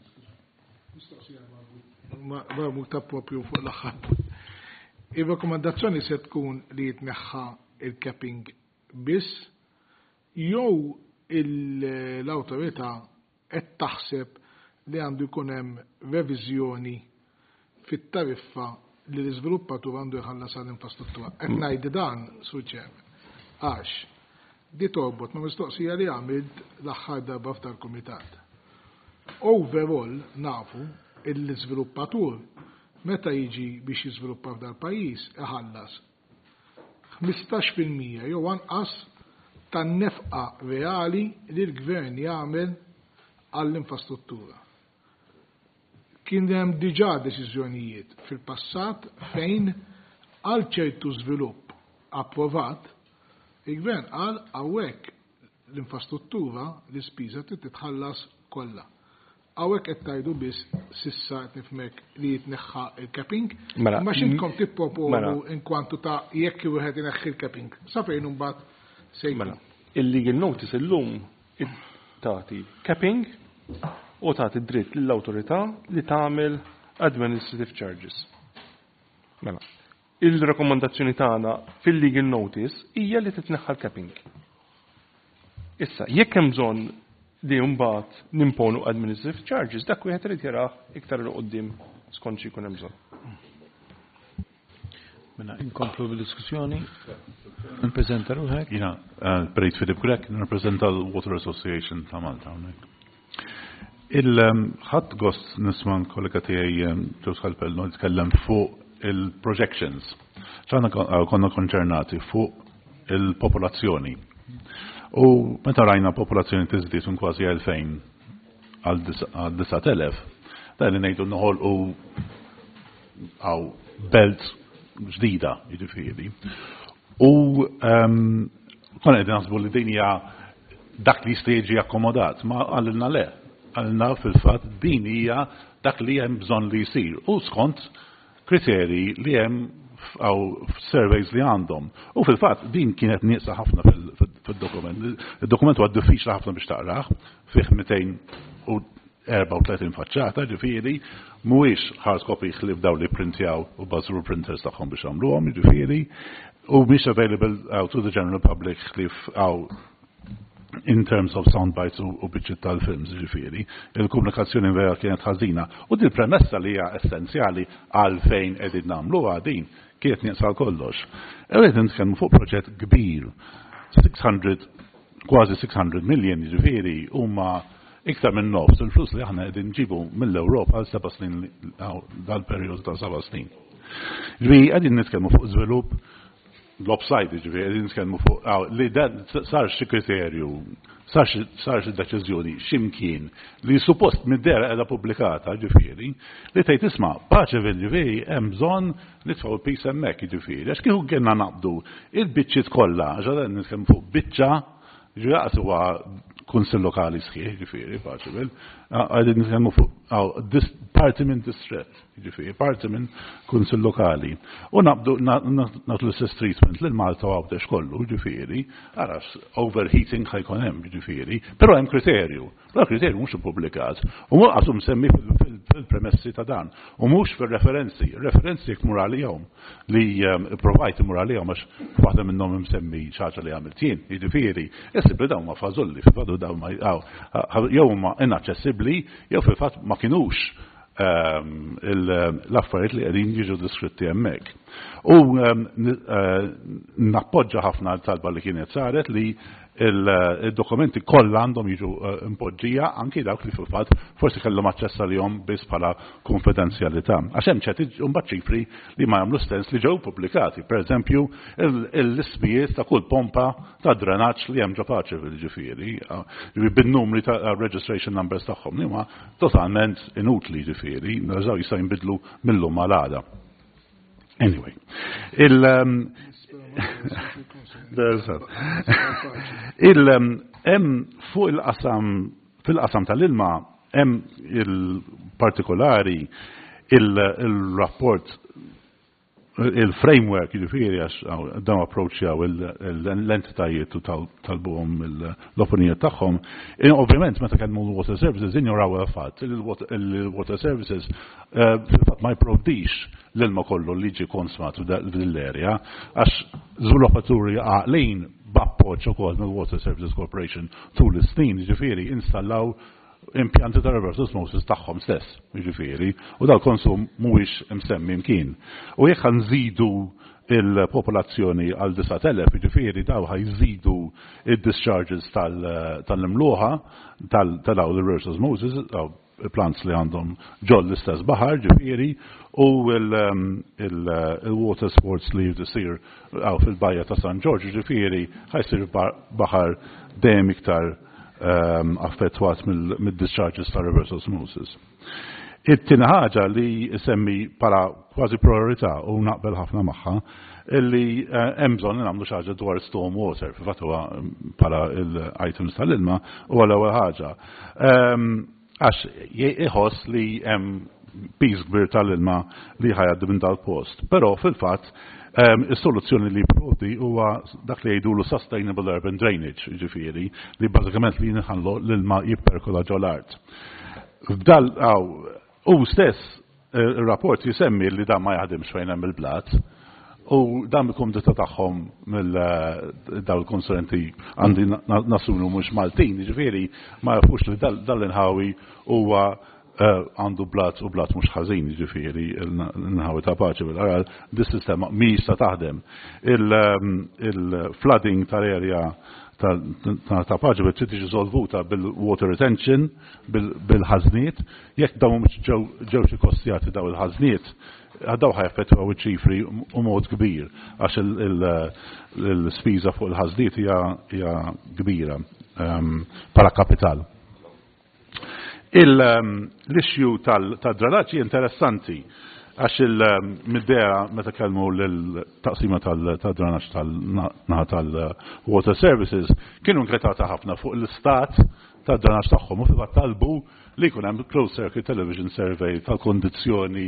Ma ta' propju fuq l-aħħar. Ir-rakkomandazzjoni se tkun li jitneħħa il-capping biss jew l-awtorità qed taħseb li għandu jkun hemm reviżjoni fit-tariffa li l-iżviluppatur għandu jħallas għall-infrastruttura. Qed ngħid dan suċċem għax di torbot ma' mistoqsija li għamilt l-aħħar darba f'dar kumitat. Overall nafu l-iżviluppatur meta jiġi biex jiżviluppa f'dar pajjiż iħallas ħmistax fil-mija jew anqas tan-nefqa reali li l-gvern jagħmel għall-infrastruttura. Kien hemm diġà deċiżjonijiet fil-passat fejn għal ċertu żvilupp approvat il-gvern qal hawnhekk l-infrastruttura l-ispiża trid titħallas kollha. Hawnhekk qed tgħidu biss sissa qed nifhmek li jitneħħa il-capping, ma x'intkom tipproponu inkwantu ta' jekk wieħed ineħħi il-capping. Sa fejn imbagħad se jkun. Il-legal notice illum tagħti capping u tagħti dritt lill-awtorità li tagħmel administrative charges. Mela, il-rakkomandazzjoni tagħna fil-legal notice hija li titneħħa l-capping. Issa, jekk hemm bżonn li mbagħad nimponu administrative charges, dak wieħed irid jarah iktar il qudiem skont xi jkun hemm bżonn. Mela inkomplu bil-diskussjoni. Nippreżenta ruħek. Jiena Brejt Filip Grek, nirrappreżenta l-Water Association ta' Malta hawnhekk. Il-ħadd gost nisma' kollega tiegħi Ġew Skalpel nitkellem fuq il-projections. ċana konna konċernati fuq il-popolazzjoni. U meta rajna popolazzjoni tiżdied un kważi elfejn għal disat elef, da li ngħidu noħolqu għaw belt ġdida, jiġifieri. U konna qegħdin naħsbu li din hija dak li jista' jiġi akkomodat, ma għalilna le. Għalilna fil-fatt din hija dak li hemm bżonn li jsir u skont kriterji li hemm għaw surveys li għandhom. U fil-fatt din kienet nieqsa ħafna fil-dokument. Il-dokument huwa diffiċli ħafna biex taqrah, fih mئتين وأربعة وثلاثين faċċata, ġifieri mhuwiex hard copy li bdew li printjaw u bażru printers tagħhom biex għamluhom, ġifieri u mhix available to the general public li għaw in terms of sound bites u biċċiet tal-films, ġifieri. Il-komunikazzjoni vera kienet ħażina. U din premessa li hija essenzjali għal fejn qegħdin nagħmluha din kienet nieqsa kollox. Qed nitkellmu fuq proġett kbir, six hundred, kważi six hundred million, ġifieri huma iktar minn nofs il-flus li aħna qegħdin nġibu mill-Ewropa għal seba' snin dal-perjodu ta' seba' snin. Ġifieri qegħdin nitkellmu fuq żvilupp lopsided, ġifieri qegħdin nitkellmu fuq li dan sar xi kriterju, sar xi deċiżjoni x'imkien li suppost mid-dera qiegħda pubblikata, ġifieri, li tgħid isma' paċevil ġifieri hemm bżonn nitfgħu l-pis hemmhekk, ġifieri. Għax kieku kienna naqbdu il-biċċiet kollha, għax qegħdin nitkellmu fuq biċċa ġifieri huwa kunsil lokali sħiħ, ġifiri, paċibel, għadin nitkellmu fuq parti minn distret, ġifiri, parti minn kunsil lokali. U nabdu natlu s treatment l-Malta u għabdex kollu, ġifiri, għaras overheating ħajkun hemm, ġifiri, pero hemm kriterju. La kriterju mhux ippubblikat. U mu għasum semmi fil-premessi ta' dan. U mhux fil-referenzi. Referenzi jek muralihom li provajt muralihom għax waħda minnhom semmi ċaġa li għamilt jien, jiġifieri. Issib li dawn ma fażulli, fil-fadu dawn ma jew ma inaċċessibbli, jew fil-fatt ma kinux l-affarijiet li qegħdin jiġu diskritti hemmhekk. U nappoġġa ħafna talba li kienet saret li il-dokumenti kollha għandhom jiġu impoġġija anki dawk li fil-fatt forsi kellhom aċċess għalihom biss bħala konfidenzjalità. Għax hemm ċerti imbagħad ċifri li ma jagħmlu sens li ġew pubblikati. Pereżempju, l-ismijiet ta' kull pompa ta' drenaġġ li hemm ġo Paċeville ġifieri, bin-numri ta' registration numbers tagħhom li huma totalment inutli ġifieri, nerżgħu jistgħu jinbidlu mill-lum għal għada. Anyway, il il-em fuq il-qasam fil-qasam tal-ilma hemm il-partikolari il-rapport il-framework jiġifieri għax dawn approachjaw l-entitajiet u talbuhom l-opinijiet tagħhom. Ovvjament meta kellmu l-water services injoraw il-fatt il-water services fil-fatt ma jipprovdix l-ilma kollu li ġi konsmat fil-area għax żviluppaturi għaqlin b'appoġġ ukoll mill-Water Services Corporation tul is-snin jiġifieri installaw impjanti ta' reverse osmosis tagħhom stess, jiġifieri, u dal-konsum mhuwiex imsemmi mkien. U jekk nżidu il-popolazzjoni għal disat elef, jiġifieri daw ħajżidu id-discharges tal-imluħa tal-daw l-reverse osmosis, plants li għandhom ġol l-istess baħar, ġifieri, u il-water sports li jisir fil-bajja ta' San George, ġifieri, ħajsir baħar dejjem iktar affettwat mid-discharges ta' reverse osmosis. It-tina ħaġa li semmi para kważi priorità u naqbel ħafna magħha illi hemm bżonn nagħmlu xi ħaġa dwar storm water, fil-fatt huwa para l-items tal-ilma u l-ewwel ħaġa. Għax iħoss li hemm piż kbir tal-ilma li ħajgħaddi minn dal-post, però fil-fatt is-soluzzjoni li provdi huwa dak li jgħidulu sustainable urban drainage, ġifieri, li bażikament li nħallu l-ilma jipperkola ġol art. F'dal u stess ir-rapport jisemmi li dan ma jaħdimx fejn hemm il-blat, u dan bikum dita tagħhom mill-dawl konsulenti għandi nasunu mhux Maltin, ġifieri ma jafux li dal-inħawi huwa għandu blat u blat mux ħażin ġifieri l-nħawi ta' Paċeville. Għara, dis-sistema mhijiex ta' taħdem. Il-flooding tal-area ta' Paċeville trid tiġi solvuta bil-water retention, bil-ħażniet, jekk dawn mhux ġewx ikkostjati daw il-ħażniet, għadaw ħajaffettwaw iċ-ċifri u mod kbir, għax il-spiża fuq il-ħażniet hija kbira bħala kapital. Il-issue tal-dranaġġi interessanti għax il-middera meta kellmu l-taqsima tal-dranaġġ tal-naħa tal-water services kienu nkretata ħafna fuq l-istat tad-dranaġġ tagħhom u fil-fatt talbu li jkun hemm closed circuit television survey tal-kondizzjoni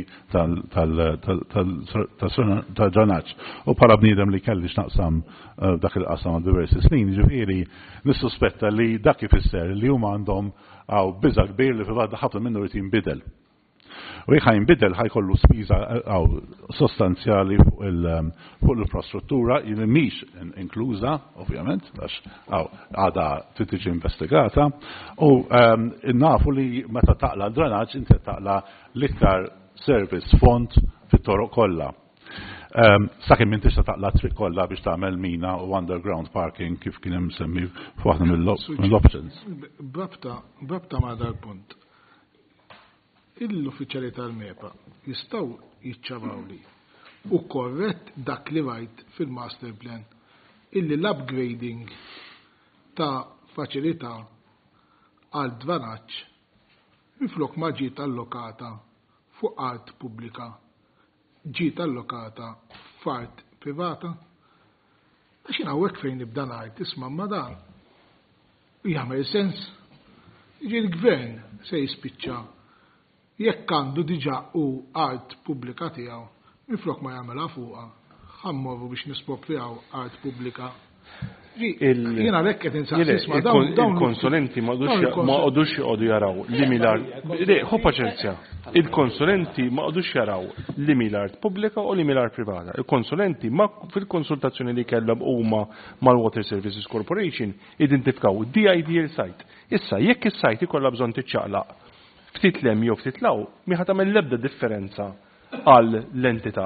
tal-dranaġġ. U bħala bniedem li kelli x'naqsam dak il-qasam għal diversi snin, ġifieri nissuspetta li dak ifisser li huma għandhom għaw biża kbir li fil-fatt ħafna minnu rrid jinbidel. U jekk ħajnbidel ħajkollu spiża għaw sostanzjali fuq l-infrastruttura li mhix inkluża, ovvjament, għax għadha trid tiġi investigata, u nafu li meta taqla l-dranaġġ inti taqla l-iktar service font fit-toroq kollha. Sakemm inti tista' taqla triq kollha biex tagħmel mina u underground parking kif kien hemm semmi f'waħda mill-options. Babta ma' dal-punt. Il-uffiċjali tal-mepa jistgħu jiċċavaw li u korrett dak li rajt fil-master plan illi l-upgrading ta' faċilità għal dvanaġġ minflok ma ġiet allokata fuq art pubblika ġiet allokata f'art privata. Għax jien hawnhekk fejn nibda ngħid isma' ma dan jagħmel sens. Jiġi l-gvern se jispiċċa jekk għandu diġà u art pubblika tiegħu, minflok ma jagħmelha fuqha, ħammorru biex nispok fiha art pubblika. Jiena hekk qed insaqsisma dawn il-konsulenti ma qogħdux joqogħdu jaraw li mill-art. Ħu paċenzja. Il-konsulenti ma qogħdux jaraw li mill-art pubblika u li mill-art privata. Il-konsulenti ma fil-konsultazzjoni li kellhom huma mal-Water Services Corporation identifikaw D I D il-sajt. Issa jekk is-sajt ikollha bżonn tiċċaqlaq ftit lem jew ftit law, mi ħadd tagħmel l-ebda differenza għal l-entità.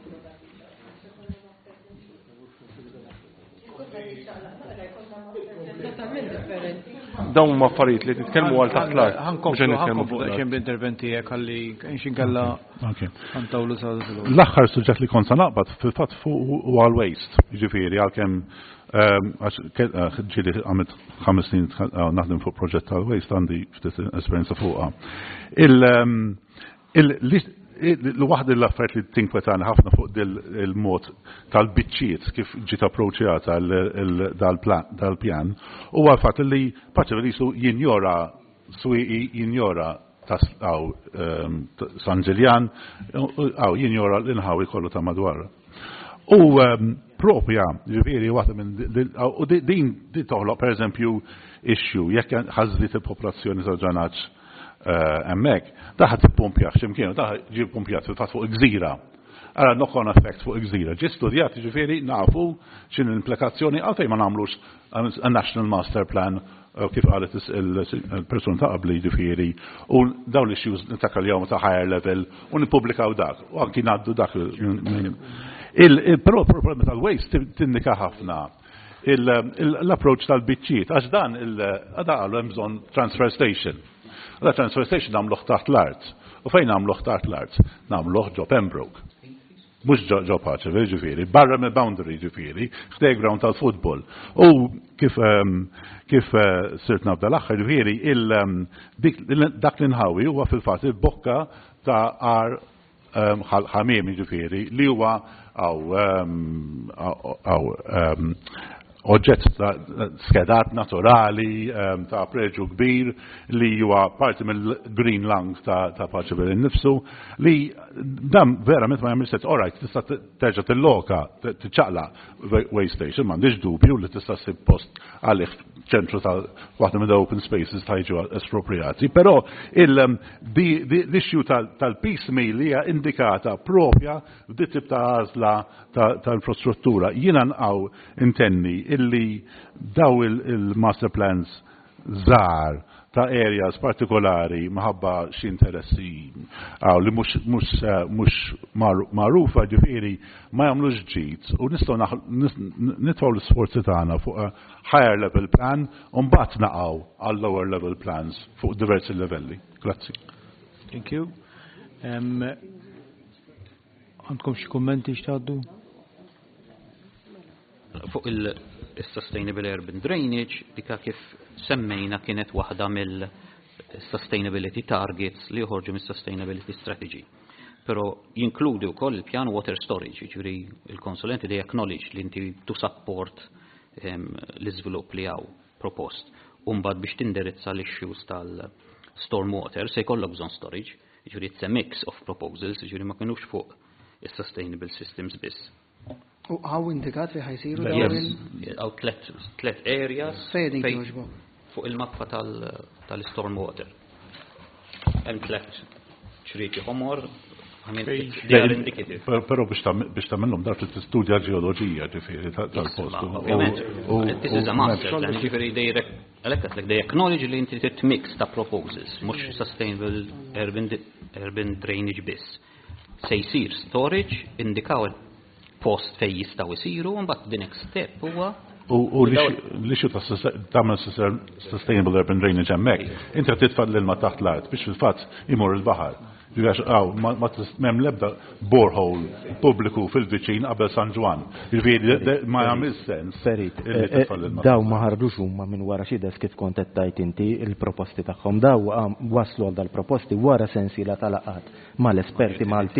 Dawn ma affarijiet li titkellmu għal taħt l-art. Ħankomplu fuq b'interventi jekk ħalli xi nkella ħantawlu sa l-aħħar suġġett li kont sa naqbad fil-fatt fuq u għal waste. Jiġifieri għalkemm ġieli għamilt ħames snin naħdem fuq proġett tal-waste għandi ftit esperjenza fuqha. L-waħda l-affarijiet li tinkwetani ħafna fuq il-mod tal-biċċiet kif ġiet approċċjata dal-pjan huwa l-fatt li paċi li jinjora swieqi jinjora tasqaw San Ġiljan aw jinjora l-inħawi kollu ta' madwar. U propja ġifieri waħda minn u din toħloq pereżempju issue jekk ħażlit il-popolazzjoni tal-ġanaġġ emmek, daħat il-pumpjaħ ximkienu, daħat ġi pumpjat fil-fat fuq gżira. Għara knock-on effect fuq gżira. Ġi studjat ġifiri nafu xin l-implikazzjoni għalfej ma namlux a National Master Plan kif għalet il-person ta' qabli ġifiri u daw l-issues nitakal jawm ta' higher level u nipublikaw dak u anki naddu dak il-però problema tal-waste tindika ħafna l-approach tal-bitċiet għax dan il-għadaqalu jemżon transfer station. La transfer station namluħ taħt l-art. U fejn namluħ taħt l-art? Namluħ ġo Pembroke. Mux ġo paċe, ġifiri. Barra me boundary ġifiri. Xtej ground tal-futbol. U kif kif sirt nabda l-axħar ġifiri, dak l-inħawi huwa fil-fat il-bokka ta' ar ħamim ġifiri li huwa għaw oġġett ta' skedat naturali ta' preġu kbir li huwa parti mill-green lung ta' Paċi innifsu li dam verament ma jagħmel set orajt tista' terġa' tilloka tiċċaqla way station m'għandix dubju li tista' ssib post għalih ċentru ta' waħda minn open spaces ta' jiġu espropriati, però l-issue tal-piecemeal hija indikata propja f'dit tip ta' għażla ta' infrastruttura. Jiena nqaw intenni illi daw il-master plans żgħar ta' areas partikolari maħabba xi interessi għaw li mhux magħrufa ġifieri ma jagħmlux ġid u nistgħu nitfgħu l-isforzi tagħna fuq higher level plan u mbagħad naqgħu għal lower level plans fuq diversi livelli. Grazzi. Thank you. Għandkom xi kummenti x'tgħaddu? Fuq il-Sustainable Urban Drainage, dika kif semmejna kienet waħda mill-Sustainability Targets li joħorġu mis-Sustainability Strategy. Pero jinkludu wkoll il-pjan Water Storage, ġifieri il-konsulenti they acknowledge li inti to support l-iżvilupp li hawn propost. U mbagħad biex tindirizza l-issues tal-stormwater se jkollok bżonn storage, ġifieri it's a mix of proposals, ġifieri ma kinux fuq is-sustainable systems biss. U għaw indikat li ħajsiru għaw tlet areas fuq il-mappa tal-stormwater. Hemm tlet ċrieti ħomor, they are indicative. Però biex tagħmilhom dak li tistudja ġeoloġija ġifieri tal-post. Ovvjament. This is a master plan, ġifieri they acknowledge li inti titmix ta' proposals, mhux sustainable urban drainage biss. Se jsir storage, indikaw post fej jistaw isiru, un bat the next step huwa. U l-ixu ta' tagħmel sustainable urban drainage hemmhekk, inti titfad l-ilma taħt l-art biex fil-fatt imur il-baħar. Għaw, mem lebda borehole pubbliku fil-viċin qabel San Ġwan. Ma jagħmel sens. Ferit, daw ma ħarġux huma minn wara xi desk kif kont qed tajt inti il-proposti tagħhom. Daw waslu għal dal-proposti wara sensiela tal-laqat mal-esperti Maltin.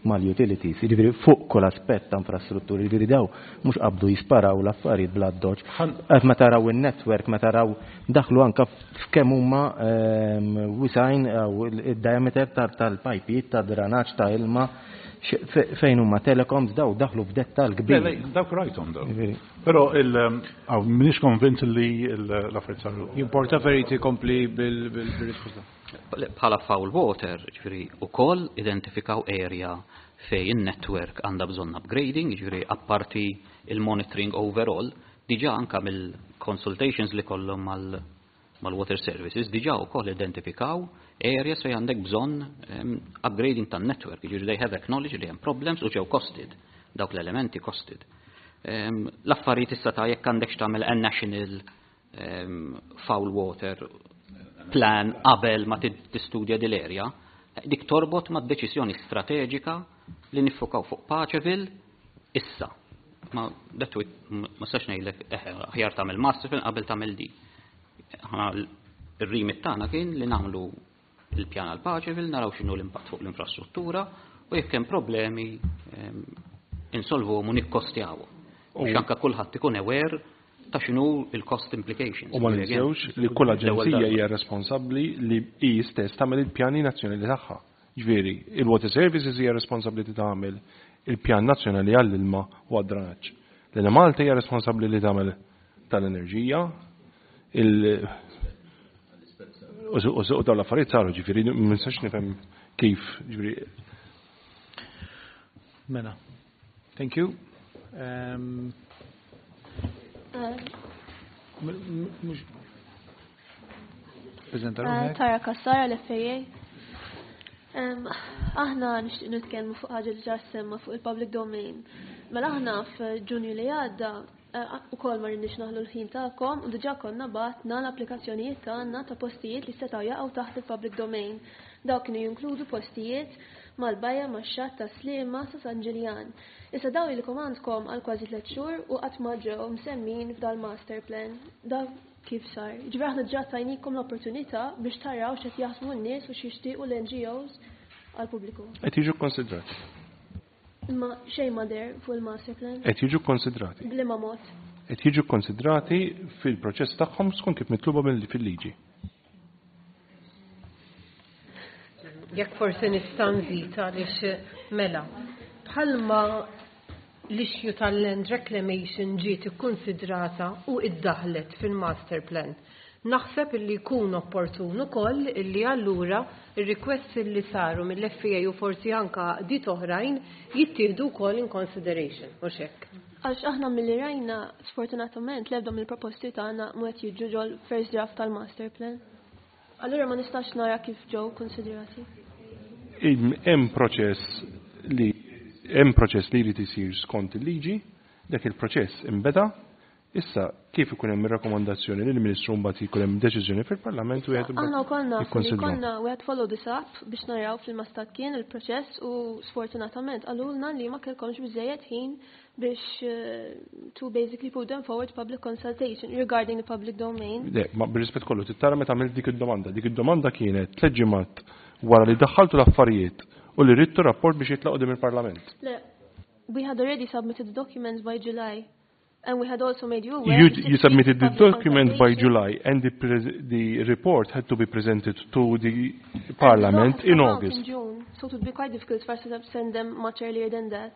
mal-utilities, jiġifieri fuq kull aspett ta' infrastrutturi, jiġifieri daw mhux qabdu jisparaw l-affarijiet bla doġġ. Qed ma taraw in-netwerk, ma taraw daħlu anke f'kemm huma wisajn id-diameter tal-pajpijiet ta' dranaġġ ta' ilma fejn huma telecoms daw daħlu f'dettall kbir. Dawk rajthom daw. Però il-għaw minix konvint li l-affarijiet saru. Importa veriti kompli bil-risposta. Bħala foul water, ġifieri ukoll identifikaw area fej in-network għandha bżonn upgrading, ġifieri apparti il-monitoring overall, diġà anke mill-consultations li kollhom mal mal-water services, diġà wkoll identifikaw areas fejn għandek bżonn um, upgrading tan-network, jiġifieri they have acknowledged li hemm problems u ġew costed, dawk l-elementi costed. Um, L-affarijiet issa ta' jekk għandek x'tagħmel a national um, foul water plan qabel ma tistudja dil-area, dik torbot ma' deċiżjoni strateġika li nifokaw fuq Paċeville issa. Ma dettu ma sax ngħidlek aħjar tagħmel master plan qabel tagħmel di. Il-rimit tagħna kien li nagħmlu il-pjan għal Paċeville, naraw x'inhu l-impatt fuq l-infrastruttura u jekk hemm problemi insolvuhom u nikkostjawhom. Biex anke kulħadd ikun aware ta' x'inhu il-cost implications. U ma ninsewx li kull aġenzija hija responsabbli li hi stess tagħmel il-pjani nazzjonali tagħha. Ġifieri, il-Water Services hija responsabbli li tagħmel il-pjan nazzjonali għall-ilma u għad-dranaġġ. L-Ena Malta hija responsabbli li tagħmel tal-enerġija, il- u dawn l-affarijiet saru, ġifieri ma nistax nifhem kif, ġifieri. Mela. Thank you. Um, mux Tara Kassara l-F A A. Aħna nixtieq nitkellmu fuq ħaġa li ġa semma fuq il-public domain. Mela aħna f'Ġunju li għadda ukoll ma rridniex naħlu l-ħin tagħkom u diġà konna bagħtna l-applikazzjonijiet tagħna ta' postijiet li setgħu jaqgħu taħt il-public domain. Dawk kienu jinkludu postijiet mal-bajja max-xatt ta' Sliema sa' San Ġiljan. Issa daw li komandkom għal kważi tliet xhur u qatt ma ġew msemmin f'dal master plan. Daw kif sar. Ġifieri aħna diġà tajnikom l-opportunità biex taraw x'qed jaħsmu n-nies u x'jixtiequ l-N G Os għall pubbliku. Qed jiġu konsidrati. Imma xejn ma der fuq il-master plan. Qed jiġu konsidrati. Bliema mod. Qed jiġu konsidrati fil-proċess tagħhom skont kif mitluba fil-liġi. Jekk forsi nista' nżid għaliex mela bħalma l-ixju tal-land reclamation ġiet ikkonsidrata u iddaħlet fil-master plan. Naħseb illi jkun opportun ukoll illi allura ir-requests li saru mill-F A A u forsi anka dit oħrajn jittieħdu wkoll in consideration u hekk. Għax aħna milli rajna sfortunatament l-ebda mill-proposti tagħna mhux jiġu ġol first draft tal-master plan. Allura ma nistax nara kif ġew konsiderati. Hemm proċess li hemm proċess li jrid isir skont il-liġi, dak il-proċess imbeda, issa kif ikun hemm ir-rakkomandazzjoni li l-Ministru mbagħad jkun hemm deċiżjoni fil-Parlament u wieħed Aħna wkoll konna wieħed follow this up biex naraw fil-mastat kien il-proċess u sfortunatament għalulna li ma kellkomx biżejjed ħin biex to basically put them forward public consultation regarding the public domain. Le, ma bir-rispett kollu tittara meta għamilt dik id-domanda. Dik id-domanda kienet tliet ġimgħat wara li daħħaltu l-affarijiet u li ridtu rapport biex jitlaqu dim il-Parlament. Le, we had already submitted the documents by July and we had also made you aware. You, you submitted the document by July and the, the report had to be presented to the Parliament in August. In June, so it would be quite difficult for us to send them much earlier than that.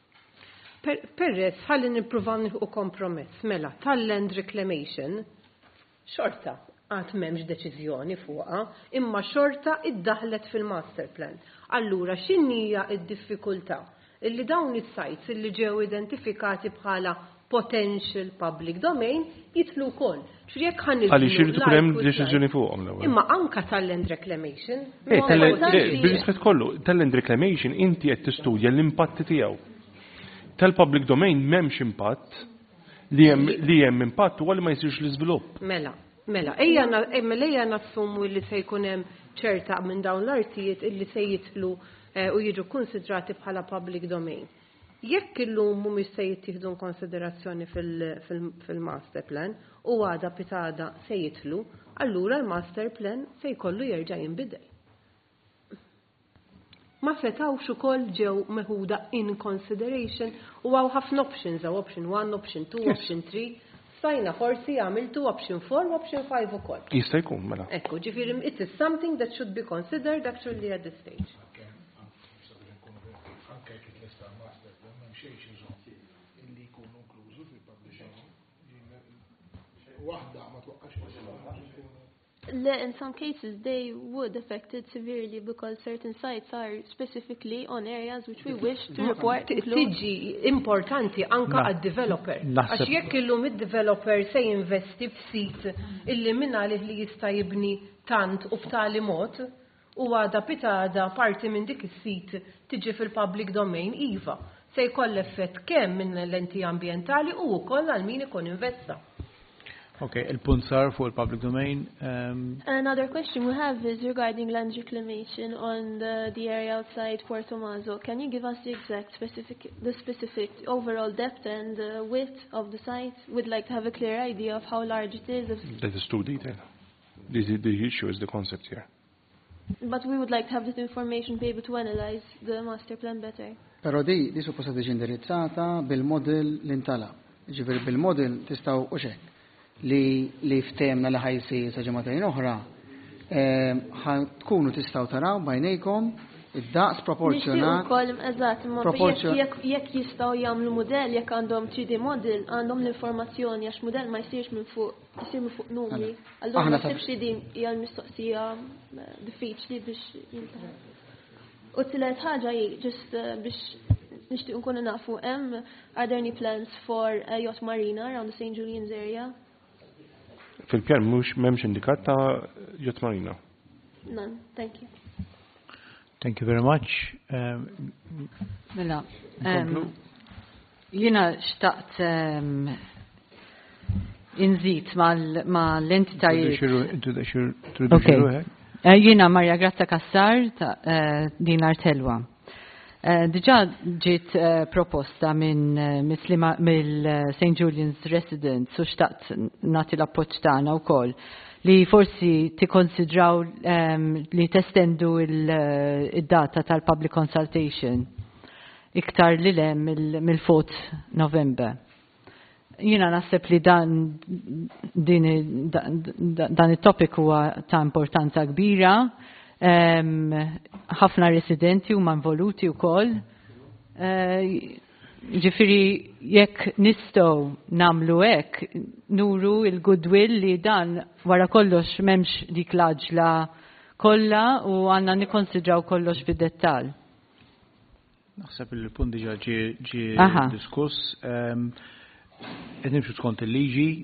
Peress, ħalli nippruvaw nieħu kompromess, mela, tal-land reclamation, xorta għad m'hemmx deċiżjoni fuqha, imma xorta iddaħlet fil-master plan. Allura x'inhija d-diffikultà illi dawn is-sites illi ġew identifikati bħala potential public domain jitlu wkoll. X'jekk ħan Għaliex irid ikun hemm deċiżjoni fuqhom l-ewwel. Imma anke tal-land reclamation. Bil-rispett kollu, tal-land reclamation inti qed tistudja l-impatti tiegħu. Tal-public domain m'hemmx impatt li hemm impatt huwa li ma jsirx l-iżvilupp. Mela, mela, ejja ejja nassumu li se jkun hemm ċerta minn dawn l-artijiet illi se jitlu u jiġu konsidrati bħala public domain. Jekk illum mhumiex se jittieħdu konsiderazzjoni fil-master plan u għada pitada se jitlu, allura l-master plan se jkollu jerġa' jinbidel. ma setawx ukoll ġew meħuda in consideration u għaw ħafna options, għaw option one, option two, option three. Stajna forsi għamiltu option four, option five ukoll. Jista' jkun mela. Ekku, ġifieri it is something that should be considered actually at this stage. In some cases, they would affect it severely because certain sites are specifically on areas which we wish to report. Tiġi importanti anka għad-developer. Għax jekk illum id-developer se jinvesti f'sit illi minna li jista' jibni tant u b'tali mod u għada pitada parti minn dik is-sit tiġi fil-public domain iva. Se jkoll effett kemm minn l-enti ambientali u wkoll għal min ikun investa. Okay, il-punt sar fuq il-public domain. Um, Another question we have is regarding land reclamation on the, the area outside Puerto Tomaso. Can you give us the exact specific, the specific overall depth and uh, width of the site? We'd like to have a clear idea of how large it is. That is too detailed. The, the issue is the concept here. But we would like to have this information to be able to analyze the master plan better. Pero di, di supposta tiġi indirizzata bil-model l-intala. Ġifiri bil-model tistaw u xek. li li ftemna li ħajsi sa ġematajn oħra tkunu tistaw taraw bajnejkom id-daqs proporzjonat. Nixtieq eżatt, imma jekk jistgħu jagħmlu mudell jekk għandhom three D model għandhom l-informazzjoni għax mudell ma jsirx minn fuq, isir minn fuq numri. Allura ma sibx li din hija l-mistoqsija diffiċli biex jintaħ. U tielet ħaġa just biex nixtieq nkunu nafu hemm are there any plans for a yacht marina around the Saint Julian's area? Fil-pjan mhux m'hemmx indikat ta' yacht marina. None, thank you. Thank you very much. Mela, jiena xtaqt inżid ma l-entitajiet. Jiena Marja Grazza Kassar ta' din Artelwa. Diġà ġiet proposta minn mill-Saint Julian's Residence u xtaqt nagħti l-appoġġ tagħna wkoll li forsi tikkonsidraw li testendu id-data tal-public consultation iktar li lem mill-fot November. Jiena naħseb li dan din dan it-topic huwa ta' importanza kbira. ħafna residenti huma involuti wkoll. Ġifieri jekk nistgħu nagħmlu hekk nuru il-goodwill li dan wara kollox m'hemmx dik l-aġla kollha u għandna nikkonsidraw kollox fid-dettall. Naħseb il-punt diġà ġie diskuss. Qed nimxu skont il-liġi,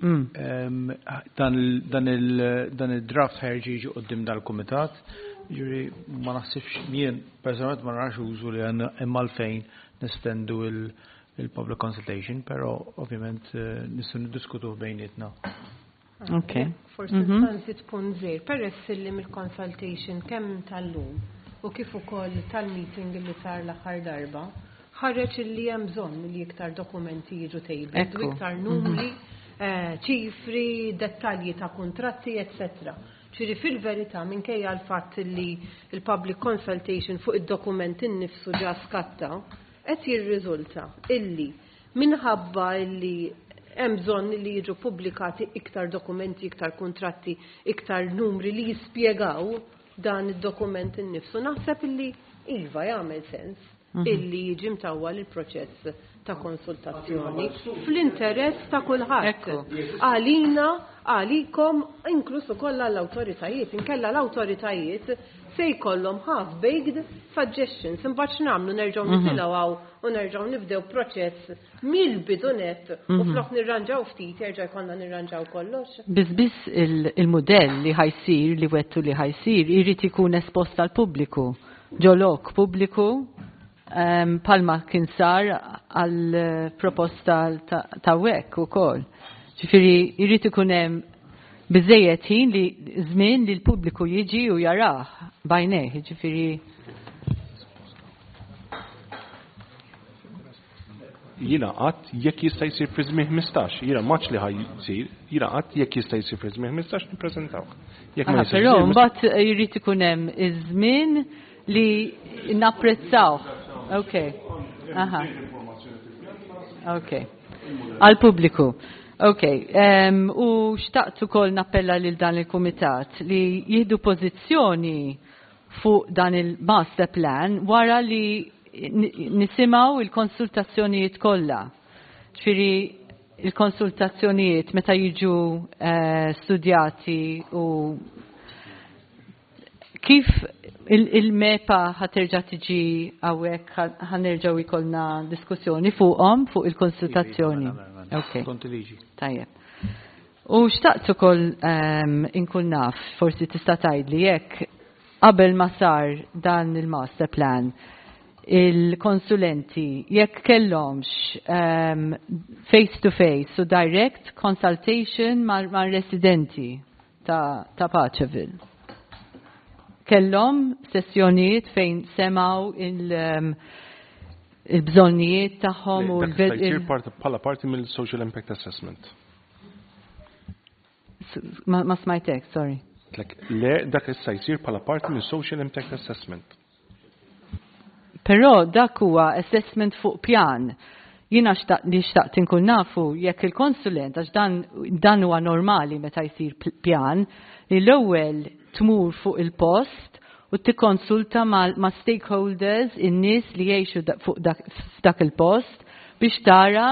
dan il-draft ħerġi qudiem dal-kumitat. Ġuri, ma naħsibx jien, personalment ma narax użu li għanna imma l-fejn nistendu il-public consultation, pero ovvjament nistu niddiskutu bejnietna. Ok. Forsi stanzi tkun żejr, peress li mill-consultation kemm tal-lum u kif ukoll tal-meeting li sar l-aħħar darba, ħareġ li hemm bżonn li iktar dokumenti jiġu tejbed, iktar numri, ċifri, dettalji ta' kontratti, et cetera. Ċiri fil-verità minkejja l-fatt li il-public consultation fuq id-dokument innifsu ġa skatta, qed jirriżulta illi minħabba illi hemm bżonn li jiġu pubblikati iktar dokumenti, iktar kontratti, iktar numri li jispjegaw dan id-dokument innifsu. Naħseb illi iva jagħmel sens illi jiġi mtawwal il-proċess ta' konsultazzjoni fl-interess ta' kulħadd. Għalina, għalikom, inkluż ukoll l-awtoritajiet, inkella l-awtoritajiet se jkollhom half-baked suggestions. Imbagħad nagħmlu nerġgħu nitilgħu u nerġgħu nibdew proċess mill-bidu net u flok nirranġaw ftit jerġa' jkollna nirranġaw kollox. Biss il-mudell li ħajsir li wettu li ħajsir irid ikun espost għall pubbliku, ġolok pubbliku. Um, palma kien sar għal proposta ta' wek u kol. Ġifiri, irrit ikun hemm biżejjed ħin li żmien li l-pubbliku jiġi u jarah bajnejh, ġifiri. Jiena qatt jekk jista' jsir fi żmien ħmistax, jiena maċ li ħaj jsir, jiena qatt jekk jista' jsir fi żmien ħmistax nippreżentaw. Jekk ma jsir. Però mbagħad irrid ikun hemm iż-żmien li napprezzaw. Okay. Aha. Okay. Għal pubbliku. Okay. Um, u xtaqtu kol nappella lil dan il-komitat li jihdu pozizjoni fuq dan il-master plan wara li nisimaw il-konsultazzjonijiet kollha. Ċfiri il-konsultazzjonijiet meta jiġu uh, studjati u kif il-mepa ħaterġa tiġi għawek ħanerġaw ikolna diskussjoni fuqhom fuq il-konsultazzjoni. Okay. Tajjeb. U xtaqtu kol um, inkun naf, forsi tista' tgħidli jekk qabel ma sar dan il-master plan il-konsulenti jekk kellhomx um, face to face u direct consultation ma', ma residenti ta', ta Paċeville. Kellhom sessjonijiet fejn semaw il- um, il-bżonnijiet tagħhom u l-jsir bħala parti mill-social impact assessment. Ma, ma smajtek, sorry. Le, dak issa jsir bħala parti mill-social impact assessment. Però dak huwa assessment fuq pjan. Jiena xtaqt li xtaqt inkun nafu jekk il-konsulent għax dan dan huwa normali meta jsir pjan li l-ewwel tmur fuq il-post u tikkonsulta ma', ma stakeholders in-nies li jgħixu fuq dak il-post biex tara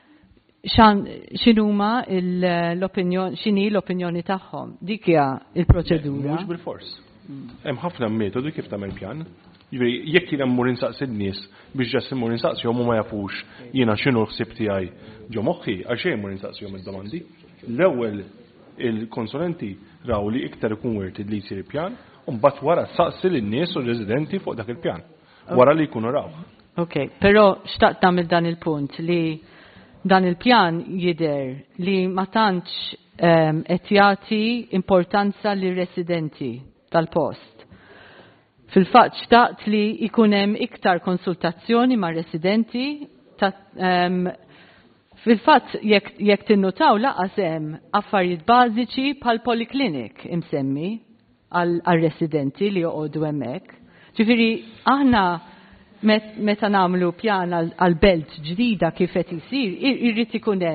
x'inhuma l-opinjoni x'inhi l-opinjoni tagħhom. Dik hija l-proċedura. Mhux bil-fors. Hemm ħafna metodi kif tagħmel pjan. Jekk jiena mmur insaqsi n-nies biex ġas immur insaqsihom u ma jafux jiena x'inhu l-ħsieb tiegħi ġo moħħi għal xejn immur insaqsihom id-domandi. L-ewwel il-konsulenti raw li iktar ikun werti li jsir pjan u mbagħad wara saqsi lin-nies u residenti fuq dak il-pjan. Wara li jkunu raw. Okay, però xtaqt tagħmel dan il-punt li dan il-pjan jidher li ma tantx qed jagħti importanza lir residenti tal-post. Fil-fatt xtaqt li jkun hemm iktar konsultazzjoni ma' residenti ta' um, fil-fatt jekk jek tinnotaw laqas hemm affarijiet bażiċi bħal poliklinik imsemmi għal residenti li joqogħdu hemmhekk. Ġifieri aħna met, meta nagħmlu pjan għal belt ġdida kif qed isir, irrid ikun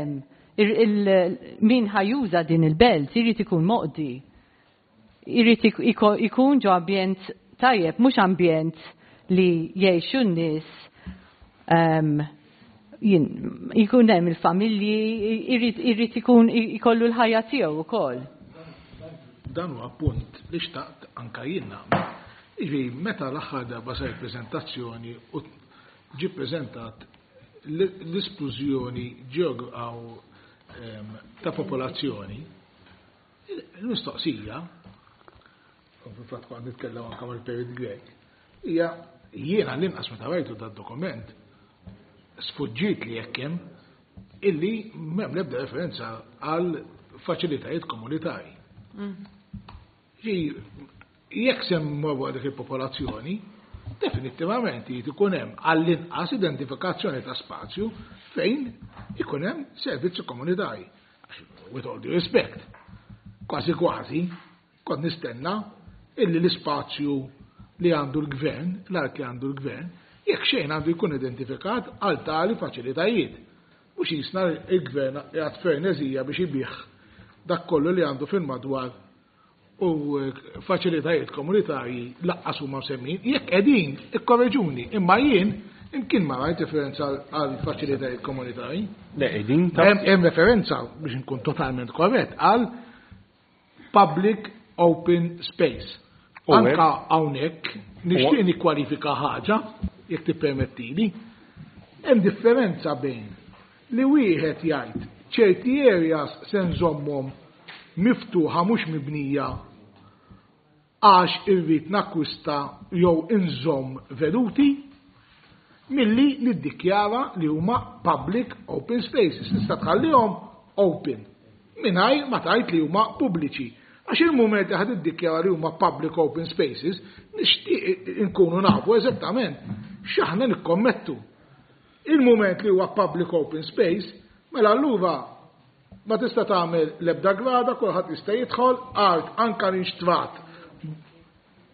hemm min ħajuża din il-belt irid ikun moqdi. Irrid ikun ġo ambjent tajjeb, mhux ambjent li jgħixu n-nies um, jkun hemm il-familji, irrid ikun ikollu l-ħajja tiegħu wkoll. Dan huwa punt li xtaqt anka jiena. Jiġri meta l-aħħar darba sar preżentazzjoni u ġie preżentat l-esplużjoni ġeograw ta' popolazzjoni, l-mistoqsija fil-fatt kont nitkellem anke mal-Period Grek, hija jiena l-inqas meta rajtu dat-dokument sfuġġiet li jekk hemm illi m'hemm l-ebda referenza għal faċilitajiet komunitarji. Jekk semmu dik il-popolazzjoni, definittivament jrid ikun hemm għall-inqas identifikazzjoni ta' spazju fejn ikun hemm servizzi komunitarji. With all due respect, kważi kważi kont nistenna illi l-ispazju li għandu l-gvern, l-ark li għandu l-gvern, jekk xejn għandu jkun identifikat għal tali faċilitajiet. Mhux jisna l-gvern għad fernezija biex jibih dak kollu li għandu fil-madwar u faċilitajiet komunitarji laqqas huma msemmin, jekk qegħdin ikkorreġuni, imma jien imkien ma rajt referenza għal faċilitajiet komunitarji. Hemm referenza biex nkun totalment korrett għal public open space. Anka hawnhekk nixtieq nikkwalifika ħaġa, jekk tippermettili, hemm differenza bejn li wieħed jgħid ċerti areas se nżommhom miftuħa mhux mibnija għax irrid nakkwista jew inżomm veduti milli niddikjara li huma public open spaces. Tista' tħallihom open mingħajr ma tgħid li huma pubbliċi. Għax il-moment ħad iddikjara li huma public open spaces, nixtieq inkunu nafu eżattament x'aħna nikkommettu. Il-moment li huwa public open space, mela allura ma tista' tagħmel l-ebda grada, kulħadd jista' jidħol art anke nixtrat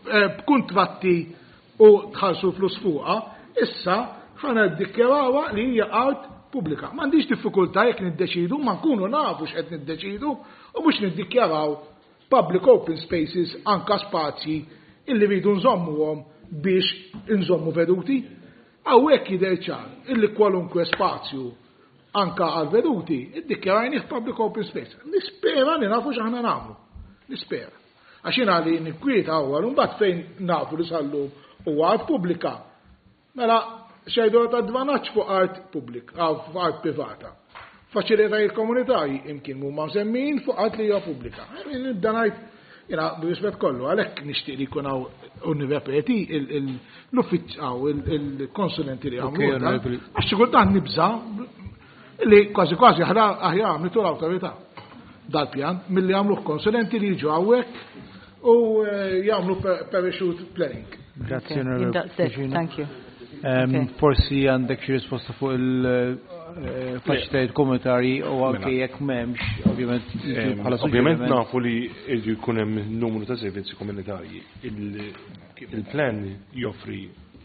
b'kuntratti u tħallsu flus fuqha, issa ħana ddikjarawha li hija art pubblika. M'għandix diffikultà jekk niddeċidu, ma nkunu nafu x'qed niddeċidu u mhux niddikjaraw public open spaces anka spazji illi rridu nżommuhom biex inżommu veduti. Hawnhekk jidher ċar illi kwalunkwe spazju anka għal veduti iddikjarajnih public open space. Nispera li nafu x'aħna nagħmlu. Nispera. Għax jiena li nikkwieta awwal imbagħad fejn nafu li sallu huwa art pubblika. Mela xejdu ta' dvanaġġ fuq art pubblika, fuq art privata. Faċilitajiet komunitarji imkien huma msemmin fuq art li hija pubblika. Dan ngħid jiena b'rispett kollu għalhekk nixtieq li jkun hawn nirrepeti l-uffiċċaw il-konsulenti li għamlu. Għax xi nibża li kważi kważi aħjar għamlitu l-awtorità dal-pjan milli għamlu konsulenti li jiġu hawnhekk u jagħmlu parachute planning. Grazie, onorevole. Thank you. Forsi għandek xi risposta fuq il-faċilitajiet komunitarji u anke jekk m'hemmx, ovvjament bħala Ovvjament nafu li jkun hemm numru ta' servizzi komunitarji. Il-plan joffri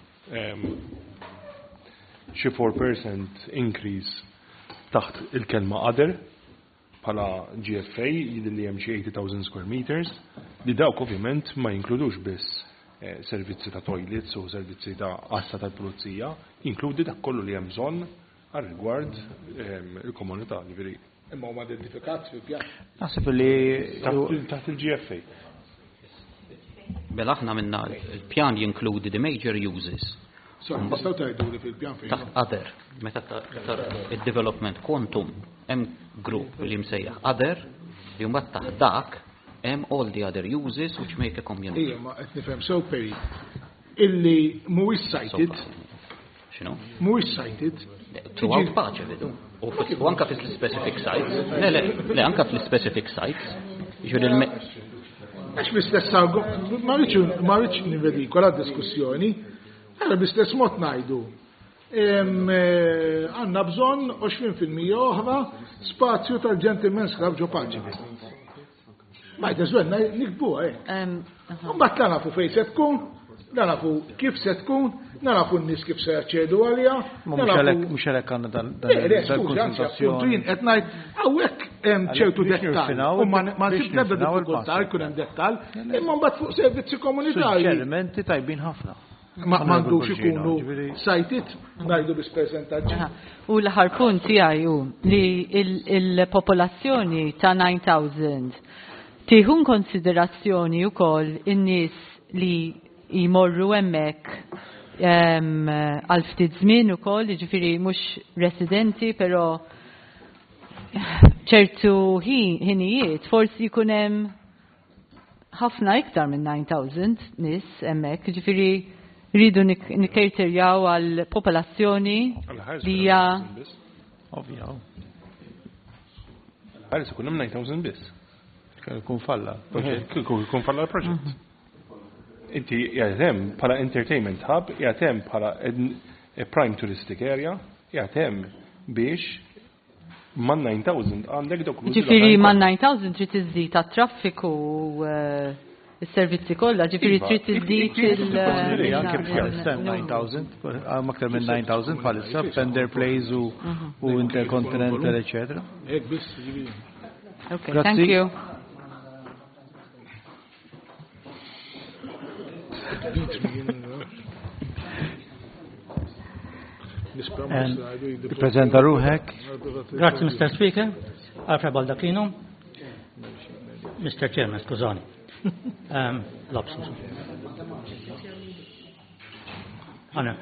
xi four percent increase taħt il-kelma other bħala G F A li hemm xi eighty thousand square meters li dawk ovvjament ma jinkludux biss servizzi ta' toilets u servizzi ta' assa tal-pulizija, inkludi dak kollu li hemm bżonn għal rigward il-komunità ġifieri. Imma huma identifikati fil-pjan. Naħseb li taħt il-G F A. Bella aħna minna il-pjan jinkludi the major uses. Sorry, nistgħu tgħidu li fil-pjan fejn. Taħt other, meta il-development quantum hemm group li msejjaħ other li mbagħad taħt dak hemm all the other uses which make a community. Ija, ma qed nifhem sew peri illi mhuwiex cited. X'inhu? Mhuwiex cited. Throughout paċe vedu. U anka fil-specific sites. Le, le, le anka fil-specific sites. Jiġu Għax bistess ma rridx nivedi kolla diskussjoni, għara bistess mod ngħidu. Għandna bżonn twenty fil-mija oħra spazju tal-Gentlemen's Club ġo paċe. Ma jtezwenna nikbuha, eh. Mbagħad la nafu fejn se tkun, la nafu kif se tkun, la nafu n-nies kif se jaċċedu għaliha. Mhux hekk għandna dal-konsultazzjoni. Qed ngħid hawnhekk hemm ċertu dettall. U ma nsib nebda diffikultà jkun hemm dettall, imma mbagħad fuq servizzi komunitarji. Elementi tajbin ħafna. Ma m'għandux ikunu sajtit ngħidu bis percentaġġi. U l-aħħar punt tiegħi hu li il-popolazzjoni ta' nine thousand tieħu konsiderazzjoni wkoll in-nies li jmorru hemmhekk għal ftit żmien ukoll, jiġifieri mhux residenti, però ċertu ħinijiet forsi jkun hemm ħafna iktar minn nine thousand nies hemmhekk, jiġifieri rridu nikkejterjaw għal popolazzjoni li hija ovvja. Għalis ikun hemm nine thousand biss. Kun falla. Kun falla l-proġett. Inti jgħatem pala entertainment hub, jgħatem pala prime touristic area, jgħatem biex man nine thousand għandek doklu. Ġifiri man nine thousand trid iżdid ta' traffiku il-servizzi kollha, ġifiri trid iżdid il- Anke bħal nine thousand, aktar minn nine thousand bħalissa, Fender Plays u Intercontinental, eccetera. Okay, thank you. Presenta ruħek. Grazie, Mister Speaker. Alfred Baldacchino. Mister Chairman, skużani. Um, Lobson. Anna.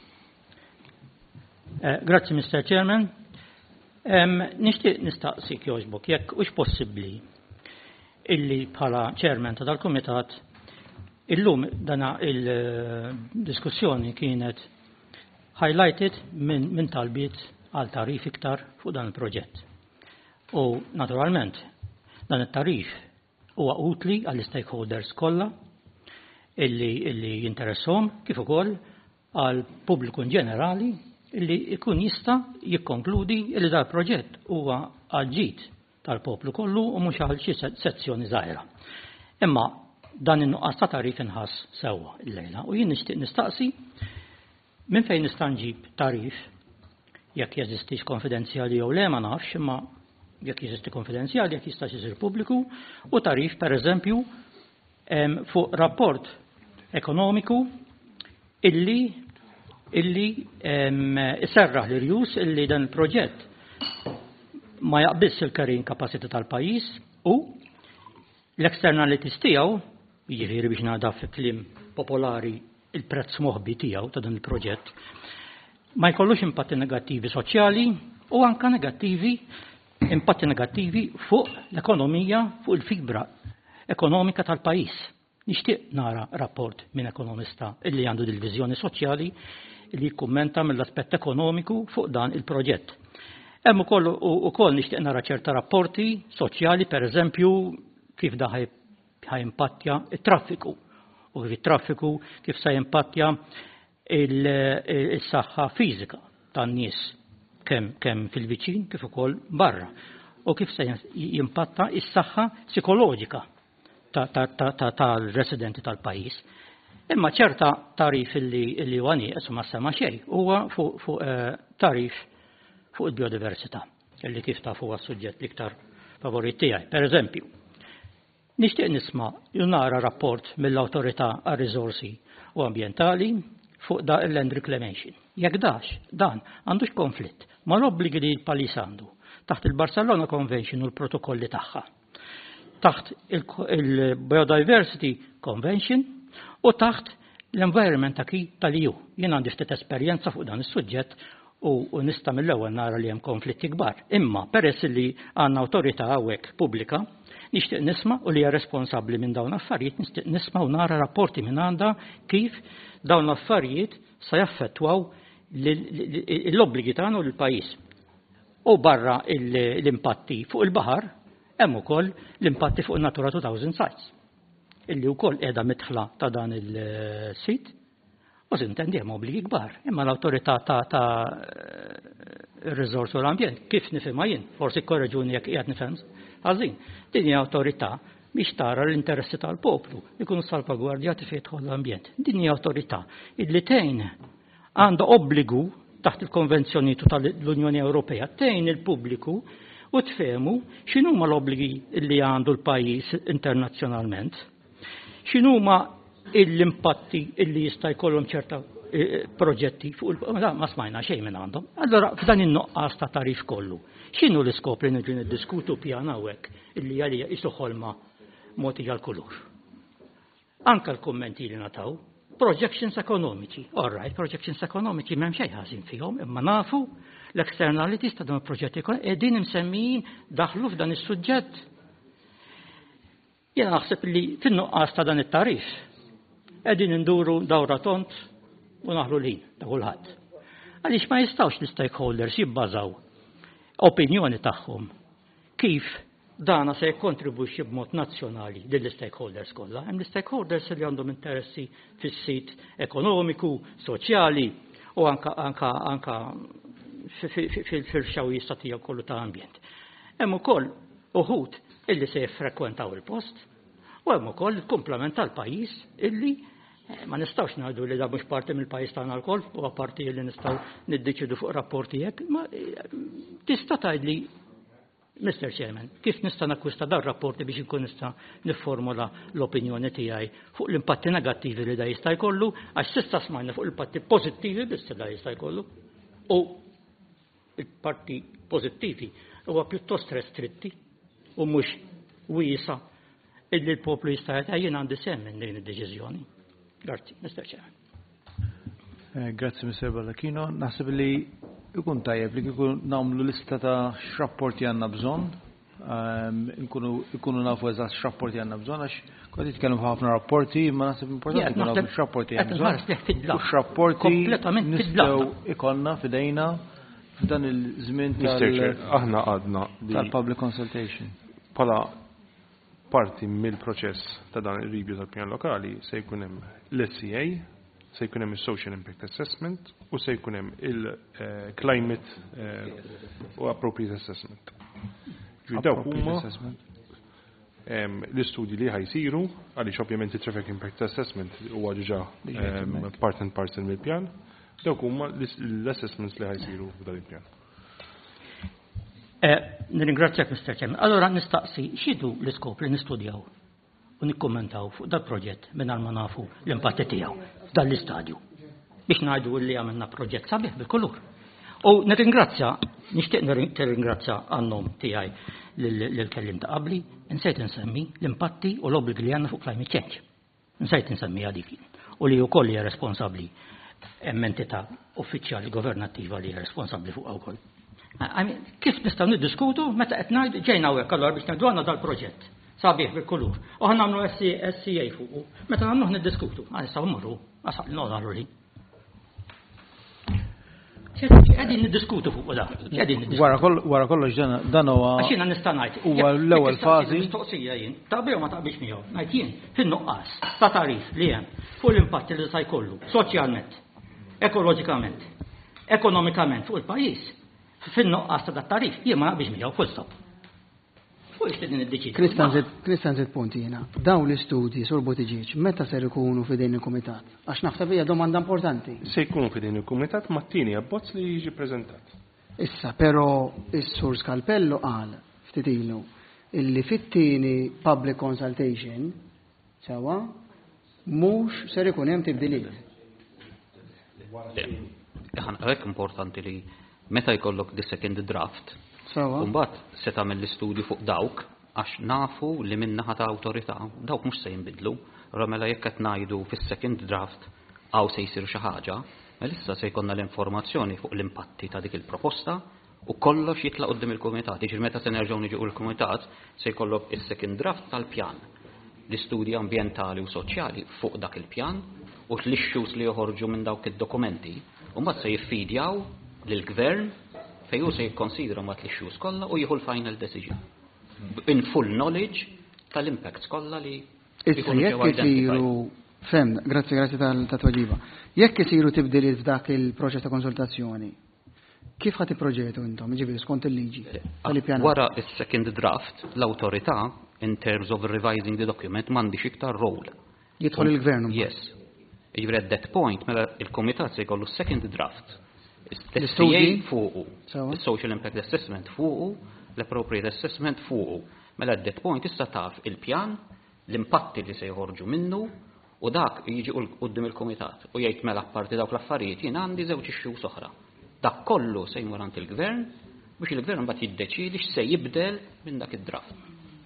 Uh, grazie, Mister Chairman. Um, Nishtiq nistaqsik joġbok, jekk ux possibli illi bħala chairman ta' dal-komitat illum dana il-diskussjoni kienet highlighted minn min talbiet għal tarif iktar fuq dan il-proġett. U naturalment dan il-tarif huwa utli għall stakeholders kollha illi illi jinteressom kif ukoll għal pubbliku ġenerali illi ikun jista' jikkonkludi illi dal proġett huwa għal ġid tal-poplu kollu u mhux għal xi sezzjoni żgħira. Imma dan in-nuqqas ta' tarif inħass sewwa l-lejla. U jien nixtieq nistaqsi minn fejn nista' nġib tarif jekk jeżistix konfidenzjali jew le ma nafx, imma jekk jeżisti konfidenzjali jekk jistax isir pubbliku u tarif pereżempju fuq rapport ekonomiku illi illi iserraħ l-irjus illi dan il-proġett ma jaqbilx il-carrying capacity tal-pajjiż u l-externalities tiegħu, jiġifieri biex ngħadha fi kliem popolari il-prezz moħbi tiegħu ta' dan il-proġett, ma jkollux impatti negattivi soċjali u anka negattivi impatti negattivi fuq l-ekonomija, fuq il-fibra ekonomika tal-pajjiż. Nixtieq nara rapport minn ekonomista illi għandu dil-viżjoni soċjali li jikkummenta mill-aspett ekonomiku fuq dan il-proġett. Hemm ukoll ukoll nixtieq nara ċerta rapporti soċjali, pereżempju kif da ħajimpattja it-traffiku u it-traffiku kif se jimpattja il-saħħa fiżika tan-nies kemm kemm fil-viċin kif ukoll barra u kif se jimpatta is-saħħa psikoloġika tal-residenti tal-pajjiż. Imma ċerta tarif li huwa nieqes ma sema xejn huwa fuq tarif fuq il-biodiversità, illi kif taf huwa s-suġġett l-iktar favorit tiegħi. Pereżempju, nixtieq nisma' jew nara rapport mill-Awtorità għar-Riżorsi u Ambjentali fuq da l-land reclamation. Jekk dax, dan għandux konflitt ma l-obbligi li l-pajjiż għandu taħt il-Barcelona Convention u l-protokolli tagħha, taħt il-Biodiversity Convention u taħt l-Environment Acquis tal-E U. Jien għandi ftit esperjenza fuq dan is-suġġett u nista' mill-ewwel nara li hemm konflitti kbar. Imma peress li għandna awtorità hawnhekk pubblika, nixtieq nisma' u li hija responsabbli minn dawn affarijiet, nixtieq nisma' u nara rapporti minn għandha kif dawn l-affarijiet se jaffettwaw l-obbligi tagħna u l-pajjiż. U barra l-impatti fuq il-baħar hemm ukoll l-impatti fuq il-Natura two thousand sites, illi wkoll qiegħda mitħla ta' dan il-sit u sintendi hemm obbligi kbar. Imma l-awtorità ta' ir-riżors u l-ambjent kif nifhimha jien, forsi korreġuni jekk qiegħed nifhem ħażin, din hija awtorità biex tara l-interessi tal-poplu ikunu salvagwardjati fejn jidħol l-ambjent. Din hija awtorità illi tgħin għandha obbligu taħt il-konvenzjoni tal-Unjoni Ewropea tgħin il-pubbliku u tfehmu x'inhuma l-obbligi li għandu l-pajjiż internazzjonalment, x'inhuma l-impatti li jista' jkollhom ċerta proġetti fuq il ma smajna xejn minn għandhom. Allora f'dan in-noqqas ta' tarif kollu, x'inhu l-iskop li niġu niddiskutu pjan hawnhekk illi għalija qisu ħolma mogħtija l-kulur. Anke l-kummenti li nataw projections ekonomiċi. All right, projections ekonomiċi m'hemm xejn ħażin fihom, imma nafu l-externalities ta' dan il-proġetti qegħdin imsemmijin daħlu f'dan is-suġġett. Jiena naħseb li fin-nuqqas ta' dan it-tarif qegħdin induru dawra tont u naħlu lin ta' kulħadd. Għaliex ma jistgħux l-stakeholders jibbażaw opinjoni tagħhom kif dana se jikkontribwixxi b'mod nazzjonali lill-stakeholders kollha. Hemm l-stakeholders li għandhom interessi fis-sit ekonomiku, soċjali u anka anka anka fil-xawista tiegħu kollu ta' ambjent. Hemm ukoll uħud illi se jiffrekwentaw il-post u hemm ukoll il-komplement tal-pajjiż illi ma nistgħux ngħidu li da mhux parti mill-pajjiż tagħna lkoll huwa parti li nistgħu niddeċidu fuq rapporti hekk, ma tista' tgħidli mister Chairman, kif nista' nakkwista dar rapporti biex inkun nista' nifformula l-opinjoni tiegħi fuq l-impatti negattivi li da jista' jkollu, għax tista' smajna fuq l-impatti pożittivi biss da jista' jkollu. U il-parti pożittivi huwa pjuttost restritti u mhux wiesa illi l-poplu jista' jgħid jien għandi semm minn din id-deċiżjoni. Grazzi, mister Chairman. Grazzi, mister Ballacchino. Naħseb li ikun tajjeb li kieku nagħmlu lista ta' x'rapporti għandna bżonn, ikunu nafu eżatt x'rapporti għandna bżonn għax kont jitkellem ħafna rapporti, ma naħseb importanti ikun nafu x'rapporti għandna bżonn. X'rapporti nistgħu ikollna f'idejna f'dan il-żmien aħna għadna tal-public consultation. Pala parti mill-proċess ta' dan ir-review tal-pjan lokali se jkun hemm l-S C A, se jkun hemm il-Social Impact Assessment u se jkun hemm il-Climate u Appropriate Assessment. Daw huma l-istudji li ħajsiru, għaliex ovvjament il-Traffic Impact Assessment huwa ġiġa part and parcel mill-pjan, dawk huma l-assessments li ħajsiru f'dan il-pjan. Nirringrazzjak, mister Chairman. Allora nistaqsi xidu l-iskop li nistudjaw u nikkommentaw fuq dal-proġett minn ma nafu l-impatti tiegħu f'dan l-istadju biex ngħidu li għamilna proġett sabiħ bil-kulur. U nirringrazzja, nixtieq nirringrazzja għan-nom tiegħi l-kellim ta' qabli, nsejt nsemmi l-impatti u l-obbligi li għandna fuq climate change. Nsejt nsemmi għadik. U li wkoll hija responsabbli hemm entità uffiċjali governattiva li hija responsabbli fuq wkoll. Kif nistgħu niddiskutu meta qed ngħidu ġejna hawnhekk allura biex ngħidu għandna dal-proġett sabiħ bil-kulur. U ħa nagħmlu S C A fuq. Meta nagħmluh niddiskutu, ma nistgħu mmorru, għasaq nagħmlu li. Għedin niddiskutu fuq da. Wara kollox dan huwa. Għaxina nista' ngħid. Huwa l-ewwel fażi. Mistoqsija jien. Taqbel ma taqbilx miegħu. Ngħid jien fin-nuqqas ta' tarif li hemm fuq l-impatt li se jkollu soċjalment, ekoloġikament, ekonomikament fuq il-pajjiż. Fin-nuqqas ta' tarif jien ma naqbilx miegħu full stop. Kristan zid punti jena. Daw l-istudji sur Buttigieg, meta ser ikunu fidejn il-Kumitat? Għax nafta bija domanda importanti. Se jkunu fidejn il-Kumitat mat-tieni abbozz li jiġi preżentat. Issa, però is-Sur Scalpello qal ftit ilu illi fit-tieni public consultation sewa mhux ser ikun hemm tibdiliet. Hekk importanti li meta jkollok the second draft Umbat se tagħmel l-istudju fuq dawk għax nafu li minnaħa ta' awtorità dawk mhux se jinbidlu. Ramela jekk qed ngħidu fis-second draft għaw se jsir xi ħaġa, mela issa se jkollna l-informazzjoni fuq l-impatti ta' dik il-proposta u kollox jitlaq quddiem il-kumitat. Jiġri meta se nerġgħu niġu l-kumitat se jkollok is-second draft tal-pjan. L-istudji ambjentali u soċjali fuq dak il-pjan u l-issues li joħorġu minn dawk id-dokumenti u mbagħad se jiffidjaw lill-gvern fejn se jikkonsidra ma t-issues kollha u jieħu l-final decision. In full knowledge tal-impacts kollha li issa jekk isiru fem, grazzi grazzi tal-tweġiba. Jekk isiru tibdiliet f'dak il-proċess ta' konsultazzjoni, kif ħadd ipproġetu intom, jiġifieri skont il-liġi tal-ippjanat? Wara is-second draft, l-awtorità in terms of revising the document m'għandix iktar role. Jidħol il-gvern. Yes. Jiġifieri at that point mela il-kumitat se jkollu second draft. S C A fuqu, il-Social Impact Assessment fuqu, l-Appropriate Assessment fuqu. Mela at that point issa taf il-pjan, l-impatti li se jħorġu minnu u dak jiġi qudiem il-Kumitat u jgħid mela apparti dawk l-affarijiet jien għandi żewġ issues oħra. Dak kollu se jmur għand il-Gvern biex il-Gvern mbagħad jiddeċiedi x'se jibdel minn dak id-draft.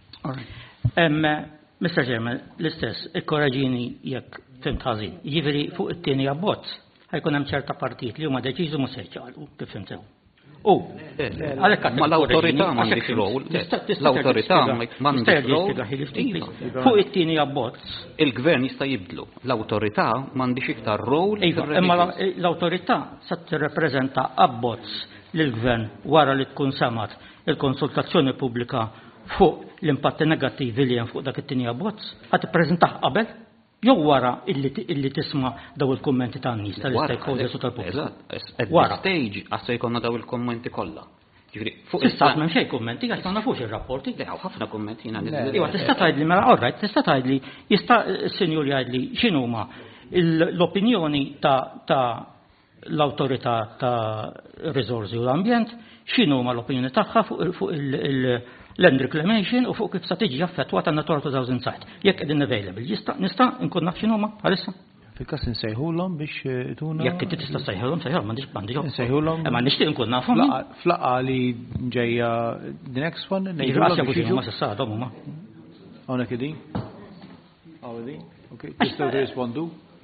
mister Chairman, l-istess, ikkoraġini jekk fimt ħażin. Jiġifieri fuq it-tieni abbozz ħajkun hemm ċerta partijiet li huma deċiżu mhux se jċaqalqu kif fimtew. U għalhekk ma l-awtorità m'għandix rol. L-awtorità m'għandix rol. Fuq it-tieni abbozz. Il-gvern jista' jibdlu. L-awtorità m'għandix iktar rol. Imma l-awtorità se tirrepreżenta abbozz lill-gvern wara li tkun semat il-konsultazzjoni pubblika fuq l-impatti negattivi li hemm fuq dak it-tieni abbozz. Ħadd tippreżentah qabel jew wara illi tisma' daw il-kummenti tan-nies tal-stakeholders u tal-pubbliku. Wara stage għassa jkollna daw il-kummenti kollha. Ġifieri fuq issa m'hemm xejn kummenti għax ma nafux ir-rapporti. Le hawn ħafna kummenti jiena niżel. Iwa tista' tgħidli mela all right, tista' tgħidli jista' s-senjur jgħidli x'inhuma l-opinjoni ta' l-awtorità ta' riżorsi u l-ambjent, x'inhuma l-opinjoni tagħha fuq il-land reclamation u fuq kif sa tiġi affettwata Natura two thousand site. Jekk qegħdin available, jista' nista' nkun naf x'inhuma bħalissa. Fil-każ insejħulhom biex tuna. Jekk inti tista' sejħulhom, sejħulhom m'għandix m'għandix. Insejħulhom. Ma nixtieq nkun nafhom. Flaqa li ġejja the next one ngħidulhom biex jiġu ma s'issa għadhom huma. Hawnhekk idin? Hawn idin? Okej, tistgħu tirrispondu?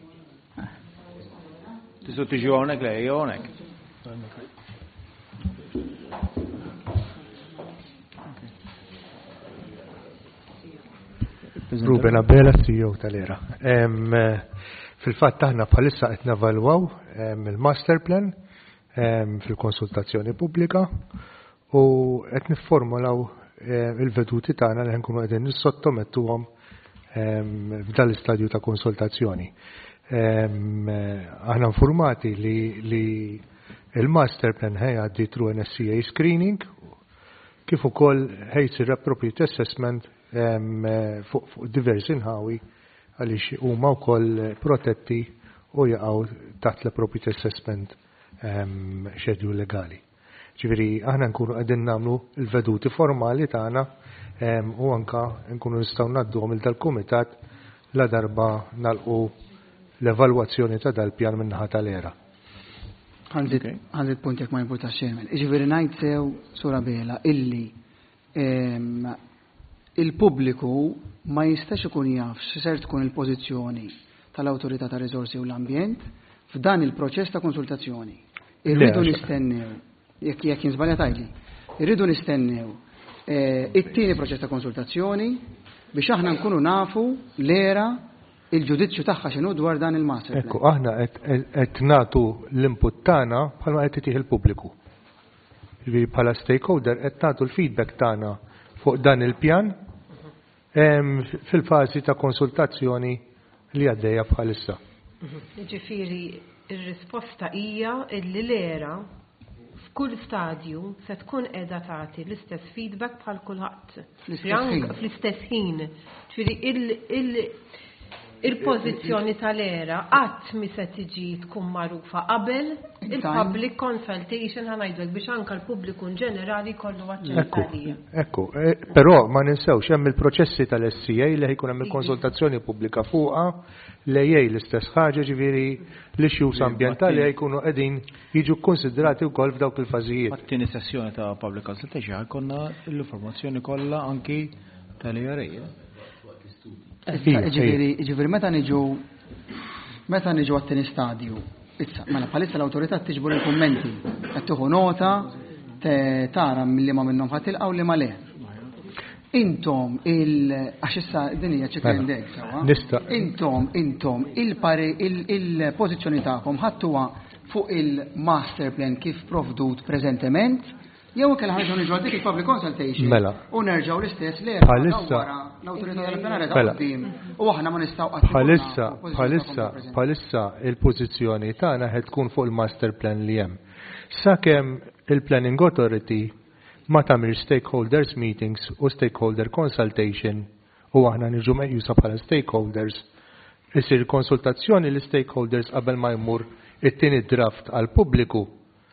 Tistgħu tiġu hawnhekk lej hawnhekk. Ruben Abela, C E O tal-Era. Fil-fatt aħna bħalissa qed navalwaw il-master plan fil-konsultazzjoni pubblika u qed nifformulaw il-veduti tagħna li nkunu qegħdin nissottomettuhom f'dan l-istadju ta' konsultazzjoni. Aħna informati li il-master plan ħejgħaddi through N S C A screening kif ukoll ħejsir appropriate assessment fuq diversi nħawi għaliex huma wkoll protetti u jaqgħu taħt l-appropriate assessment schedule legali. Ġifieri aħna nkunu qegħdin nagħmlu l-veduti formali tagħna u anka nkunu nistgħu ngħadduhom il dal-kumitat la darba nagħlqu l-evalwazzjoni ta' dal-pjan min-naħa tal-era. Għandit punt jekk ma jimpurtax xejn. Ġifieri ngħid sew sura bela illi il-pubbliku ma jistax ikun jaf x'ser tkun il-pożizzjoni tal-Awtorità ta' Riżorsi u l-Ambjent f'dan il-proċess ta' konsultazzjoni. Irridu nistennew, jekk jekk jinżbalja tajli, irridu nistennew it-tieni proċess ta' konsultazzjoni biex aħna nkunu nafu l-era il-ġudizzju tagħha x'inhu dwar dan il-master. Ekku, aħna qed nagħtu l-input tagħna bħalma qed titih il-pubbliku. Ġifieri bħala stakeholder qed nagħtu l-feedback tagħna fuq dan il-pjan fil-fażi ta' konsultazzjoni li għaddejja bħalissa. Ġifieri ir-risposta hija li l-era f'kull stadju se tkun qiegħda tagħti l-istess feedback bħal kulħadd. Fl-istess ħin. Ġifieri il-pożizzjoni tal-era qatt mi se tiġi tkun magħrufa qabel il-public consultation ħanajdlek biex anke l-pubbliku ġenerali kollu aċċess għalija. Ekku, però ma ninsewx hemm il-proċessi tal-S C A li ħajkun hemm il-konsultazzjoni pubblika fuqha l-A A l-istess ħaġa ġifieri l-issues ambjentali jkunu qegħdin jiġu konsidrati wkoll f'dawk il-fażijiet. Għat-tieni sessjoni ta' public consultation konna l-informazzjoni kollha anki tal-A R A. Ġifieri meta niġu meta niġu għat-tieni stadju, issa mela bħalissa l-awtorità tiġbor il-kummenti, qed tieħu nota tara milli ma minnhom ħatilqgħu li ma le. Intom il għax issa din hija chicken egg sewa. Intom intom il-pari il-pożizzjoni tagħkom ħadtuha fuq il-master plan kif provdut preżentement jew kellha ħaġa niġu dik il-public consultation u nerġgħu l-istess li l-awtorità tal-plenarja ta' qudiem u aħna ma nistgħu qatt bħalissa bħalissa bħalissa il-pożizzjoni tagħna qed tkun fuq il-master plan li hemm. Sakemm il-planning authority ma tagħmel stakeholders meetings u stakeholder consultation u aħna niġu meqjusa bħala stakeholders isir konsultazzjoni l-stakeholders qabel ma jmur it-tieni draft għal pubbliku.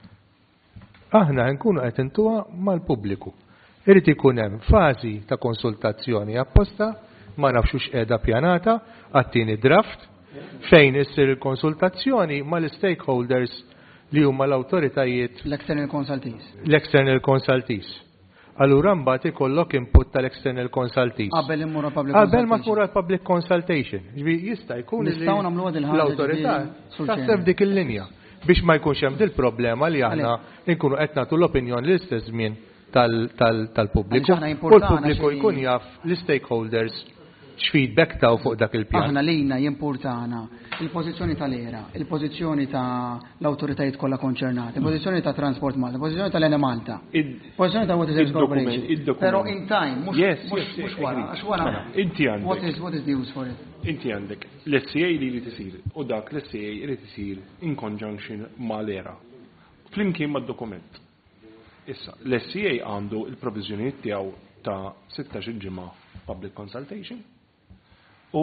Aħna nkunu qed intuha mal-pubbliku. Irid ikun hemm fażi ta' konsultazzjoni apposta, ma nafx qiegħda pjanata għat-tieni draft fejn issir il-konsultazzjoni mal-stakeholders li huma l-awtoritajiet l-external consultees. L-external consultees. Allura mbagħad ikollok input tal-external consultees. Qabel immur public consultation. Qabel ma tmur public consultation. Jista' jkun nistgħu nagħmluha din ħaġa l-awtorità taħseb dik il-linja biex ma jkunx hemm dil problema li aħna nkunu qed nagħtu l-opinjoni l-istess żmien tal-pubbliku. U l-pubbliku jkun jaf l-stakeholders x'feedback taw fuq dak il-pjan. Aħna lejna jimpurtana il-pożizzjoni tal-era, il-pożizzjoni ta' l-awtoritajiet kollha konċernati, il-pożizzjoni ta' Transport Malta, il-pożizzjoni tal-Ene Malta, il-pożizzjoni ta' Water Services Corporation. Però in time, mhux wara, għax wara. Inti għandek. What is what is the use for it? Inti għandek l-S C A li li tisir u dak l-S C A li tisir in conjunction mal-era. Flimkien mad-dokument. Issa, l-S C A għandu il-provizjonijiet tiegħu ta' sittax il-ġimgħa public consultation u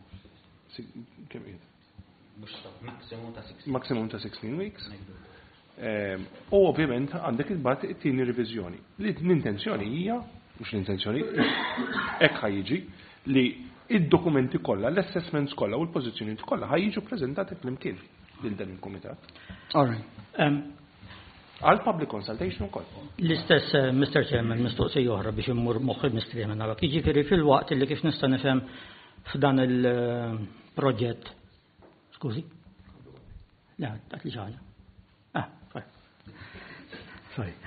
kemm qiegħed? Maximum ta' sixteen weeks. U ovvjament għandek il-bat it-tieni reviżjoni. L-intenzjoni hija, mhux l-intenzjoni, hekk ħajjiġi li id-dokumenti kollha, l-assessments kollha u l-pożizzjonijiet kollha ħajjiġu preżentati flimkien lil dan il-kumitat. All right. Għal public consultation ukoll. L-istess mister Chairman mistoqsija oħra biex immur moħħ il-Mister Chairman għalhekk. Jiġifieri fil-waqt li kif nista' nifhem f'dan il-proġett. Skużi? Le, dak li ġala. Ah, sorry.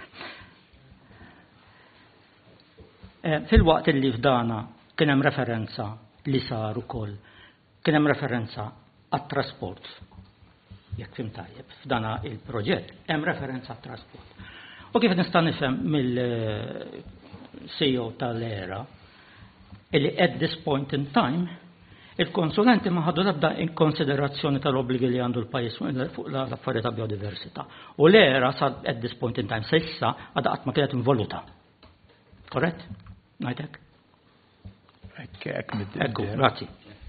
Fil-waqt li f'dana kien hemm referenza li sar ukoll. Kien hemm referenza għat-trasport. Jekk fim tajjeb, f'dana il-proġett hemm referenza għat-trasport. U kif nista' nifhem mill-C E O tal-era li at this point in time il-konsulenti ma ħadu l-ebda in konsiderazzjoni tal-obbligi li għandu l-pajis fuq l-affarijiet ta' biodiversità. U l-era sa at this point in time sa issa għadha qatt ma kienet involuta Korrett? Ngħidlek? Ekku, grazzi.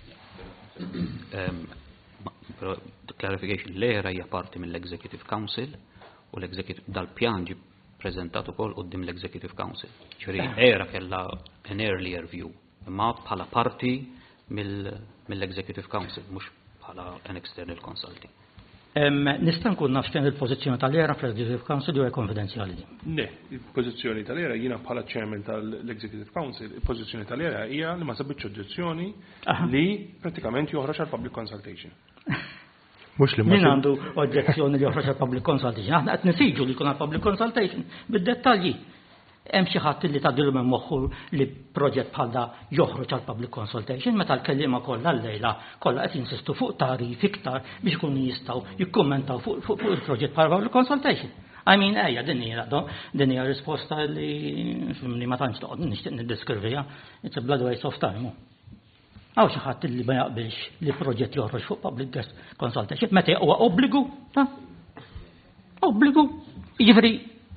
Clarification, l-era hija parti mill-Executive Council u l-Executive dal-pjan ġi preżentat ukoll qudiem l-Executive Council. Ġifieri era kellha an earlier view, imma bħala parti mill-Executive Council, mhux bħala an external consulting. Nista' nkun naf x'kien il-pożizzjoni tal-era fl-Executive Council jew konfidenzjali din? Ne, il-pożizzjoni tal-era jiena bħala chairman tal-Executive Council, il-pożizzjoni tal-era hija li ma sabitx oġġezzjoni li pratikament joħroġ għal public consultation. Mux li min għandu oġġezzjoni li joħroġ għal public consultation. Aħna qed nisiġu li jkun għal public consultation bid-dettalji. Hemm xi ħadd li tgħaddilu minn moħħu li proġett bħal da joħroġ għal public consultation meta l-kelliema kollha llejla kollha qed jinsistu fuq tarif iktar biex ikunu jistgħu jikkummentaw fuq il-proġett bħal public consultation. I mean, ejja, din hija din hija risposta li li ma tantx toqgħod nixtieq niddeskrivija. It's a blood waste of time. Għaw xi ħadd li ma jaqbilx li proġett joħroġ fuq public consultation meta huwa obbligu, ta' obbligu. Jiġifieri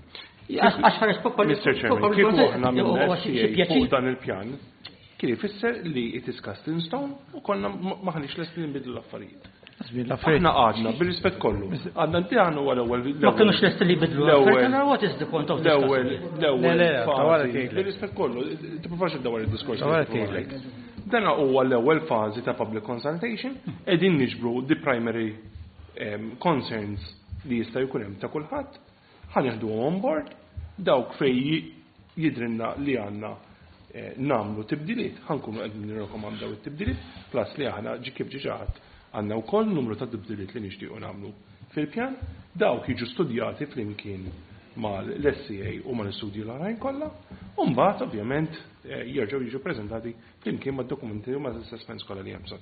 mister Chairman, kif aħna fuq dan il-pjan, kien ifisser li it is cast in stone u konna maħniex lesti nbidlu l-affarijiet. Aħna għadna, bil-rispett kollu. Għadna n-pjan u għal-ewel. Ma kienux lesti li bidlu l-affarijiet, what is the point of discussion? L-ewel, bil-rispett kollu, t-profax id-dawar il-diskors. Dana u għal-ewel fazi ta' public consultation, edin niġbru the primary concerns li jista' jkun hemm ta' kulħadd, ħanieħdu on board, dawk fej jidrinna li għanna namlu tibdiliet, ħankunu għedin nirrekomandaw it-tibdiliet, plus li għana ġi kif ġiġaħat għanna u koll numru ta' tibdiliet li nixtiequ namlu fil-pjan, dawk jiġu studjati fl-imkien ma l-S C A u ma l-istudju l-għarajn kolla, un bat ovvjament jirġaw jiġu prezentati fl-imkien ma dokumenti u ma l-assessments kolla li jemson.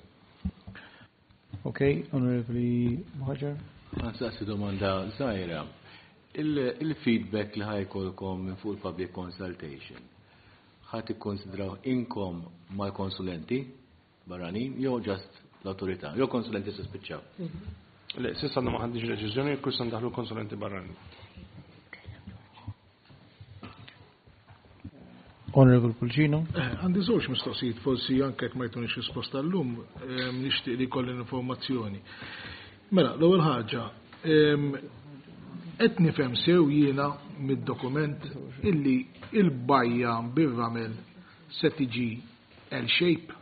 Ok, Honorably Muħaġar. Għansaqsi domanda zaħira. Il-feedback li ħajkolkom minn fuq il-public consultation ħat ikkonsidraw inkom mal-konsulenti barranin jew just l-autorità, jew konsulenti sospiċċaw. Le, sissa ma ħaddix deċiżjoni jekk se ndaħlu konsulenti barranin. Honorable Pulcino. Għandi żewġ mistoqsijiet forsi anke jekk ma jtunix risposta llum nixtieq li jkolli informazzjoni. Mela, l-ewwel ħaġa qed nifhem sew jiena mid-dokument illi il-bajja bir-ramel se tiġi L-shape.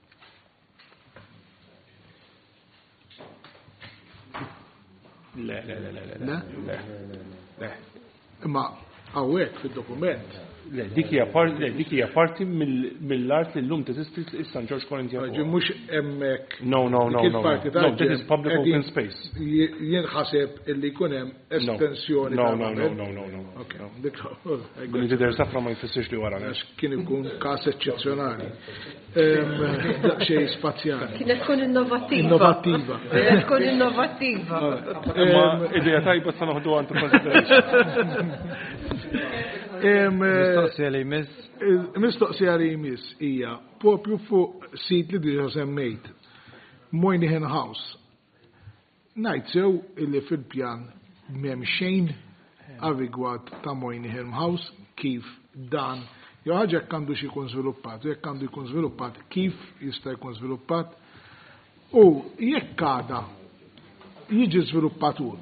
Le, le, le, le, le. Le. Imma hawnhekk fid-dokument. Le, dik hija parti mill-art li llum teżisti is-San George Corinthia. Ġi mhux hemmhekk. No, no, no, no. No, that is public open space. Jien ħaseb illi jkun hemm estensjoni. No, no, no, no, no, no. Okay. Billi tidher safra ma jfissirx li wara. Kien ikun każ eċċezzjonali. Xejn spazjali. Kienet tkun innovattiva. Innovattiva. Kienet tkun innovattiva. Ma idea tajba sa noħdu għandu consideration. Mistoqsija li jmiss. Mistoqsija li jmiss hija propju fuq sit li diġa semmejt. Moynihan House. Ngħid sew illi fil-pjan m'hemm xejn għar-rigward ta' Moynihan House kif dan jew ħaġa jekk għandu xi jkun żviluppat, jekk għandu jkun żviluppat kif jista' jkun żviluppat u jekk għada jiġi żviluppatur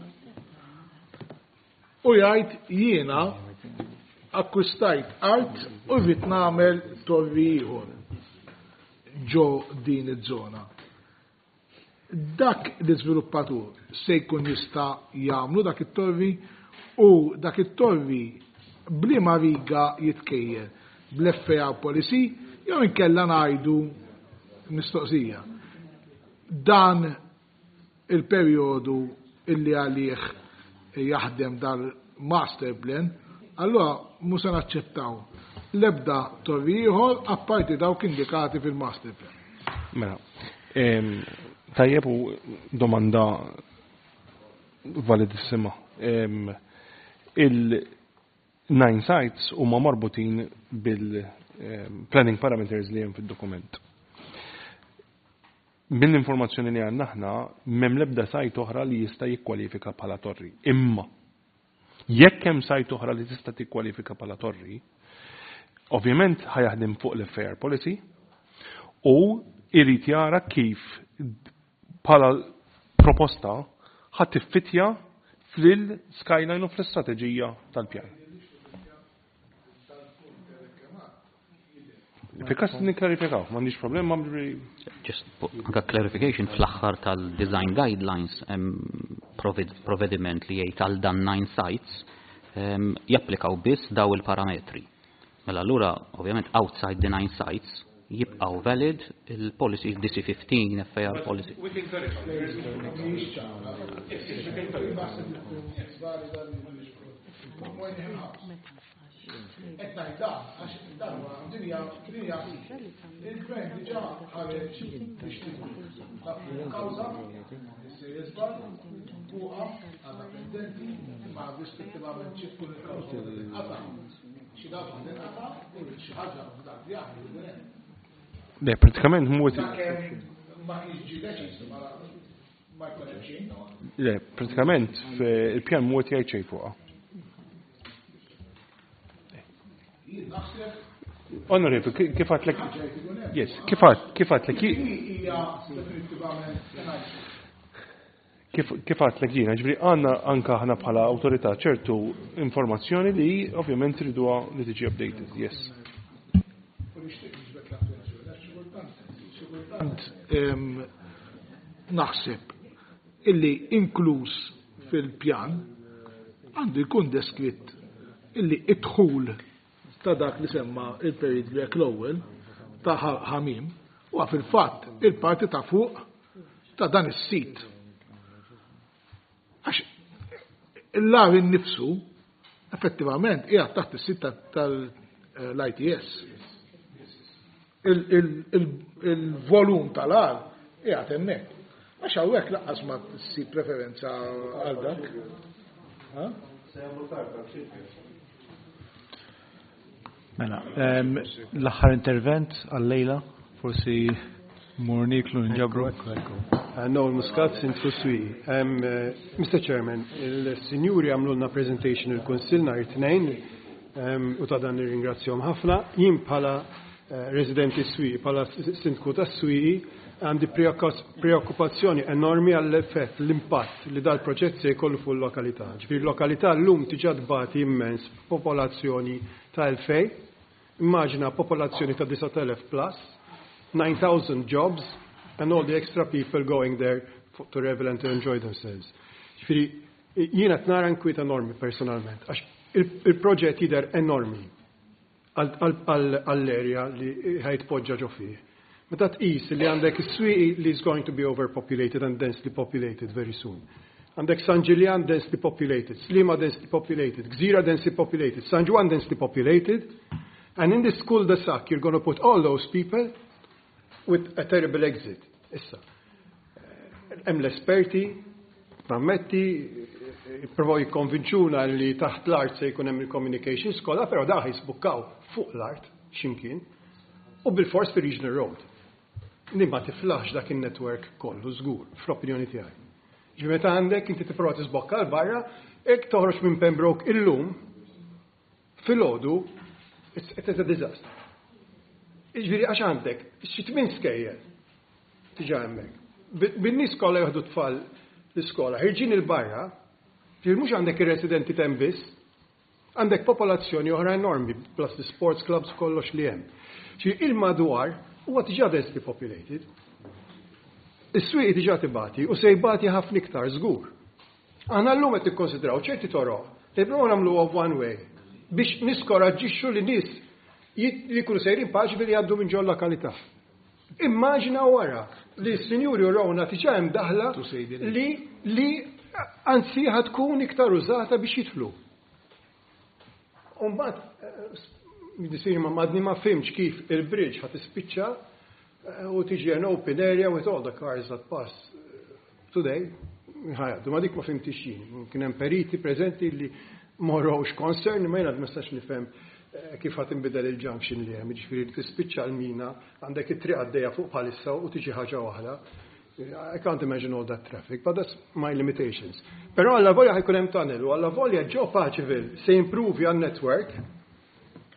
u jgħid jiena akkwistajt art u rrid nagħmel torri ieħor ġo din iż-żona. Dak l-iżviluppatur se jkun jista' jagħmlu dak it-torri u dak it-torri bliema riga jitkejjer bl-F A R policy jew inkella ngħidu mistoqsija. Dan il-perjodu illi għalih jaħdem dal-master plan, allora mhux se naċċettaw l-ebda torri ieħor apparti dawk indikati fil-master plan. Mela, tajjeb u domanda validissima. Il-nine sites huma marbutin bil-planning parameters li hemm fid-dokument. Mill-informazzjoni li għandna aħna m'hemm l-ebda sajt oħra li jista' jikkwalifika bħala torri. Imma jekk hemm sajt oħra li tista' tikkwalifika bħala torri, Ovvjament ħajaħdem fuq l-fair policy u irid jara kif bħala proposta ħadd tiffitja fil-skyline u fl-istrateġija tal-pjan. Fikas niklarifikaw, m'għandix problema. Just anka clarification fl-aħħar tal-design guidelines provvediment li jgħid għal dan nine sites japplikaw biss daw il-parametri. Mela allura ovvjament outside the nine sites jibqaw valid il-policy D C fifteen F A R policy. Le, pratikament mwet. Le, pratikament il-pjan mwet jgħid xejn fuqha. Onorevole, kif għatlek? Yes, kif għatlek? Kif għatlek jina, ġbri għanna anka ħana bħala autorità ċertu informazzjoni li ovvjament riduha li tiġi updated, yes. Naħseb illi inkluż fil-pjan għandu jkun deskritt illi idħul ta' dak li semma il-perid li l-ewwel ta' ħamim u fil-fatt il-parti ta' fuq ta' dan is-sit. Għax il-lar innifsu effettivament hija taħt is-sit tal-I T S. Il-volum tal-ar hija hemmhekk. Għax hawnhekk laqqas ma ssib preferenza għal dak. Mela, l-aħħar intervent għal-lejla, forsi morniklu nġabru. No, il-Muscat sint Fuswi. Mister Chairman, il-Sinjuri għamlulna presentation il-Konsil nar it-tnejn u ta' dan nirringrazzjom ħafna. Jien bħala residenti Swi, bħala sindku ta' Swi, għandi preokkupazzjoni enormi għall-effett, l-impatt li dal-proġett se jkollu fuq l-lokalità. Ġifieri l-lokalità llum tiġà tbagħti immens popolazzjoni ta' elfej, immaġina popolazzjoni ta' nine thousand plus, nine thousand jobs, and all the extra people going there for, to revel and to enjoy themselves. Ġifieri jiena tnara nkwit enormi personalment, għax il-proġett jidher enormi għall-area li ħajtpoġġa ġo fih. Meta tqis li għandek is-Swieqi li is going to be overpopulated and densely populated very soon. Għandek San Ġiljan densely populated, Slima densely populated, Gżira densely populated, San Juan densely populated, and in this school de sac you're going to put all those people with a terrible exit. Issa. Hemm l-esperti, nammetti, provaw jikkonvinċuna li taħt l-art se jkun hemm il-communication skola, però daħ jisbukkaw fuq l-art x'imkien u bil-fors fi Regional Road. Nimma tiflax dak il-network kollu żgur, fl-opinjoni tiegħi. Ġimeta għandek inti tipprova tisbokka l-barra, ek toħroġ minn Pembroke illum fil-ħodu, it is a disaster. Ġifieri għax għandek xi tmien skejjel tiġa hemmhekk. Bin-nies kollha jieħdu tfal l-iskola, ħirġin il-barra, ġifieri mhux għandek ir-residenti temm biss, għandek popolazzjoni oħra enormi, plus the sports clubs kollox li hemm. Ġifieri il-madwar huwa tiġa densely populated. Is-swieq diġà tibati u se jbati ħafna iktar żgur. Aħna llum qed nikkonsidraw ċerti toroq li provaw nagħmluha one way biex niskoraġġixxu li nies li jkunu sejrin paċi li jgħaddu minn ġol lokalità. Immaġina wara li s-sinjuri urawna tiġà hemm daħla li li anzi tkun iktar użata biex jidħlu. U mbagħad disir ma madni ma fimx kif il-bridge ħat ispiċċa u tiġi an open area with all the cars that pass today. Ħajadu, ma dik ma fimtix jien. Kien hemm periti preżenti li morrowx concern, ma jiena ma nistax nifhem kif ħadd inbidel il-junction li hemm, jiġifieri tispiċċa l-mina għandek it-triq għaddejja fuq bħalissa u tiġi ħaġa waħda. I can't imagine all that traffic, but that's my limitations. Però alla volja ħajkun hemm tunnel u alla volja ġo Paċivil se improvi għan-network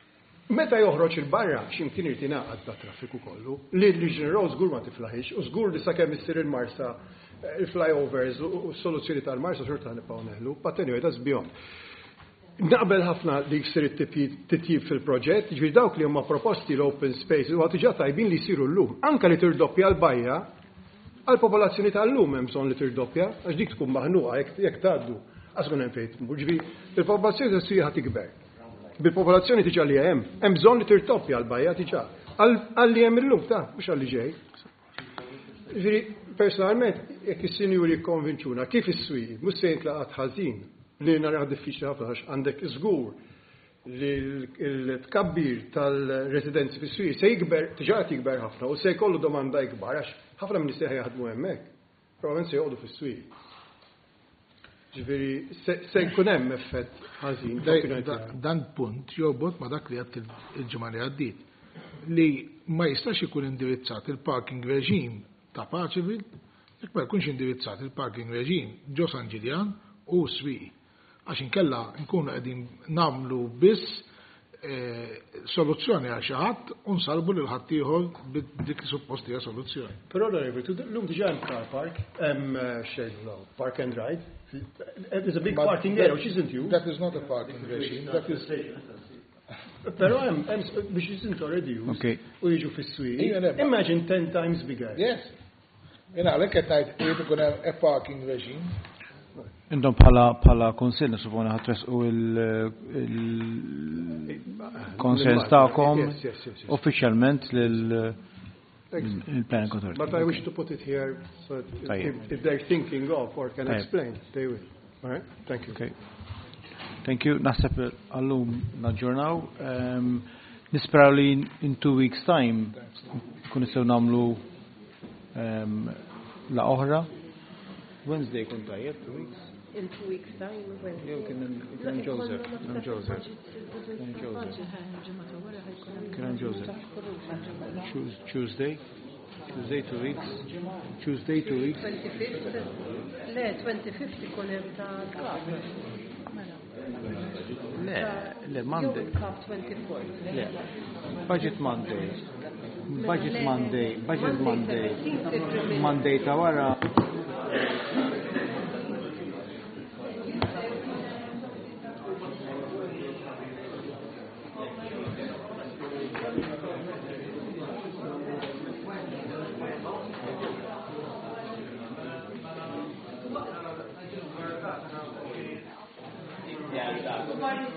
Meta joħroġ il-barra, ximkien irtinaqad da traffiku kollu, li l-Regional Road żgur ma tiflaħix, u żgur li sakemm issir il-marsa, il-flyovers u s-soluzzjoni tal-marsa xorta nibqgħu neħlu, but anyway, that's beyond. Naqbel ħafna li jsir it-titjib fil-proġett, ġifieri dawk li huma proposti l-open space u diġà tajbin li jsiru llum, anke li tirdoppja l-bajja, għall-popolazzjoni tal-lum hemm bżonn li tirdoppja, għax dik tkun maħnuqa jekk tgħaddu, għaż kun hemm fejn tmur, ġifieri il-popolazzjoni tas-Swija tikber. Bil-popolazzjoni tiġa li hemm, hemm bżonn li tirtoppja l-bajja tiġa. Għalli hemm illum ta' mhux għalli ġej. Ġifieri personalment jekk is-sinjuri jikkonvinċuna kif is-Swiji mhux se jintlaqat ħażin li naraha diffiċli ħafna għax għandek żgur li l-tkabbir tal-residenzi fis-Swiji se jikber tiġa qed jikber ħafna u se jkollu domanda ikbar għax ħafna minn nies jaħdmu hemmhekk. Probabbilment se jgħodu fis-Swiji. Ġifieri se jkun hemm effett ħażin. Dan punt jorbot ma dak li għadt il-ġimgħa li għaddiet li ma jistax ikun indirizzat il-parking reġim ta' Paċeville jekk ma jkunx indirizzat il-parking reġim ġo San Ġiljan u Swiji. Għax inkella nkunu qegħdin nagħmlu biss soluzzjoni għal xi ħadd u nsalbu lil ħadd ieħor dik li suppost hija soluzzjoni. Però llum diġà hemm car park, hemm park and ride. There's a big but parking there, which isn't used. That is not a parking regime. That is. Pero hemm which isn't already used. Okay. U jiġu fis-Swiji. Imagine ten times bigger. Yes. Jena għalhekk qed ngħid irid ikun hemm a parking regime. Indom bħala bħala konsens supona ħatresqu il-konsens tagħkom uffiċjalment lil il-planning authority. But I wish to put it here so that if, if they're thinking of or can explain, they will. All right? Thank you. Okay. Thank you. Naħseb għallum naġġornaw. Um, Nisperaw li in two weeks time kun nistgħu nagħmlu um, la oħra. Wednesday kun tajjeb, two weeks. In two weeks time, Wednesday. Jew kien Joseph. Kien Joseph. Kien Joseph. Kien Joseph. Tuesday. Tuesday two weeks. Tuesday two weeks. twenty-fifth. Le, twenty-fifth ikun hemm tal-kap. Le, le, Monday. Kap twenty-fourth. Le. Budget Monday. Budget Monday. Budget Monday. Monday ta' wara. Yeah,